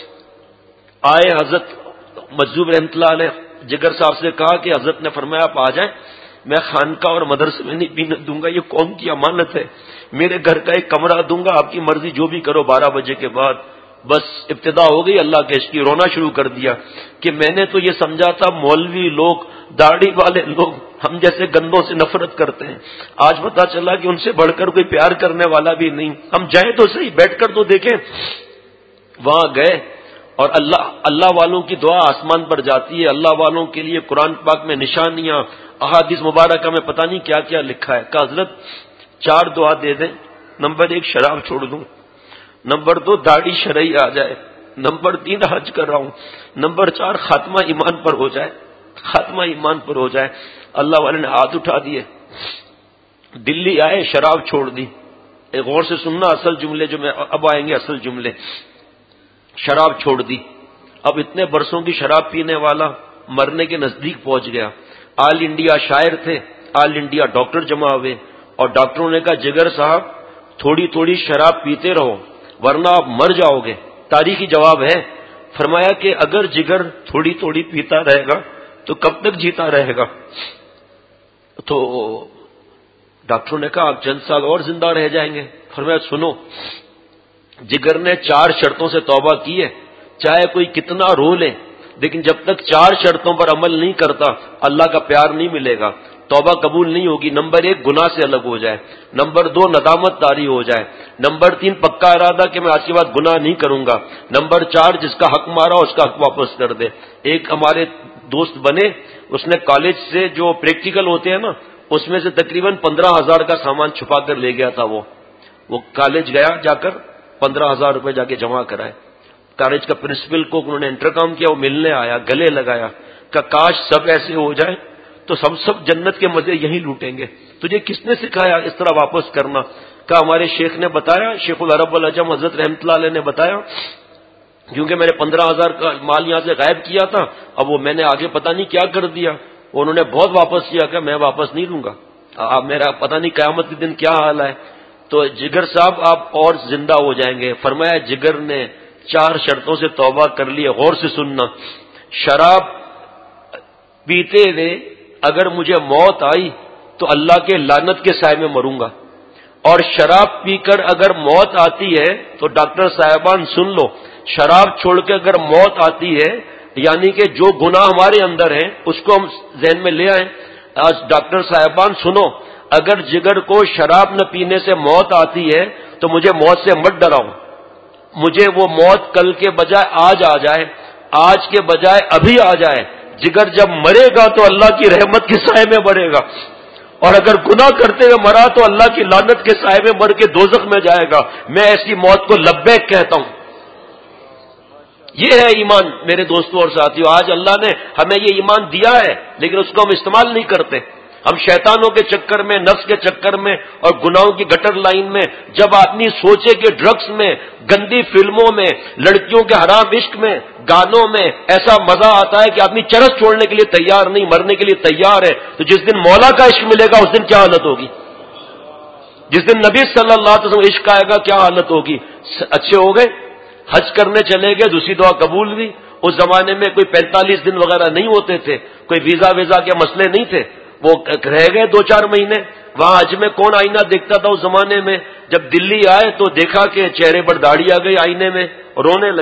آئے حضرت مجذوب رحمۃ اللہ علیہ, جگر صاحب سے کہا کہ حضرت نے فرمایا آپ آ جائیں, میں خانقاہ اور مدرسے میں نہیں پینے دوں گا, یہ قوم کی امانت ہے. میرے گھر کا ایک کمرہ دوں گا, آپ کی مرضی جو بھی کرو 12 بجے کے بعد. بس ابتدا ہو گئی اللہ کے عشق کی, رونا شروع کر دیا کہ میں نے تو یہ سمجھا تھا مولوی لوگ, داڑھی والے لوگ ہم جیسے گندوں سے نفرت کرتے ہیں, آج پتا چلا کہ ان سے بڑھ کر کوئی پیار کرنے والا بھی نہیں. ہم جائیں تو صحیح, بیٹھ کر تو دیکھیں. وہاں گئے اور اللہ والوں کی دعا آسمان پر جاتی ہے. اللہ والوں کے لیے قرآن پاک میں نشانیاں, احادیث مبارکہ میں پتہ نہیں کیا کیا لکھا ہے. کہ حضرت 4 دعا دے دیں, نمبر 1 شراب چھوڑ دوں, نمبر 2 داڑھی شرعی آ جائے، نمبر 3 حج کر رہا ہوں، نمبر 4 خاتمہ ایمان پر ہو جائے، خاتمہ ایمان پر ہو جائے۔ اللہ والے نے ہاتھ اٹھا دیے، دلی آئے، شراب چھوڑ دی۔ ایک غور سے سننا اصل جملے جو میں اب آئیں گے، اصل جملے۔ شراب چھوڑ دی، اب اتنے برسوں کی شراب پینے والا مرنے کے نزدیک پہنچ گیا۔ آل انڈیا شاعر تھے، آل انڈیا ڈاکٹر جمع ہوئے، اور ڈاکٹروں نے کہا جگر صاحب تھوڑی تھوڑی شراب پیتے رہو ورنہ آپ مر جاؤ گے۔ تاریخی جواب ہے، فرمایا کہ اگر جگر تھوڑی تھوڑی پیتا رہے گا تو کب تک جیتا رہے گا؟ تو ڈاکٹروں نے کہا آپ چند سال اور زندہ رہ جائیں گے۔ فرمایا سنو، جگر نے 4 شرطوں سے توبہ کی ہے، چاہے کوئی کتنا رو لے لیکن جب تک 4 شرطوں پر عمل نہیں کرتا اللہ کا پیار نہیں ملے گا، توبہ قبول نہیں ہوگی۔ نمبر 1 گناہ سے الگ ہو جائے، نمبر 2 ندامت طاری ہو جائے، نمبر 3 پکا ارادہ کہ میں آج کے بعد گناہ نہیں کروں گا، نمبر 4 جس کا حق مارا اس کا حق واپس کر دے۔ ایک ہمارے دوست بنے، اس نے کالج سے جو پریکٹیکل ہوتے ہیں نا، اس میں سے تقریباً 15,000 کا سامان چھپا کر لے گیا تھا۔ وہ کالج گیا، جا کر 15,000 روپے جا کے جمع کرائے۔ کالج کا پرنسپل کو انہوں نے انٹرکام کیا، وہ ملنے آیا، گلے لگایا کہ کاش سب ایسے ہو جائیں تو سب جنت کے مزے یہی لوٹیں گے۔ تجھے کس نے سکھایا اس طرح واپس کرنا؟ کہ ہمارے شیخ نے بتایا، شیخ العرب والعجم حضرت رحمۃ اللہ علیہ نے بتایا، کیونکہ میں نے 15,000 کا مال یہاں سے غائب کیا تھا، اب وہ میں نے آگے پتہ نہیں کیا کر دیا، انہوں نے بہت واپس کیا کہ میں واپس نہیں لوں گا، اب میرا پتہ نہیں قیامت کے دن کیا حال ہے۔ تو جگر صاحب آپ اور زندہ ہو جائیں گے۔ فرمایا جگر نے 4 شرطوں سے توبہ کر لی۔ غور سے سننا، شراب پیتے ہوئے اگر مجھے موت آئی تو اللہ کے لعنت کے سائے میں مروں گا، اور شراب پی کر اگر موت آتی ہے تو ڈاکٹر صاحبان سن لو، شراب چھوڑ کے اگر موت آتی ہے یعنی کہ جو گناہ ہمارے اندر ہیں اس کو ہم ذہن میں لے آئیں۔ آج ڈاکٹر صاحبان سنو، اگر جگر کو شراب نہ پینے سے موت آتی ہے تو مجھے موت سے مت ڈراؤ، مجھے وہ موت کل کے بجائے آج آ جائے، آج کے بجائے ابھی آ جائے۔ جگر جب مرے گا تو اللہ کی رحمت کے سائے میں مرے گا، اور اگر گناہ کرتے ہوئے مرا تو اللہ کی لعنت کے سائے میں مر کے دوزخ میں جائے گا۔ میں ایسی موت کو لبیک کہتا ہوں۔ یہ ہے ایمان میرے دوستوں اور ساتھیوں۔ آج اللہ نے ہمیں یہ ایمان دیا ہے لیکن اس کو ہم استعمال نہیں کرتے۔ ہم شیطانوں کے چکر میں، نفس کے چکر میں اور گناہوں کی گٹر لائن میں، جب آدمی سوچے کہ ڈرگس میں، گندی فلموں میں، لڑکیوں کے حرام عشق میں، گانوں میں ایسا مزہ آتا ہے کہ آدمی چرس چھوڑنے کے لیے تیار نہیں، مرنے کے لیے تیار ہے، تو جس دن مولا کا عشق ملے گا اس دن کیا حالت ہوگی؟ جس دن نبی صلی اللہ علیہ وسلم عشق آئے گا کیا حالت ہوگی؟ اچھے ہو گئے، حج کرنے چلے گئے، دوسری دعا قبول ہوئی۔ اس زمانے میں کوئی 45 دن وغیرہ نہیں ہوتے تھے، کوئی ویزا کے مسئلے نہیں تھے، وہ رہ گئے 2-4 مہینے وہاں۔ حج میں کون آئینہ دیکھتا تھا اس زمانے میں؟ جب دلی آئے تو دیکھا کہ چہرے پر داڑھی آ گئی آئینے میں، رونے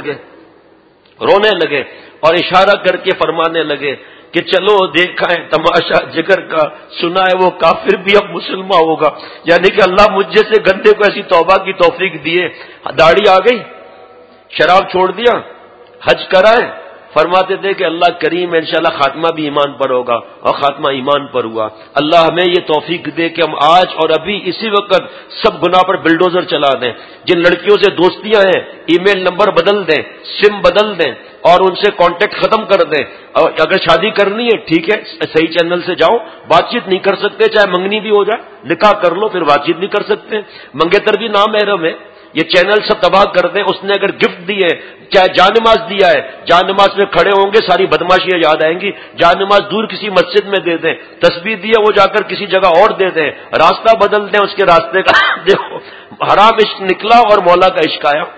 لگے اور اشارہ کر کے فرمانے لگے کہ چلو دیکھا ہے تماشا جگر کا، سنا ہے وہ کافر بھی اب مسلمان ہوگا۔ یعنی کہ اللہ مجھ جیسے گندے کو ایسی توبہ کی توفیق دیے، داڑھی آ گئی، شراب چھوڑ دیا، حج کرائے، فرماتے تھے کہ اللہ کریم ہے، انشاءاللہ خاتمہ بھی ایمان پر ہوگا، اور خاتمہ ایمان پر ہوا۔ اللہ ہمیں یہ توفیق دے کہ ہم آج اور ابھی اسی وقت سب گناہ پر بلڈوزر چلا دیں۔ جن لڑکیوں سے دوستیاں ہیں ای میل نمبر بدل دیں، سم بدل دیں اور ان سے کانٹیکٹ ختم کر دیں۔ اور اگر شادی کرنی ہے ٹھیک ہے، صحیح چینل سے جاؤ، بات چیت نہیں کر سکتے چاہے منگنی بھی ہو جائے، نکاح کر لو پھر بات چیت نہیں کر سکتے، منگیتر بھی نامحرم ہے، یہ چینل سب تباہ کر دیں۔ اس نے اگر گفٹ دی ہے، چاہے جان نماز دیا ہے، جان نماز میں کھڑے ہوں گے ساری بدماشیاں یاد آئیں گی، جان نماز دور کسی مسجد میں دے دیں، تسبیح دی ہے وہ جا کر کسی جگہ اور دے دیں، راستہ بدل دیں اس کے راستے کا۔ دیکھو حرام عشق نکلا اور مولا کا عشق آیا۔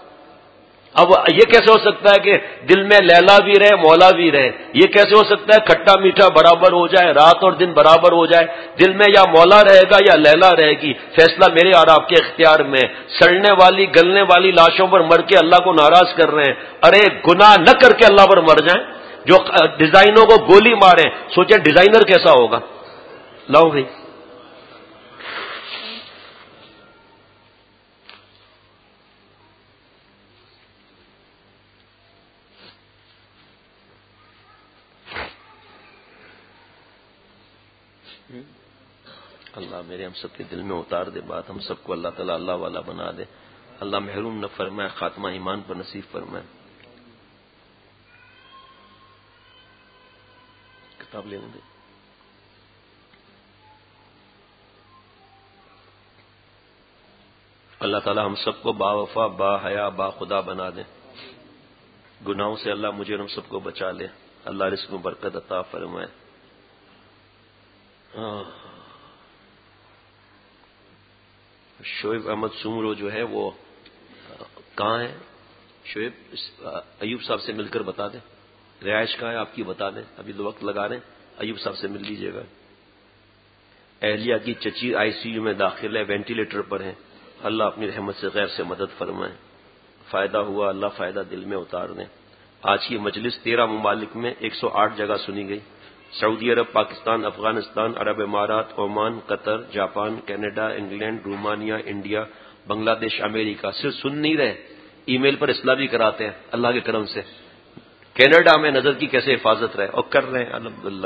اب یہ کیسے ہو سکتا ہے کہ دل میں لیلا بھی رہے مولا بھی رہے؟ یہ کیسے ہو سکتا ہے کھٹا میٹھا برابر ہو جائے، رات اور دن برابر ہو جائے؟ دل میں یا مولا رہے گا یا لیلا رہے گی، فیصلہ میرے اور آپ کے اختیار میں۔ سڑنے والی گلنے والی لاشوں پر مر کے اللہ کو ناراض کر رہے ہیں، ارے گناہ نہ کر کے اللہ پر مر جائیں۔ جو ڈیزائنوں کو گولی ماریں، سوچیں ڈیزائنر کیسا ہوگا۔ لاؤ بھائی اللہ میرے ہم سب کے دل میں اتار دے بات، ہم سب کو اللہ تعالیٰ اللہ والا بنا دے۔ اللہ محروم نہ فرمائے، خاتمہ ایمان پر نصیب فرمائے. کتاب لے لیں. اللہ تعالی ہم سب کو با وفا، با حیا، با خدا بنا دے. گناہوں سے اللہ مجھے اور ہم سب کو بچا لے. اللہ رزق میں برکت عطا فرمائے. شعیب احمد سومرو جو ہے وہ کہاں ہے؟ شعیب ایوب صاحب سے مل کر بتا دیں. رہائش کہاں ہے آپ کی بتا دیں. ابھی تو وقت لگا رہے ہیں، ایوب صاحب سے مل لیجیے گا. اہلیہ کی چچی آئی سی یو میں داخل ہے، وینٹیلیٹر پر ہے. اللہ اپنی رحمت سے غیر سے مدد فرمائے. فائدہ ہوا اللہ فائدہ دل میں اتار دیں. آج کی مجلس 13 ممالک میں 108 جگہ سنی گئی. سعودی عرب، پاکستان، افغانستان، عرب امارات، Oman, Qatar, Japan, Canada, England, Romania, India, Bangladesh, امریکہ. صرف سن نہیں رہے، ای میل پر اصلاح بھی کراتے ہیں اللہ کے کرم سے. کینیڈا میں نظر کی کیسے حفاظت رہے اور کر رہے ہیں الحمدللہ.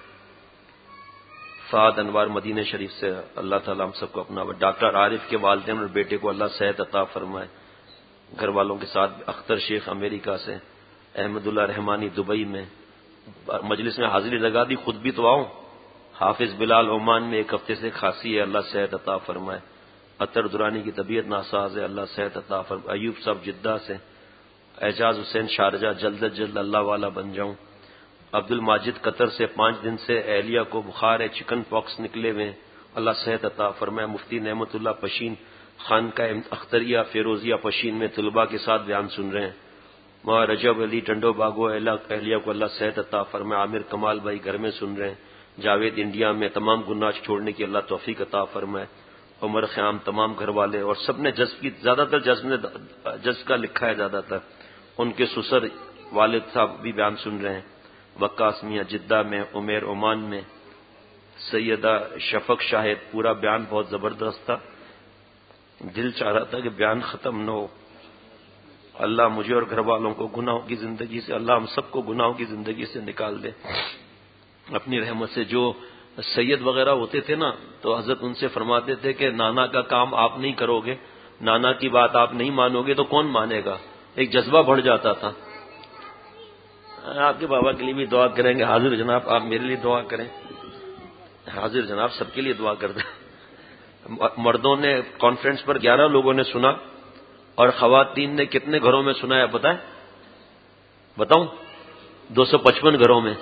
فہد انوار مدینہ شریف سے اللہ تعالیٰ ہم سب کو اپنا. ڈاکٹر عارف کے والدین اور بیٹے کو اللہ صحت عطا فرمائے. گھر والوں کے ساتھ اختر شیخ امریکہ سے، احمد اللہ رحمانی دبئی میں. مجلس میں حاضری لگا دی، خود بھی تو آؤں. حافظ بلال عمان میں 1 ہفتے سے کھانسی ہے، اللہ صحت عطا فرمائے. اطہر درانی کی طبیعت ناساز ہے، اللہ صحت عطا فرمائے. ایوب صاحب جدہ سے، اعجاز حسین شارجہ جلد از جلد اللہ والا بن جاؤں. عبد الماجد قطر سے 5 دن سے اہلیہ کو بخار ہے، چکن پاکس نکلے ہوئے، اللہ صحت عطا فرمائے. مفتی نعمت اللہ پشین خانقاہ اختریہ فیروزیہ پشین میں طلباء کے ساتھ بیان سن رہے ہیں. وہاں رجب علی ٹنڈو باغو اہلیہ کو اللہ صحت عطا فرمائے. عامر کمال بھائی گھر میں سن رہے ہیں. جاوید انڈیا میں تمام گناہ چھوڑنے کی اللہ توفیق عطا فرمائے. عمر خیام تمام گھر والے اور سب نے جذب کی، زیادہ تر جذب کا لکھا ہے زیادہ تر. ان کے سسر والد صاحب بھی بیان سن رہے ہیں. وقاص میاں جدہ میں، عمیر عمان میں، سیدہ شفق شاہد. پورا بیان بہت زبردست تھا، دل چاہ رہا تھا کہ بیان ختم نہ ہو. اللہ مجھے اور گھر والوں کو گناہوں کی زندگی سے، اللہ ہم سب کو گناہوں کی زندگی سے نکال دے اپنی رحمت سے. جو سید وغیرہ ہوتے تھے نا تو حضرت ان سے فرماتے تھے کہ نانا کا کام آپ نہیں کرو گے، نانا کی بات آپ نہیں مانو گے تو کون مانے گا. ایک جذبہ بڑھ جاتا تھا. آپ کے بابا کے لیے بھی دعا کریں گے. حاضر جناب آپ میرے لیے دعا کریں. حاضر جناب سب کے لیے دعا کرتے ہیں. مردوں نے کانفرنس پر 11 لوگوں نے سنا اور خواتین نے کتنے گھروں میں سنا ہے بتاؤں؟ 255 گھروں میں.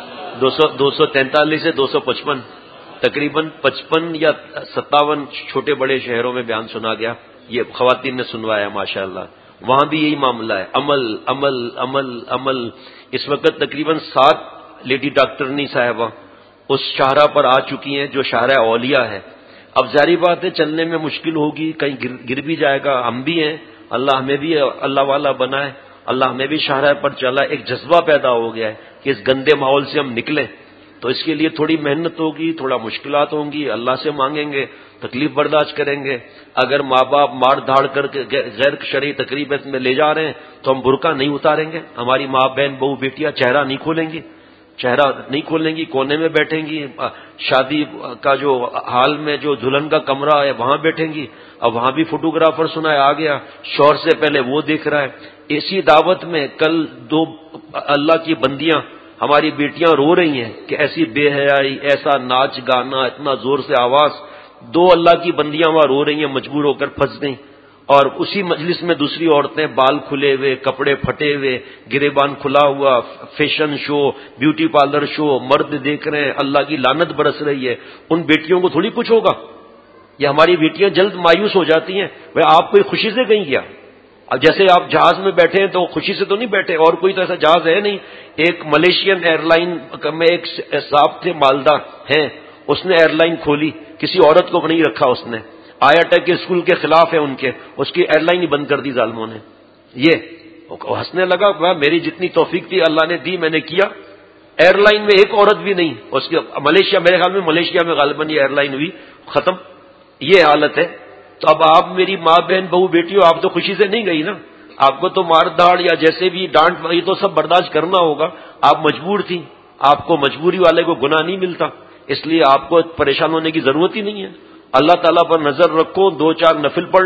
243 سے 255 تقریباً 55 یا 57 چھوٹے بڑے شہروں میں بیان سنا گیا. یہ خواتین نے سنوایا ماشاءاللہ. وہاں بھی یہی معاملہ ہے، عمل عمل عمل عمل. اس وقت تقریباً 7 لیڈی ڈاکٹرنی صاحبہ اس شاہراہ پر آ چکی ہیں جو شاہراہ اولیاء ہے. اب ظاہری بات ہے چلنے میں مشکل ہوگی، کہیں گر بھی جائے گا. ہم بھی ہیں، اللہ ہمیں بھی اللہ والا بنائے، اللہ ہمیں بھی شاہراہ پر چلا. ایک جذبہ پیدا ہو گیا ہے کہ اس گندے ماحول سے ہم نکلیں. تو اس کے لیے تھوڑی محنت ہوگی، تھوڑا مشکلات ہوں گی، اللہ سے مانگیں گے، تکلیف برداشت کریں گے. اگر ماں باپ مار دھاڑ کر کے غیر شرعی تقریب میں لے جا رہے ہیں تو ہم برقع نہیں اتاریں گے. ہماری ماں بہن بہو بیٹیاں چہرہ نہیں کھولیں گی، چہرہ نہیں کھولیں گی، کونے میں بیٹھیں گی. شادی کا جو حال میں جو دلہن کا کمرہ ہے وہاں بیٹھیں گی. اب وہاں بھی فوٹوگرافر سنا ہے آ گیا، شوہر سے پہلے وہ دیکھ رہا ہے. اسی دعوت میں کل 2 اللہ کی بندیاں ہماری بیٹیاں رو رہی ہیں کہ ایسی بے حیائی، ایسا ناچ گانا، اتنا زور سے آواز. 2 اللہ کی بندیاں وہاں رو رہی ہیں، مجبور ہو کر پھنس گئیں. اور اسی مجلس میں دوسری عورتیں بال کھلے ہوئے، کپڑے پھٹے ہوئے، گریبان کھلا ہوا، fashion show, beauty parlour show, مرد دیکھ رہے ہیں، اللہ کی لعنت برس رہی ہے. ان بیٹیوں کو تھوڑی کچھ ہوگا. یہ ہماری بیٹیاں جلد مایوس ہو جاتی ہیں. وہ آپ کوئی خوشی سے کہیں گیا؟ اب جیسے آپ جہاز میں بیٹھے ہیں تو خوشی سے تو نہیں بیٹھے، اور کوئی تو ایسا جہاز ہے نہیں. ایک ملیشین ایئر لائن میں ایک صاحب تھے مالدہ ہیں، اس نے ایئر لائن کھولی، کسی عورت کو نہیں رکھا. اس نے آیا ٹیک کے اسکول کے خلاف ہے ان کے، اس کی ایئر لائن ہی بند کر دی ظالموں نے. یہ ہنسنے لگا، میری جتنی توفیق تھی اللہ نے دی، میں نے کیا. ایئر لائن میں ایک عورت بھی نہیں. اس کے ملیشیا، میرے خیال میں ملیشیا میں غالباً یہ ایئر لائن ہوئی ختم. یہ حالت ہے. تو اب آپ میری ماں بہن بہو بیٹیوں، آپ تو خوشی سے نہیں گئی نا. آپ کو تو مار داڑ یا جیسے بھی ڈانٹ یہ تو سب برداشت کرنا ہوگا. آپ مجبور تھی، آپ کو مجبوری والے کو گناہ نہیں ملتا، اس لیے آپ کو پریشان ہونے کی ضرورت ہی نہیں ہے. اللہ تعالیٰ پر نظر رکھو، 2-4 نفل پڑھ لو،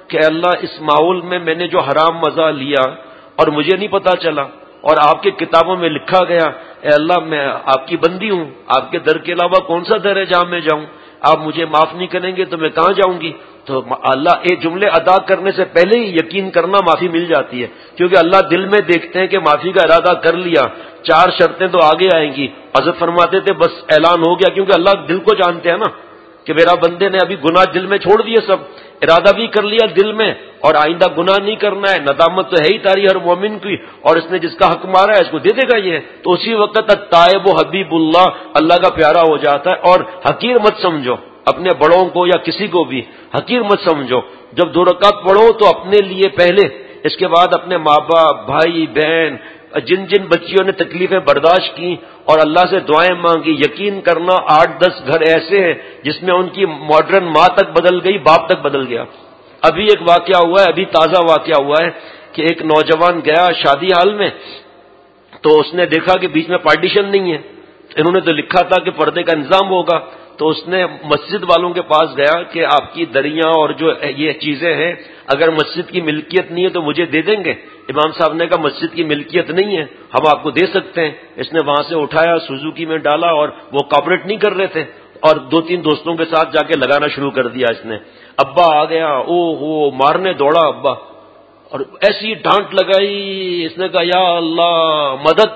کہ اللہ اس ماحول میں نے جو حرام مزہ لیا اور مجھے نہیں پتا چلا اور آپ کے کتابوں میں لکھا گیا، اے اللہ میں آپ کی بندی ہوں، آپ کے در کے علاوہ کون سا در ہے جہاں میں جاؤں، آپ مجھے معاف نہیں کریں گے تو میں کہاں جاؤں گی؟ تو اللہ یہ جملے ادا کرنے سے پہلے ہی یقین کرنا معافی مل جاتی ہے، کیونکہ اللہ دل میں دیکھتے ہیں کہ معافی کا ارادہ کر لیا، 4 شرطیں تو آگے آئیں گی۔ حضرت فرماتے تھے بس اعلان ہو گیا، کیونکہ اللہ دل کو جانتے ہیں نا کہ میرا بندے نے ابھی گناہ دل میں چھوڑ دیے، سب ارادہ بھی کر لیا دل میں اور آئندہ گناہ نہیں کرنا ہے، ندامت تو ہے ہی تاری ہر مومن کی، اور اس نے جس کا حق مارا ہے اس کو دے دے گا یہ، تو اسی وقت تک تائب و حبیب اللہ کا پیارا ہو جاتا ہے۔ اور حقیر مت سمجھو اپنے بڑوں کو یا کسی کو بھی، حقیر مت سمجھو، جب 2 رکعت پڑھو تو اپنے لیے پہلے، اس کے بعد اپنے ماں باپ، بھائی بہن، جن جن بچیوں نے تکلیفیں برداشت کی اور اللہ سے دعائیں مانگی، یقین کرنا 8-10 گھر ایسے ہیں جس میں ان کی ماڈرن ماں تک بدل گئی، باپ تک بدل گیا۔ ابھی ایک واقعہ ہوا ہے، ابھی تازہ واقعہ ہوا ہے کہ ایک نوجوان گیا شادی حال میں، تو اس نے دیکھا کہ بیچ میں پارٹیشن نہیں ہے، انہوں نے تو لکھا تھا کہ پردے کا انتظام ہوگا، تو اس نے مسجد والوں کے پاس گیا کہ آپ کی دریاں اور جو یہ چیزیں ہیں اگر مسجد کی ملکیت نہیں ہے تو مجھے دے دیں گے؟ امام صاحب نے کہا مسجد کی ملکیت نہیں ہے، ہم آپ کو دے سکتے ہیں۔ اس نے وہاں سے اٹھایا، سوزوکی میں ڈالا، اور وہ کاپریٹ نہیں کر رہے تھے، اور 2-3 دوستوں کے ساتھ جا کے لگانا شروع کر دیا اس نے۔ ابا آ گیا، او ہو مارنے دوڑا ابا، اور ایسی ڈانٹ لگائی، اس نے کہا یا اللہ مدد،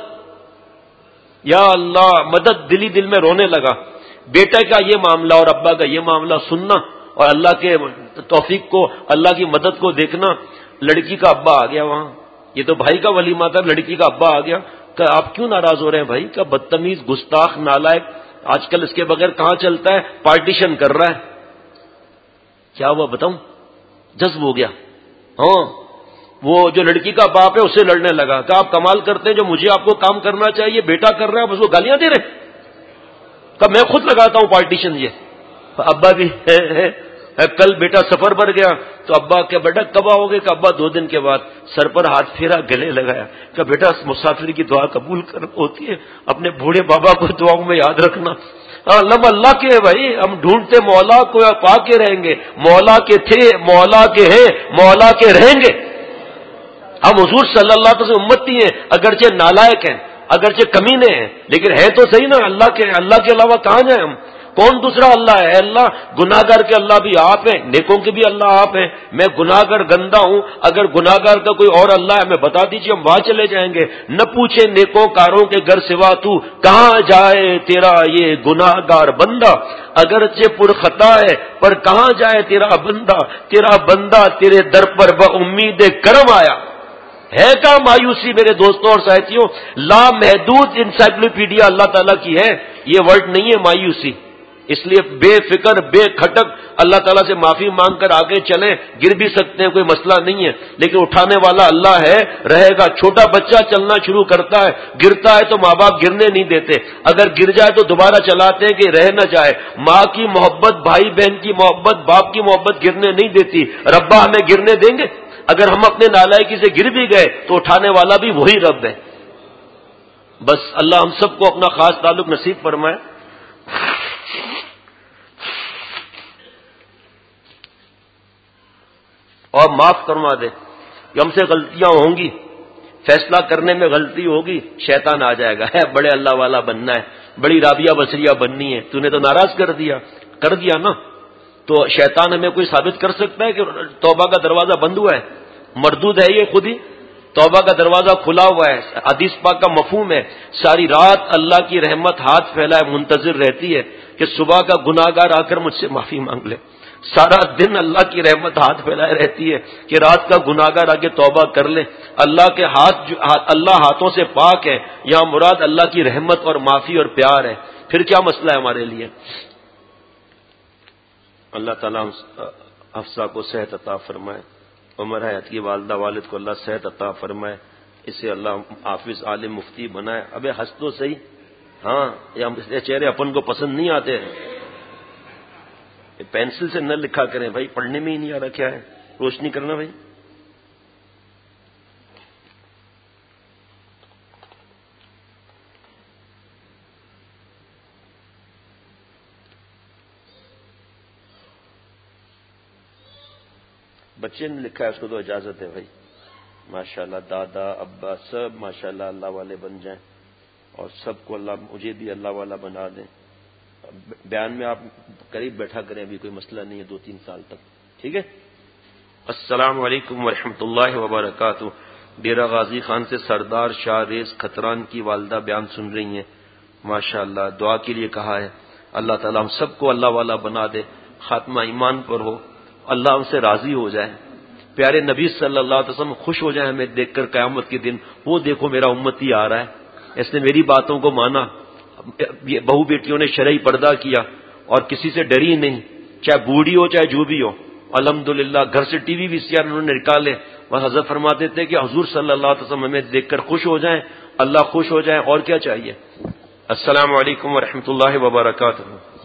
یا اللہ مدد، دلی دل میں رونے لگا۔ بیٹا کا یہ معاملہ اور ابا کا یہ معاملہ سننا اور اللہ کے توفیق کو، اللہ کی مدد کو دیکھنا۔ لڑکی کا ابا آ گیا وہاں، یہ تو بھائی کا ولیمہ تھا، لڑکی کا ابا آ گیا کہ آپ کیوں ناراض ہو رہے ہیں بھائی؟ کہ بدتمیز، گستاخ، نالائق، آج کل اس کے بغیر کہاں چلتا ہے، پارٹیشن کر رہا ہے۔ کیا ہوا بتاؤں؟ جذب ہو گیا، ہاں وہ جو لڑکی کا باپ ہے اس سے لڑنے لگا کہ آپ کمال کرتے ہیں، جو مجھے آپ کو کام کرنا چاہیے بیٹا کر رہا ہے، بس وہ گالیاں دے رہے، کہ میں خود لگاتا ہوں پارٹیشن۔ یہ ابا بھی ہے کل بیٹا سفر پر گیا تو ابا کہ بیٹا کب آؤ گے؟ کہ ابا 2 دن کے بعد۔ سر پر ہاتھ پھیرا، گلے لگایا کہ بیٹا مسافر کی دعا قبول ہوتی ہے، اپنے بوڑھے بابا کو دعاؤں میں یاد رکھنا۔ اللہ کے ہے بھائی، ہم ڈھونڈتے مولا کو یا پا کے رہیں گے، مولا کے تھے، مولا کے ہیں، مولا کے رہیں گے۔ ہم حضور صلی اللہ علیہ وسلم امتی ہیں، اگرچہ نالائق ہیں، اگرچہ کمینے ہیں، لیکن ہے تو صحیح نا اللہ کے۔ اللہ کے علاوہ کہاں جائیں ہم؟ کون دوسرا اللہ ہے؟ اللہ گناہگار کے اللہ بھی آپ ہیں، نیکوں کے بھی اللہ آپ ہیں۔ میں گناہگار گندا ہوں، اگر گناہگار کا کوئی اور اللہ ہے ہمیں بتا دیجئے، ہم وہاں چلے جائیں گے۔ نہ پوچھے نیکوں کاروں کے گھر سوا تو، کہاں جائے تیرا یہ گناہگار بندہ؟ اگرچہ پر خطا ہے پر کہاں جائے تیرا بندہ تیرے در پر بامید کرم آیا۔ ہے کیا مایوسی میرے دوستوں اور ساتھیوں؟ لامحدود انسائکلوپیڈیا اللہ تعالیٰ کی ہے، یہ ورڈ نہیں ہے مایوسی۔ اس لیے بے فکر، بے کھٹک اللہ تعالیٰ سے معافی مانگ کر آگے چلیں۔ گر بھی سکتے ہیں، کوئی مسئلہ نہیں ہے، لیکن اٹھانے والا اللہ ہے، رہے گا۔ چھوٹا بچہ چلنا شروع کرتا ہے، گرتا ہے تو ماں باپ گرنے نہیں دیتے، اگر گر جائے تو دوبارہ چلاتے ہیں کہ رہ نہ جائے۔ ماں کی محبت، بھائی بہن کی محبت، باپ کی محبت گرنے نہیں دیتی۔ ربا ہمیں گرنے دیں گے؟ اگر ہم اپنے نالائکی سے گر بھی گئے تو اٹھانے والا بھی وہی رب ہے۔ بس اللہ ہم سب کو اپنا خاص تعلق نصیب فرمائے۔ اور معاف کروا دے کہ ہم سے غلطیاں ہوں گی، فیصلہ کرنے میں غلطی ہوگی، شیطان آ جائے گا، ہے بڑے اللہ والا بننا ہے، بڑی رابعہ بصریہ بننی ہے، تو نے تو ناراض کر دیا نا۔ تو شیطان ہمیں کوئی ثابت کر سکتا ہے کہ توبہ کا دروازہ بند ہوا ہے؟ مردود ہے یہ خود ہی، توبہ کا دروازہ کھلا ہوا ہے۔ حدیث پاک کا مفہوم ہے، ساری رات اللہ کی رحمت ہاتھ پھیلائے منتظر رہتی ہے کہ صبح کا گناہگار آ کر مجھ سے معافی مانگ لے۔ سارا دن اللہ کی رحمت ہاتھ پھیلائے رہتی ہے کہ رات کا گناہگار آگے توبہ کر لے۔ اللہ کے اللہ ہاتھوں سے پاک ہے، یہاں مراد اللہ کی رحمت اور معافی اور پیار ہے۔ پھر کیا مسئلہ ہے ہمارے لیے؟ اللہ تعالیٰ حفصہ کو صحت عطا فرمائے، عمر حیات کی والدہ والد کو اللہ صحت عطا فرمائے، اسے اللہ حافظ عالم مفتی بنائے۔ ابے ہنس تو صحیح، ہاں یہ چہرے اپن کو پسند نہیں آتے، پینسل سے نہ لکھا کریں بھائی، پڑھنے میں ہی نہیں آ رہا، کیا ہے روشنی کرنا بھائی۔ بچے نے لکھا ہے اس کو تو اجازت ہے بھائی. ماشاءاللہ دادا ابا سب ماشاءاللہ اللہ والے بن جائیں اور سب کو اللہ مجھے بھی اللہ والا بنا دیں. بیان میں آپ قریب بیٹھا کریں, ابھی کوئی مسئلہ نہیں ہے 2-3 سال تک. ٹھیک ہے. السلام علیکم ورحمۃ اللہ وبرکاتہ. ڈیرہ غازی خان سے سردار شاہ ریز کھتران کی والدہ بیان سن رہی ہیں. ماشاءاللہ دعا کے لیے کہا ہے. اللہ تعالیٰ ہم سب کو اللہ والا بنا دے, خاتمہ ایمان پر ہو, اللہ ہم سے راضی ہو جائے, پیارے نبی صلی اللہ علیہ وسلم خوش ہو جائیں ہمیں دیکھ کر قیامت کے دن, وہ دیکھو میرا امتی آ رہا ہے, اس نے میری باتوں کو مانا, بہو بیٹیوں نے شرعی پردہ کیا اور کسی سے ڈری نہیں, چاہے بوڑھی ہو چاہے جو بھی ہو. الحمدللہ گھر سے ٹی وی وی سی آر انہوں نے نکالے. وہ حضرت فرماتے تھے کہ حضور صلی اللہ علیہ وسلم ہمیں دیکھ کر خوش ہو جائیں, اللہ خوش ہو جائیں, اور کیا چاہیے. السلام علیکم ورحمۃ اللہ وبرکاتہ.